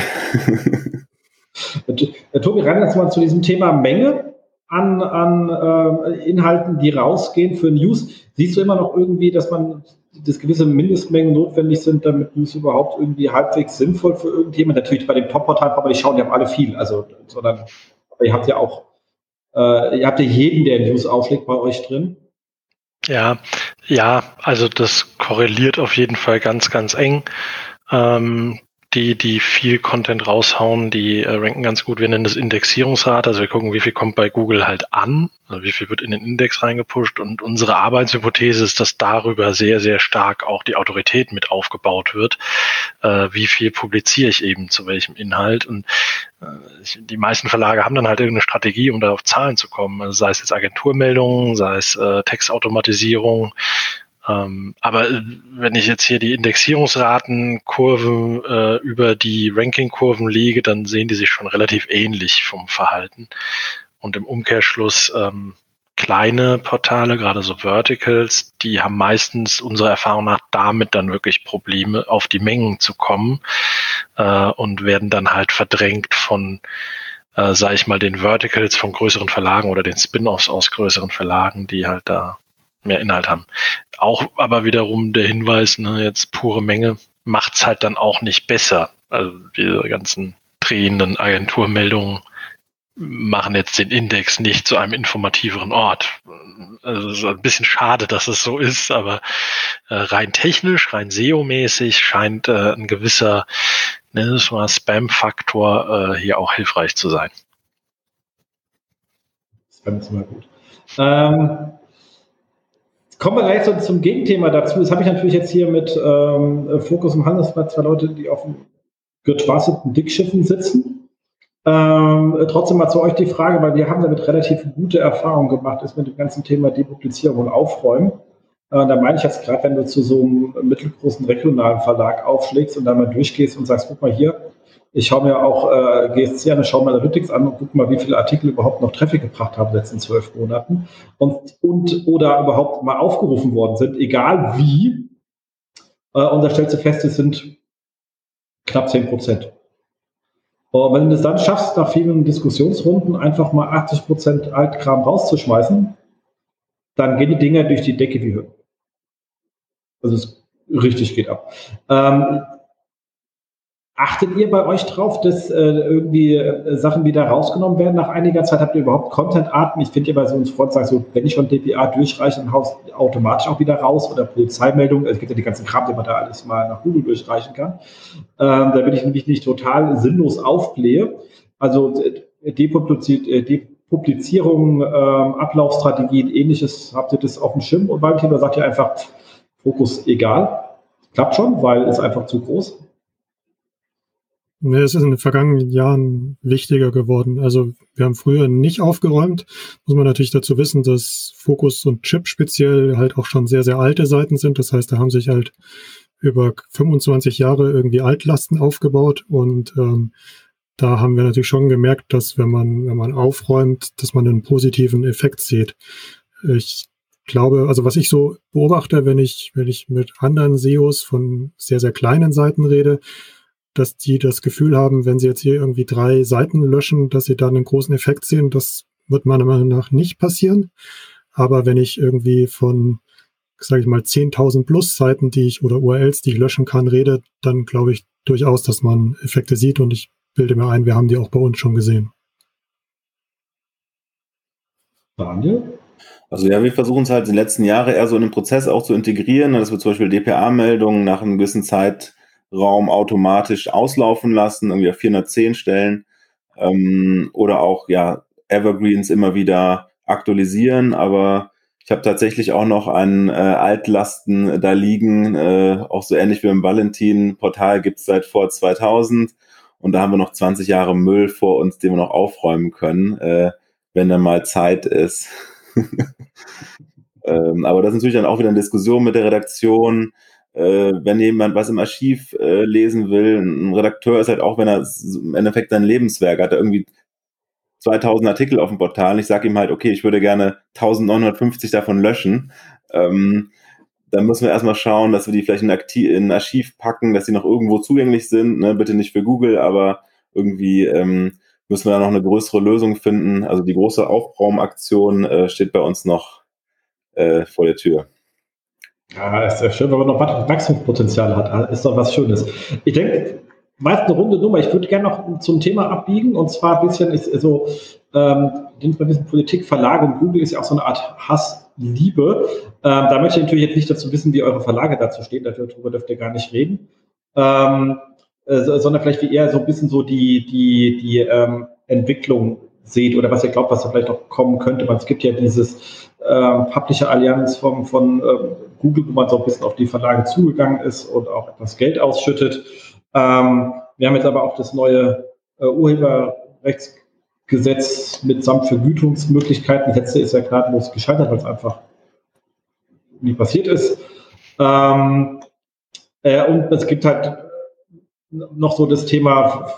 [SPEAKER 2] Tobi, rein jetzt mal zu diesem Thema Menge an, an äh, Inhalten, die rausgehen für News. Siehst du immer noch irgendwie, dass man dass gewisse Mindestmengen notwendig sind, damit News überhaupt irgendwie halbwegs sinnvoll für irgendjemand? Natürlich bei dem Top-Portal, aber die schauen, die haben alle viel. Also, sondern, aber ihr habt ja auch, äh, ihr habt ja jeden, der News aufschlägt, bei euch drin.
[SPEAKER 5] Ja, ja, also das korreliert auf jeden Fall ganz, ganz eng. Ähm, die, die viel Content raushauen, die äh, ranken ganz gut. Wir nennen das Indexierungsrate, also wir gucken, wie viel kommt bei Google halt an, also wie viel wird in den Index reingepusht, und unsere Arbeitshypothese ist, dass darüber sehr, sehr stark auch die Autorität mit aufgebaut wird. Äh, wie viel publiziere ich eben zu welchem Inhalt, und äh, die meisten Verlage haben dann halt irgendeine Strategie, um da auf Zahlen zu kommen, also sei es jetzt Agenturmeldungen, sei es äh, Textautomatisierung. Ähm, aber wenn ich jetzt hier die Indexierungsratenkurven äh, über die Rankingkurven lege, dann sehen die sich schon relativ ähnlich vom Verhalten. Und im Umkehrschluss ähm, kleine Portale, gerade so Verticals, die haben meistens unserer Erfahrung nach damit dann wirklich Probleme, auf die Mengen zu kommen äh, und werden dann halt verdrängt von, äh, sag ich mal, den Verticals von größeren Verlagen oder den Spin-offs aus größeren Verlagen, die halt da mehr Inhalt haben. Auch aber wiederum der Hinweis, ne, jetzt pure Menge macht's halt dann auch nicht besser. Also diese ganzen drehenden Agenturmeldungen machen jetzt den Index nicht zu einem informativeren Ort. Also es ist ein bisschen schade, dass es so ist, aber äh, rein technisch, rein S E O-mäßig scheint äh, ein gewisser, nenn es mal Spam-Faktor äh, hier auch hilfreich zu sein.
[SPEAKER 2] Spam ist immer gut. Ähm, Kommen wir gleich so zum Gegenthema dazu. Das habe ich natürlich jetzt hier mit ähm, Fokus im Handelsblatt, zwei Leute, die auf getrasteten Dickschiffen sitzen. Ähm, trotzdem mal zu euch die Frage, weil wir haben damit relativ gute Erfahrungen gemacht, ist mit dem ganzen Thema Depublizierung und Aufräumen. Äh, da meine ich jetzt gerade, wenn du zu so einem mittelgroßen regionalen Verlag aufschlägst und da mal durchgehst und sagst, guck mal hier, ich schaue mir auch äh, G S C an, ich schaue mir Analytics an und guck mal, wie viele Artikel überhaupt noch Traffic gebracht haben in den letzten zwölf Monaten und, und oder überhaupt mal aufgerufen worden sind, egal wie. Äh, und da stellst du fest, es sind knapp zehn Prozent. Und wenn du es dann schaffst, nach vielen Diskussionsrunden einfach mal achtzig Prozent Altkram rauszuschmeißen, dann gehen die Dinger durch die Decke wie Höhe. Also es richtig geht ab. Ähm, Achtet ihr bei euch drauf, dass äh, irgendwie äh, Sachen wieder rausgenommen werden nach einiger Zeit? Habt ihr überhaupt Content-Arten? Ich finde ja bei so einem Front sagen, so, wenn ich schon D P A durchreiche, dann haust du automatisch auch wieder raus oder Polizeimeldungen. Es gibt ja die ganzen Kram, den man da alles mal nach Google durchreichen kann. Ähm, da bin ich nämlich nicht total sinnlos aufblähe. Also äh, Depubliziert, äh, Depublizierung, äh, Ablaufstrategien, ähnliches, habt ihr das auf dem Schirm? Und beim Thema sagt ihr einfach, Fokus egal. Klappt schon, weil es einfach zu groß.
[SPEAKER 3] Nee, es ist in den vergangenen Jahren wichtiger geworden. Also wir haben früher nicht aufgeräumt. Muss man natürlich dazu wissen, dass Focus und Chip speziell halt auch schon sehr, sehr alte Seiten sind. Das heißt, da haben sich halt über fünfundzwanzig Jahre irgendwie Altlasten aufgebaut. Und ähm, da haben wir natürlich schon gemerkt, dass wenn man, wenn man aufräumt, dass man einen positiven Effekt sieht. ich glaube, also was ich so beobachte, wenn ich, wenn ich mit anderen S E Os von sehr, sehr kleinen Seiten rede, dass die das Gefühl haben, wenn sie jetzt hier irgendwie drei Seiten löschen, dass sie da einen großen Effekt sehen. Das wird meiner Meinung nach nicht passieren. Aber wenn ich irgendwie von, sage ich mal, zehntausend plus Seiten, die ich oder U R Ls, die ich löschen kann, rede, dann glaube ich durchaus, dass man Effekte sieht, und ich bilde mir ein, wir haben die auch bei uns schon gesehen.
[SPEAKER 2] Daniel?
[SPEAKER 4] Also ja, wir versuchen es halt in den letzten Jahren eher so in den Prozess auch zu integrieren, dass wir zum Beispiel D P A-Meldungen nach einem gewissen Zeitraum automatisch auslaufen lassen, irgendwie auf vierhundertzehn Stellen, ähm, oder auch ja Evergreens immer wieder aktualisieren, aber ich habe tatsächlich auch noch einen äh, Altlasten da liegen, äh, auch so ähnlich wie im Valentin-Portal gibt es seit vor zweitausend, und da haben wir noch zwanzig Jahre Müll vor uns, den wir noch aufräumen können, äh, wenn dann mal Zeit ist. ähm, aber das ist natürlich dann auch wieder eine Diskussion mit der Redaktion. Äh, wenn jemand was im Archiv äh, lesen will, ein Redakteur ist halt auch, wenn er im Endeffekt sein Lebenswerk hat, er irgendwie zweitausend Artikel auf dem Portal. Ich sage ihm halt, okay, ich würde gerne neunzehnhundertfünfzig davon löschen. Ähm, dann müssen wir erstmal schauen, dass wir die vielleicht in, Aktiv- in ein Archiv packen, dass sie noch irgendwo zugänglich sind. Ne? Bitte nicht für Google, aber irgendwie ähm, müssen wir da noch eine größere Lösung finden. Also die große Aufraumaktion äh, steht bei uns noch äh, vor der Tür.
[SPEAKER 2] Ja, ist ja schön, wenn man noch Wachstumspotenzial hat. Ist doch was Schönes. Ich denke, meist eine runde Nummer. Ich würde gerne noch zum Thema abbiegen, und zwar ein bisschen ist so, ähm, ein bisschen Politik, Verlage, und Google ist ja auch so eine Art Hassliebe. Ähm, da möchte ich natürlich jetzt nicht dazu wissen, wie eure Verlage dazu stehen, darüber dürft ihr gar nicht reden, ähm, äh, sondern vielleicht wie eher so ein bisschen so die, die, die ähm, Entwicklung seht, oder was ihr glaubt, was da vielleicht noch kommen könnte. Weil es gibt ja dieses ähm, Publisher Allianz von, von ähm, Google, wo man so ein bisschen auf die Verlage zugegangen ist und auch etwas Geld ausschüttet. Ähm, wir haben jetzt aber auch das neue äh, Urheberrechtsgesetz mitsamt Vergütungsmöglichkeiten. Das letzte ist ja gnadenlos gescheitert, weil es einfach nie passiert ist. Ähm, äh, und es gibt halt noch so das Thema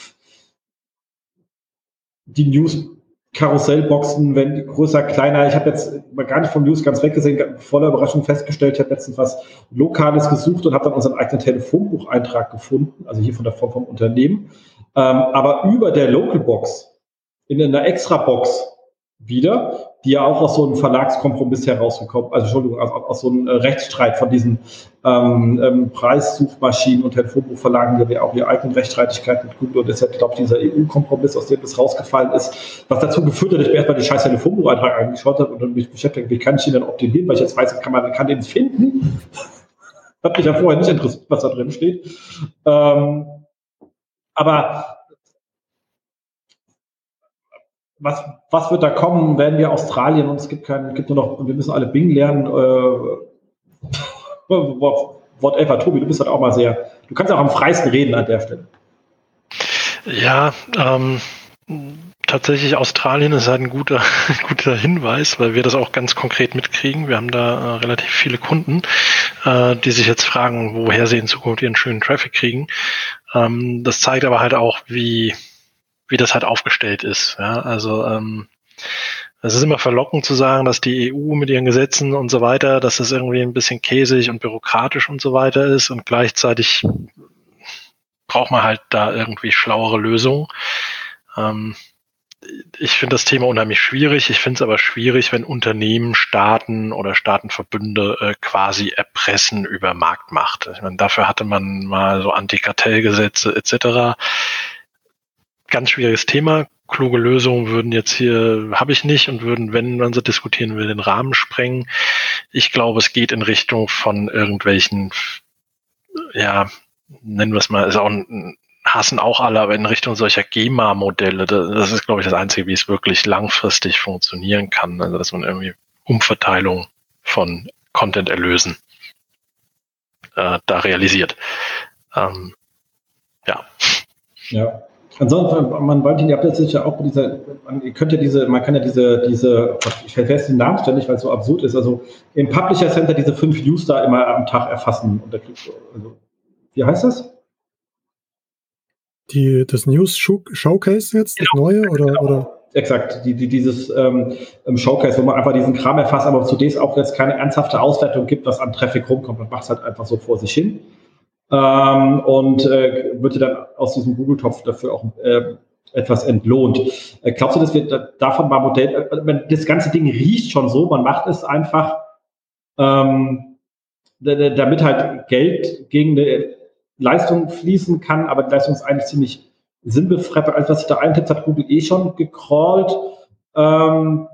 [SPEAKER 2] die News-Karussellboxen, wenn größer, kleiner. Ich habe jetzt mal gar nicht vom News ganz weggesehen, voller Überraschung festgestellt, ich habe letztens was Lokales gesucht und habe dann unseren eigenen Telefonbucheintrag gefunden, also hier von der Form vom Unternehmen. Ähm, aber über der Localbox, in einer Extra-Box wieder, die ja auch aus so einem Verlagskompromiss herausgekommen, also Entschuldigung, aus, aus so einem Rechtsstreit von diesen ähm, ähm, Preissuchmaschinen und Telefonbuchverlagen, die ja auch ihre eigenen Rechtsstreitigkeiten mit Google, und deshalb, glaube ich, dieser E U-Kompromiss, aus dem das rausgefallen ist, was dazu geführt hat, dass ich mir erstmal den scheiß Telefonbucheintrag angeschaut habe und dann mich beschäftigt, wie kann ich ihn dann optimieren, weil ich jetzt weiß, kann man kann den finden. Hat mich ja vorher nicht interessiert, was da drin steht. Ähm, aber Was, was wird da kommen, werden wir Australien, und es gibt keinen, gibt nur noch, wir müssen alle Bing lernen, äh, whatever. Tobi, du bist halt auch mal sehr, du kannst auch am freisten reden an der Stelle.
[SPEAKER 5] Ja, ähm, tatsächlich Australien ist halt ein guter, guter Hinweis, weil wir das auch ganz konkret mitkriegen. Wir haben da äh, relativ viele Kunden, äh, die sich jetzt fragen, woher sie in Zukunft ihren schönen Traffic kriegen. Ähm, das zeigt aber halt auch, wie wie das halt aufgestellt ist. Ja, also ähm, es ist immer verlockend zu sagen, dass die E U mit ihren Gesetzen und so weiter, dass das irgendwie ein bisschen käsig und bürokratisch und so weiter ist, und gleichzeitig braucht man halt da irgendwie schlauere Lösungen. Ähm, ich finde das Thema unheimlich schwierig. Ich finde es aber schwierig, wenn Unternehmen, Staaten oder Staatenverbünde äh, quasi erpressen über Marktmacht. Ich meine, dafür hatte man mal so Antikartellgesetze et cetera. Ganz schwieriges Thema. Kluge Lösungen würden jetzt hier, habe ich nicht, und würden, wenn man sie diskutieren will, den Rahmen sprengen. Ich glaube, es geht in Richtung von irgendwelchen, ja, nennen wir es mal, ist auch ein, hassen auch alle, aber in Richtung solcher GEMA-Modelle. Das ist, glaube ich, das Einzige, wie es wirklich langfristig funktionieren kann. Also, dass man irgendwie Umverteilung von Content-Erlösen äh, da realisiert. Ähm, ja.
[SPEAKER 2] Ja. Ansonsten, man wollte, ihr habt jetzt ja auch mit dieser, man, ihr könnt ja diese, man kann ja diese, diese, ich vergesse den Namen ständig, weil es so absurd ist, also im Publisher Center diese fünf News da immer am Tag erfassen. Und da, also, wie heißt das?
[SPEAKER 3] Die, das News Showcase jetzt, das
[SPEAKER 2] genau,
[SPEAKER 3] neue, oder,
[SPEAKER 2] genau.
[SPEAKER 3] oder?
[SPEAKER 2] exakt, die, die, dieses ähm, Showcase, wo man einfach diesen Kram erfasst, aber zu dem es auch jetzt keine ernsthafte Auswertung gibt, was an Traffic rumkommt. Man macht es halt einfach so vor sich hin ähm, und äh, wird dann aus diesem Google-Topf dafür auch äh, etwas entlohnt. Äh, glaubst du, dass wir da, davon mal Modell, äh, das ganze Ding riecht schon so, man macht es einfach, ähm, damit halt Geld gegen eine Leistung fließen kann, aber die Leistung ist eigentlich ziemlich sinnbefreit. Alles, was sich da eintippt, hat Google eh schon gecrawlt. Ähm,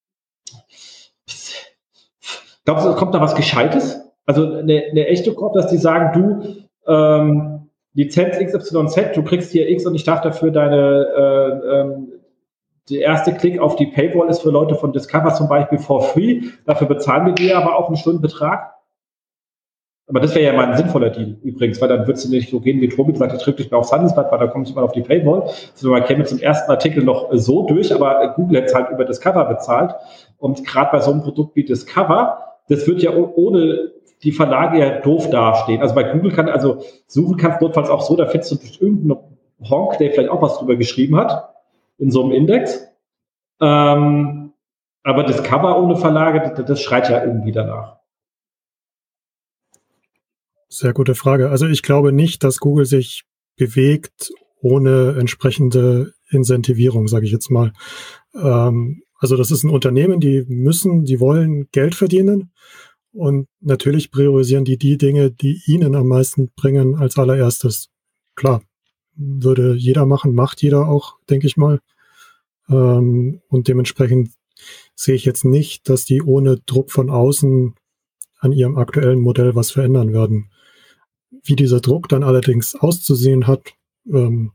[SPEAKER 2] glaubst du, kommt da was Gescheites? Also eine, eine echte Crawl, dass die sagen, du, ähm, Lizenz X Y Z, du kriegst hier X und ich darf dafür deine, äh, ähm, der erste Klick auf die Paywall ist für Leute von Discover zum Beispiel for free. Dafür bezahlen wir dir aber auch einen Stundenbetrag. Aber das wäre ja mal ein sinnvoller Deal übrigens, weil dann würdest du nicht so gehen wie Tobi sagt, ich drücke dich mal aufs Handelsblatt, weil da kommt immer auf die Paywall. Also man käme zum ersten Artikel noch so durch, aber Google hätte es halt über Discover bezahlt. Und gerade bei so einem Produkt wie Discover, das wird ja ohne die Verlage ja doof dastehen. Also bei Google kann, also suchen kannst du notfalls auch so, da findest du irgendeinen Honk, der vielleicht auch was drüber geschrieben hat, in so einem Index. Ähm, aber Discover ohne Verlage, das, das schreit ja irgendwie danach.
[SPEAKER 3] Sehr gute Frage. Also ich glaube nicht, dass Google sich bewegt ohne entsprechende Incentivierung, sage ich jetzt mal. Ähm, also das ist ein Unternehmen, die müssen, die wollen Geld verdienen und natürlich priorisieren die die Dinge, die ihnen am meisten bringen als allererstes. Klar, würde jeder machen, macht jeder auch, denke ich mal. Ähm, und dementsprechend sehe ich jetzt nicht, dass die ohne Druck von außen an ihrem aktuellen Modell was verändern werden. Wie dieser Druck dann allerdings auszusehen hat, ähm,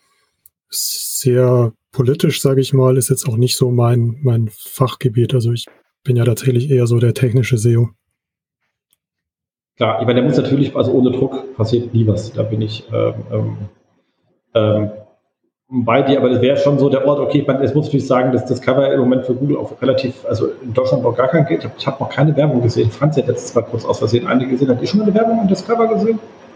[SPEAKER 3] sehr politisch, sage ich mal, ist jetzt auch nicht so mein, mein Fachgebiet. Also ich bin ja tatsächlich eher so der technische S E O.
[SPEAKER 2] Klar, ich meine, der muss natürlich, also ohne Druck passiert nie was. Da bin ich ähm, ähm, bei dir, aber das wäre schon so der Ort, okay, ich meine, jetzt muss ich natürlich sagen, dass das Cover im Moment für Google auch relativ, also in Deutschland noch gar kein Geld. Ich habe hab noch keine Werbung gesehen. Franz hat jetzt zwar kurz aus Versehen eine gesehen. Habt ihr schon eine Werbung in das Cover gesehen?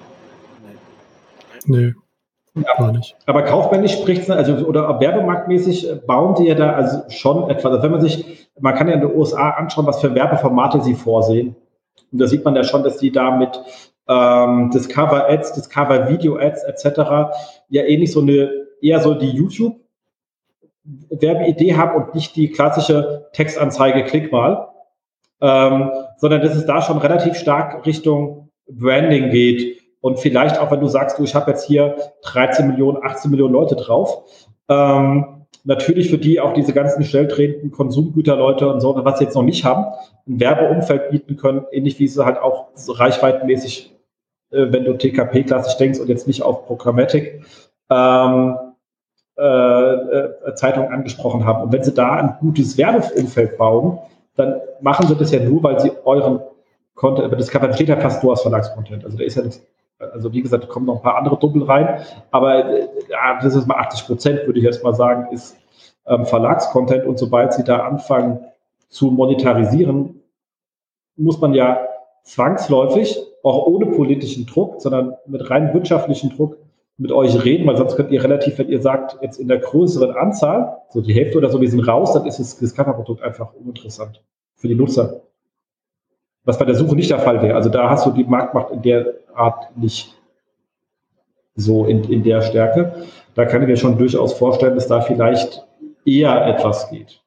[SPEAKER 3] Nee,
[SPEAKER 2] ja,
[SPEAKER 3] gar nicht.
[SPEAKER 2] Aber kaufmännisch spricht es, also oder werbemarktmäßig bauen die ja da also schon etwas. Also wenn man sich, man kann ja in den U S A anschauen, was für Werbeformate sie vorsehen. Und da sieht man ja schon, dass die da mit ähm, Discover Ads, Discover Video Ads et cetera ja ähnlich so eine eher so die YouTube-Werbeidee haben und nicht die klassische Textanzeige, klick mal, ähm, sondern dass es da schon relativ stark Richtung Branding geht und vielleicht auch, wenn du sagst, du, ich habe jetzt hier dreizehn Millionen, achtzehn Millionen Leute drauf, ähm, natürlich für die auch diese ganzen schnelltretenden Konsumgüterleute und so, was sie jetzt noch nicht haben, ein Werbeumfeld bieten können, ähnlich wie sie halt auch so reichweitenmäßig, äh, wenn du T K P-klassisch denkst und jetzt nicht auf Programmatic, ähm, äh, äh, Zeitungen angesprochen haben. Und wenn sie da ein gutes Werbeumfeld bauen, dann machen sie das ja nur, weil sie euren Content, das besteht ja fast nur aus Verlagscontent. Also da ist ja das, also wie gesagt, da kommen noch ein paar andere Doppel rein, aber äh, das ist mal achtzig Prozent, würde ich jetzt mal sagen, ist ähm, Verlagscontent und sobald sie da anfangen zu monetarisieren, muss man ja zwangsläufig, auch ohne politischen Druck, sondern mit rein wirtschaftlichen Druck mit euch reden, weil sonst könnt ihr relativ, wenn ihr sagt, jetzt in der größeren Anzahl, so die Hälfte oder so, wir sind raus, dann ist das Discover-Produkt einfach uninteressant für die Nutzer. Was bei der Suche nicht der Fall wäre. Also da hast du die Marktmacht in der Art nicht so in, in der Stärke. Da kann ich mir schon durchaus vorstellen, dass da vielleicht eher etwas geht.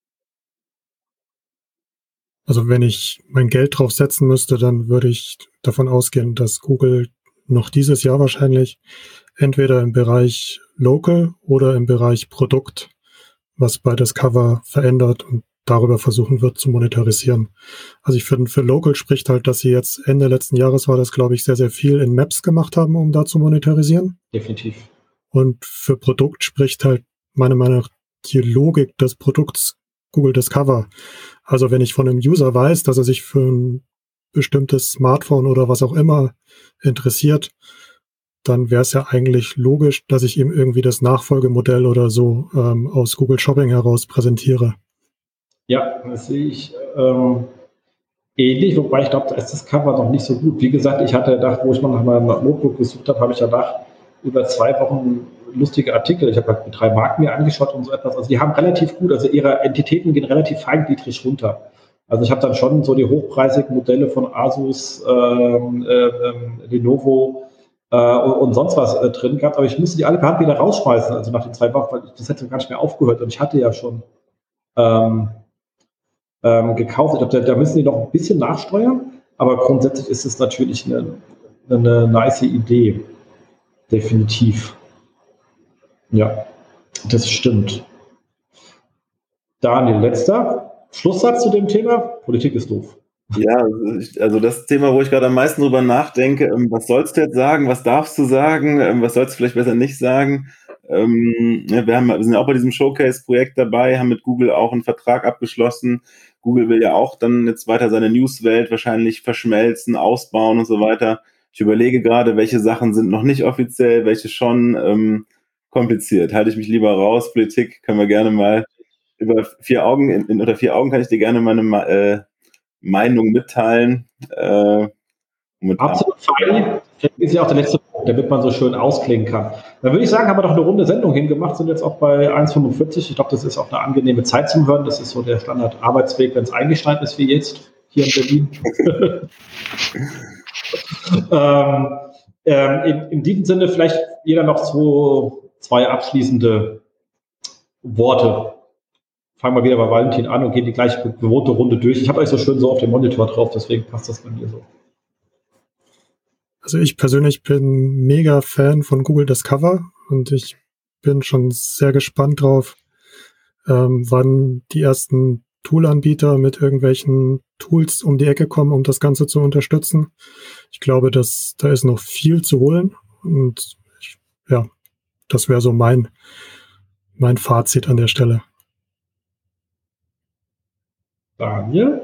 [SPEAKER 3] Also wenn ich mein Geld drauf setzen müsste, dann würde ich davon ausgehen, dass Google noch dieses Jahr wahrscheinlich entweder im Bereich Local oder im Bereich Produkt, was bei Discover verändert und darüber versuchen wird zu monetarisieren. Also ich finde, für Local spricht halt, dass sie jetzt Ende letzten Jahres war das, glaube ich, sehr, sehr viel in Maps gemacht haben, um da zu monetarisieren.
[SPEAKER 2] Definitiv.
[SPEAKER 3] Und für Produkt spricht halt meiner Meinung nach die Logik des Produkts Google Discover. Also wenn ich von einem User weiß, dass er sich für ein bestimmtes Smartphone oder was auch immer interessiert, dann wäre es ja eigentlich logisch, dass ich ihm irgendwie das Nachfolgemodell oder so ähm, aus Google Shopping heraus präsentiere.
[SPEAKER 2] Ja, das sehe ich ähm, ähnlich, wobei ich glaube, da ist das Cover noch nicht so gut. Wie gesagt, ich hatte gedacht, wo ich mal nach meinem Notebook gesucht habe, habe ich danach über zwei Wochen lustige Artikel. Ich habe halt mit drei Marken mir angeschaut und so etwas. Also die haben relativ gut, also ihre Entitäten gehen relativ feingliedrig runter. Also ich habe dann schon so die hochpreisigen Modelle von Asus, ähm, äh, Lenovo äh, und, und sonst was äh, drin gehabt, aber ich musste die alle per Hand wieder rausschmeißen, also nach den zwei Wochen, weil ich, das hätte gar nicht mehr aufgehört und ich hatte ja schon ähm, ähm, gekauft. Ich glaube, da, da müssen die noch ein bisschen nachsteuern, aber grundsätzlich ist es natürlich eine, eine nice Idee. Definitiv. Ja, das stimmt. Daniel, letzter Schlusssatz zu dem Thema. Politik ist doof.
[SPEAKER 4] Ja, also das Thema, wo ich gerade am meisten drüber nachdenke, was sollst du jetzt sagen, was darfst du sagen, was sollst du vielleicht besser nicht sagen? Wir, haben, wir sind ja auch bei diesem Showcase-Projekt dabei, haben mit Google auch einen Vertrag abgeschlossen. Google will ja auch dann jetzt weiter seine Newswelt wahrscheinlich verschmelzen, ausbauen und so weiter. Ich überlege gerade, welche Sachen sind noch nicht offiziell, welche schon. Ähm, kompliziert. Halte ich mich lieber raus. Politik können wir gerne mal über vier Augen, in, in, unter vier Augen kann ich dir gerne meine äh, Meinung mitteilen. Äh, mit
[SPEAKER 2] Absolut fein. Das ist ja auch der letzte Punkt, damit man so schön ausklingen kann. Dann würde ich sagen, haben wir doch eine runde Sendung hingemacht, sind jetzt auch bei eins Komma fünfundvierzig. Ich glaube, das ist auch eine angenehme Zeit zum Hören. Das ist so der Standard-Arbeitsweg, wenn es eingeschneit ist wie jetzt hier in Berlin. ähm, ähm, in, in diesem Sinne vielleicht jeder noch so zwei abschließende Worte. Fangen wir wieder bei Valentin an und gehen die gleiche gewohnte Runde durch. Ich habe euch so schön so auf dem Monitor drauf, deswegen passt das bei mir so.
[SPEAKER 3] Also ich persönlich bin mega Fan von Google Discover und ich bin schon sehr gespannt drauf, ähm, wann die ersten Toolanbieter mit irgendwelchen Tools um die Ecke kommen, um das Ganze zu unterstützen. Ich glaube, dass da ist noch viel zu holen und ich, ja, das wäre so mein, mein Fazit an der Stelle.
[SPEAKER 2] Daniel?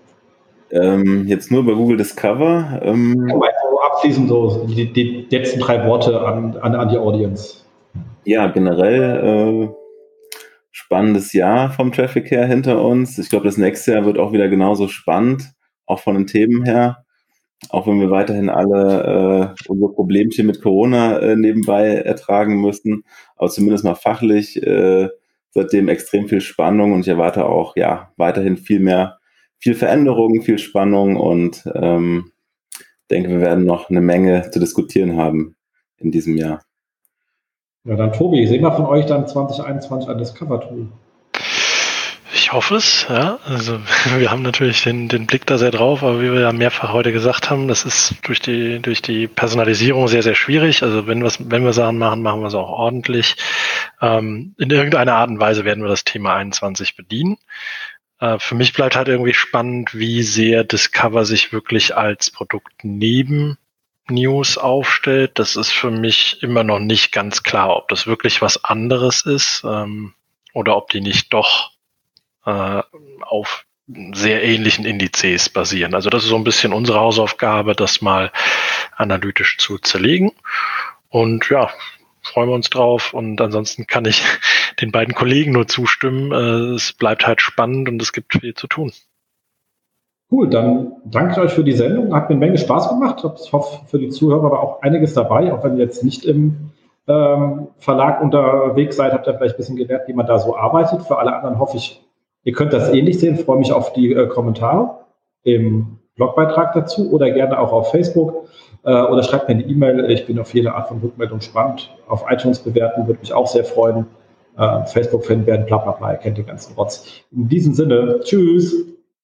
[SPEAKER 4] Ähm, jetzt nur bei Google Discover. Ähm,
[SPEAKER 2] also abschließend so die, die letzten drei Worte an, an, an die Audience.
[SPEAKER 4] Ja, generell äh, spannendes Jahr vom Traffic her hinter uns. Ich glaube, das nächste Jahr wird auch wieder genauso spannend, auch von den Themen her. Auch wenn wir weiterhin alle äh, unsere Problemchen mit Corona äh, nebenbei ertragen müssen. Aber zumindest mal fachlich äh, seitdem extrem viel Spannung und ich erwarte auch ja weiterhin viel mehr, viel Veränderung, viel Spannung und ähm, denke, wir werden noch eine Menge zu diskutieren haben in diesem Jahr.
[SPEAKER 2] Ja, dann Tobi, sehen wir von euch dann zwanzig einundzwanzig ein Discover-Tool.
[SPEAKER 5] Ich hoffe es, ja. Also wir haben natürlich den, den Blick da sehr drauf, aber wie wir ja mehrfach heute gesagt haben, das ist durch die, durch die Personalisierung sehr, sehr schwierig. Also wenn, wenn wir Sachen machen, machen wir es auch ordentlich. Ähm, in irgendeiner Art und Weise werden wir das Thema einundzwanzig bedienen. Äh, für mich bleibt halt irgendwie spannend, wie sehr Discover sich wirklich als Produkt neben News aufstellt. Das ist für mich immer noch nicht ganz klar, ob das wirklich was anderes ist ähm, oder ob die nicht doch äh, auf sehr ähnlichen Indizes basieren. Also das ist so ein bisschen unsere Hausaufgabe, das mal analytisch zu zerlegen. Und ja, freuen wir uns drauf. Und ansonsten kann ich den beiden Kollegen nur zustimmen. Äh, es bleibt halt spannend und es gibt viel zu tun.
[SPEAKER 2] Cool, dann danke ich euch für die Sendung. Hat mir eine Menge Spaß gemacht. Ich hoffe, für die Zuhörer war auch einiges dabei, auch wenn ihr jetzt nicht im ähm, Verlag unterwegs seid, habt ihr vielleicht ein bisschen gelernt, wie man da so arbeitet. Für alle anderen hoffe ich, ihr könnt das ähnlich sehen. Ich freue mich auf die äh, Kommentare im Blogbeitrag dazu oder gerne auch auf Facebook äh, oder schreibt mir eine E-Mail. Ich bin auf jede Art von Rückmeldung gespannt. Auf iTunes bewerten würde mich auch sehr freuen. Äh, Facebook-Fan werden, bla bla bla, ihr kennt den ganzen Rotz. In diesem Sinne, tschüss.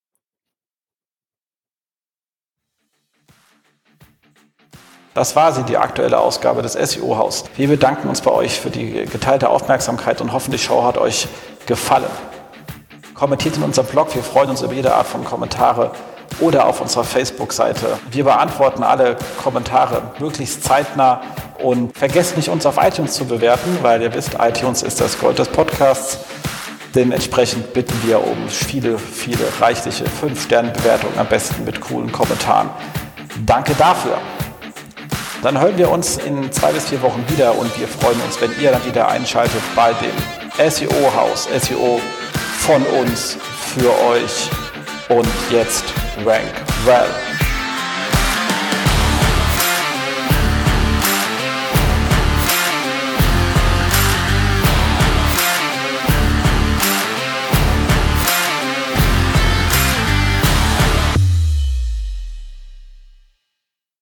[SPEAKER 1] Das war sie, die aktuelle Ausgabe des S E O-Haus. Wir bedanken uns bei euch für die geteilte Aufmerksamkeit und hoffen, die Show hat euch gefallen. Kommentiert in unserem Blog, wir freuen uns über jede Art von Kommentare oder auf unserer Facebook-Seite. Wir beantworten alle Kommentare möglichst zeitnah und vergesst nicht, uns auf iTunes zu bewerten, weil ihr wisst, iTunes ist das Gold des Podcasts. Dementsprechend bitten wir um viele, viele reichliche fünf Sterne Bewertungen, am besten mit coolen Kommentaren. Danke dafür. Dann hören wir uns in zwei bis vier Wochen wieder und wir freuen uns, wenn ihr dann wieder einschaltet bei dem S E O-Haus. S E O von uns, für euch und jetzt Rank Well.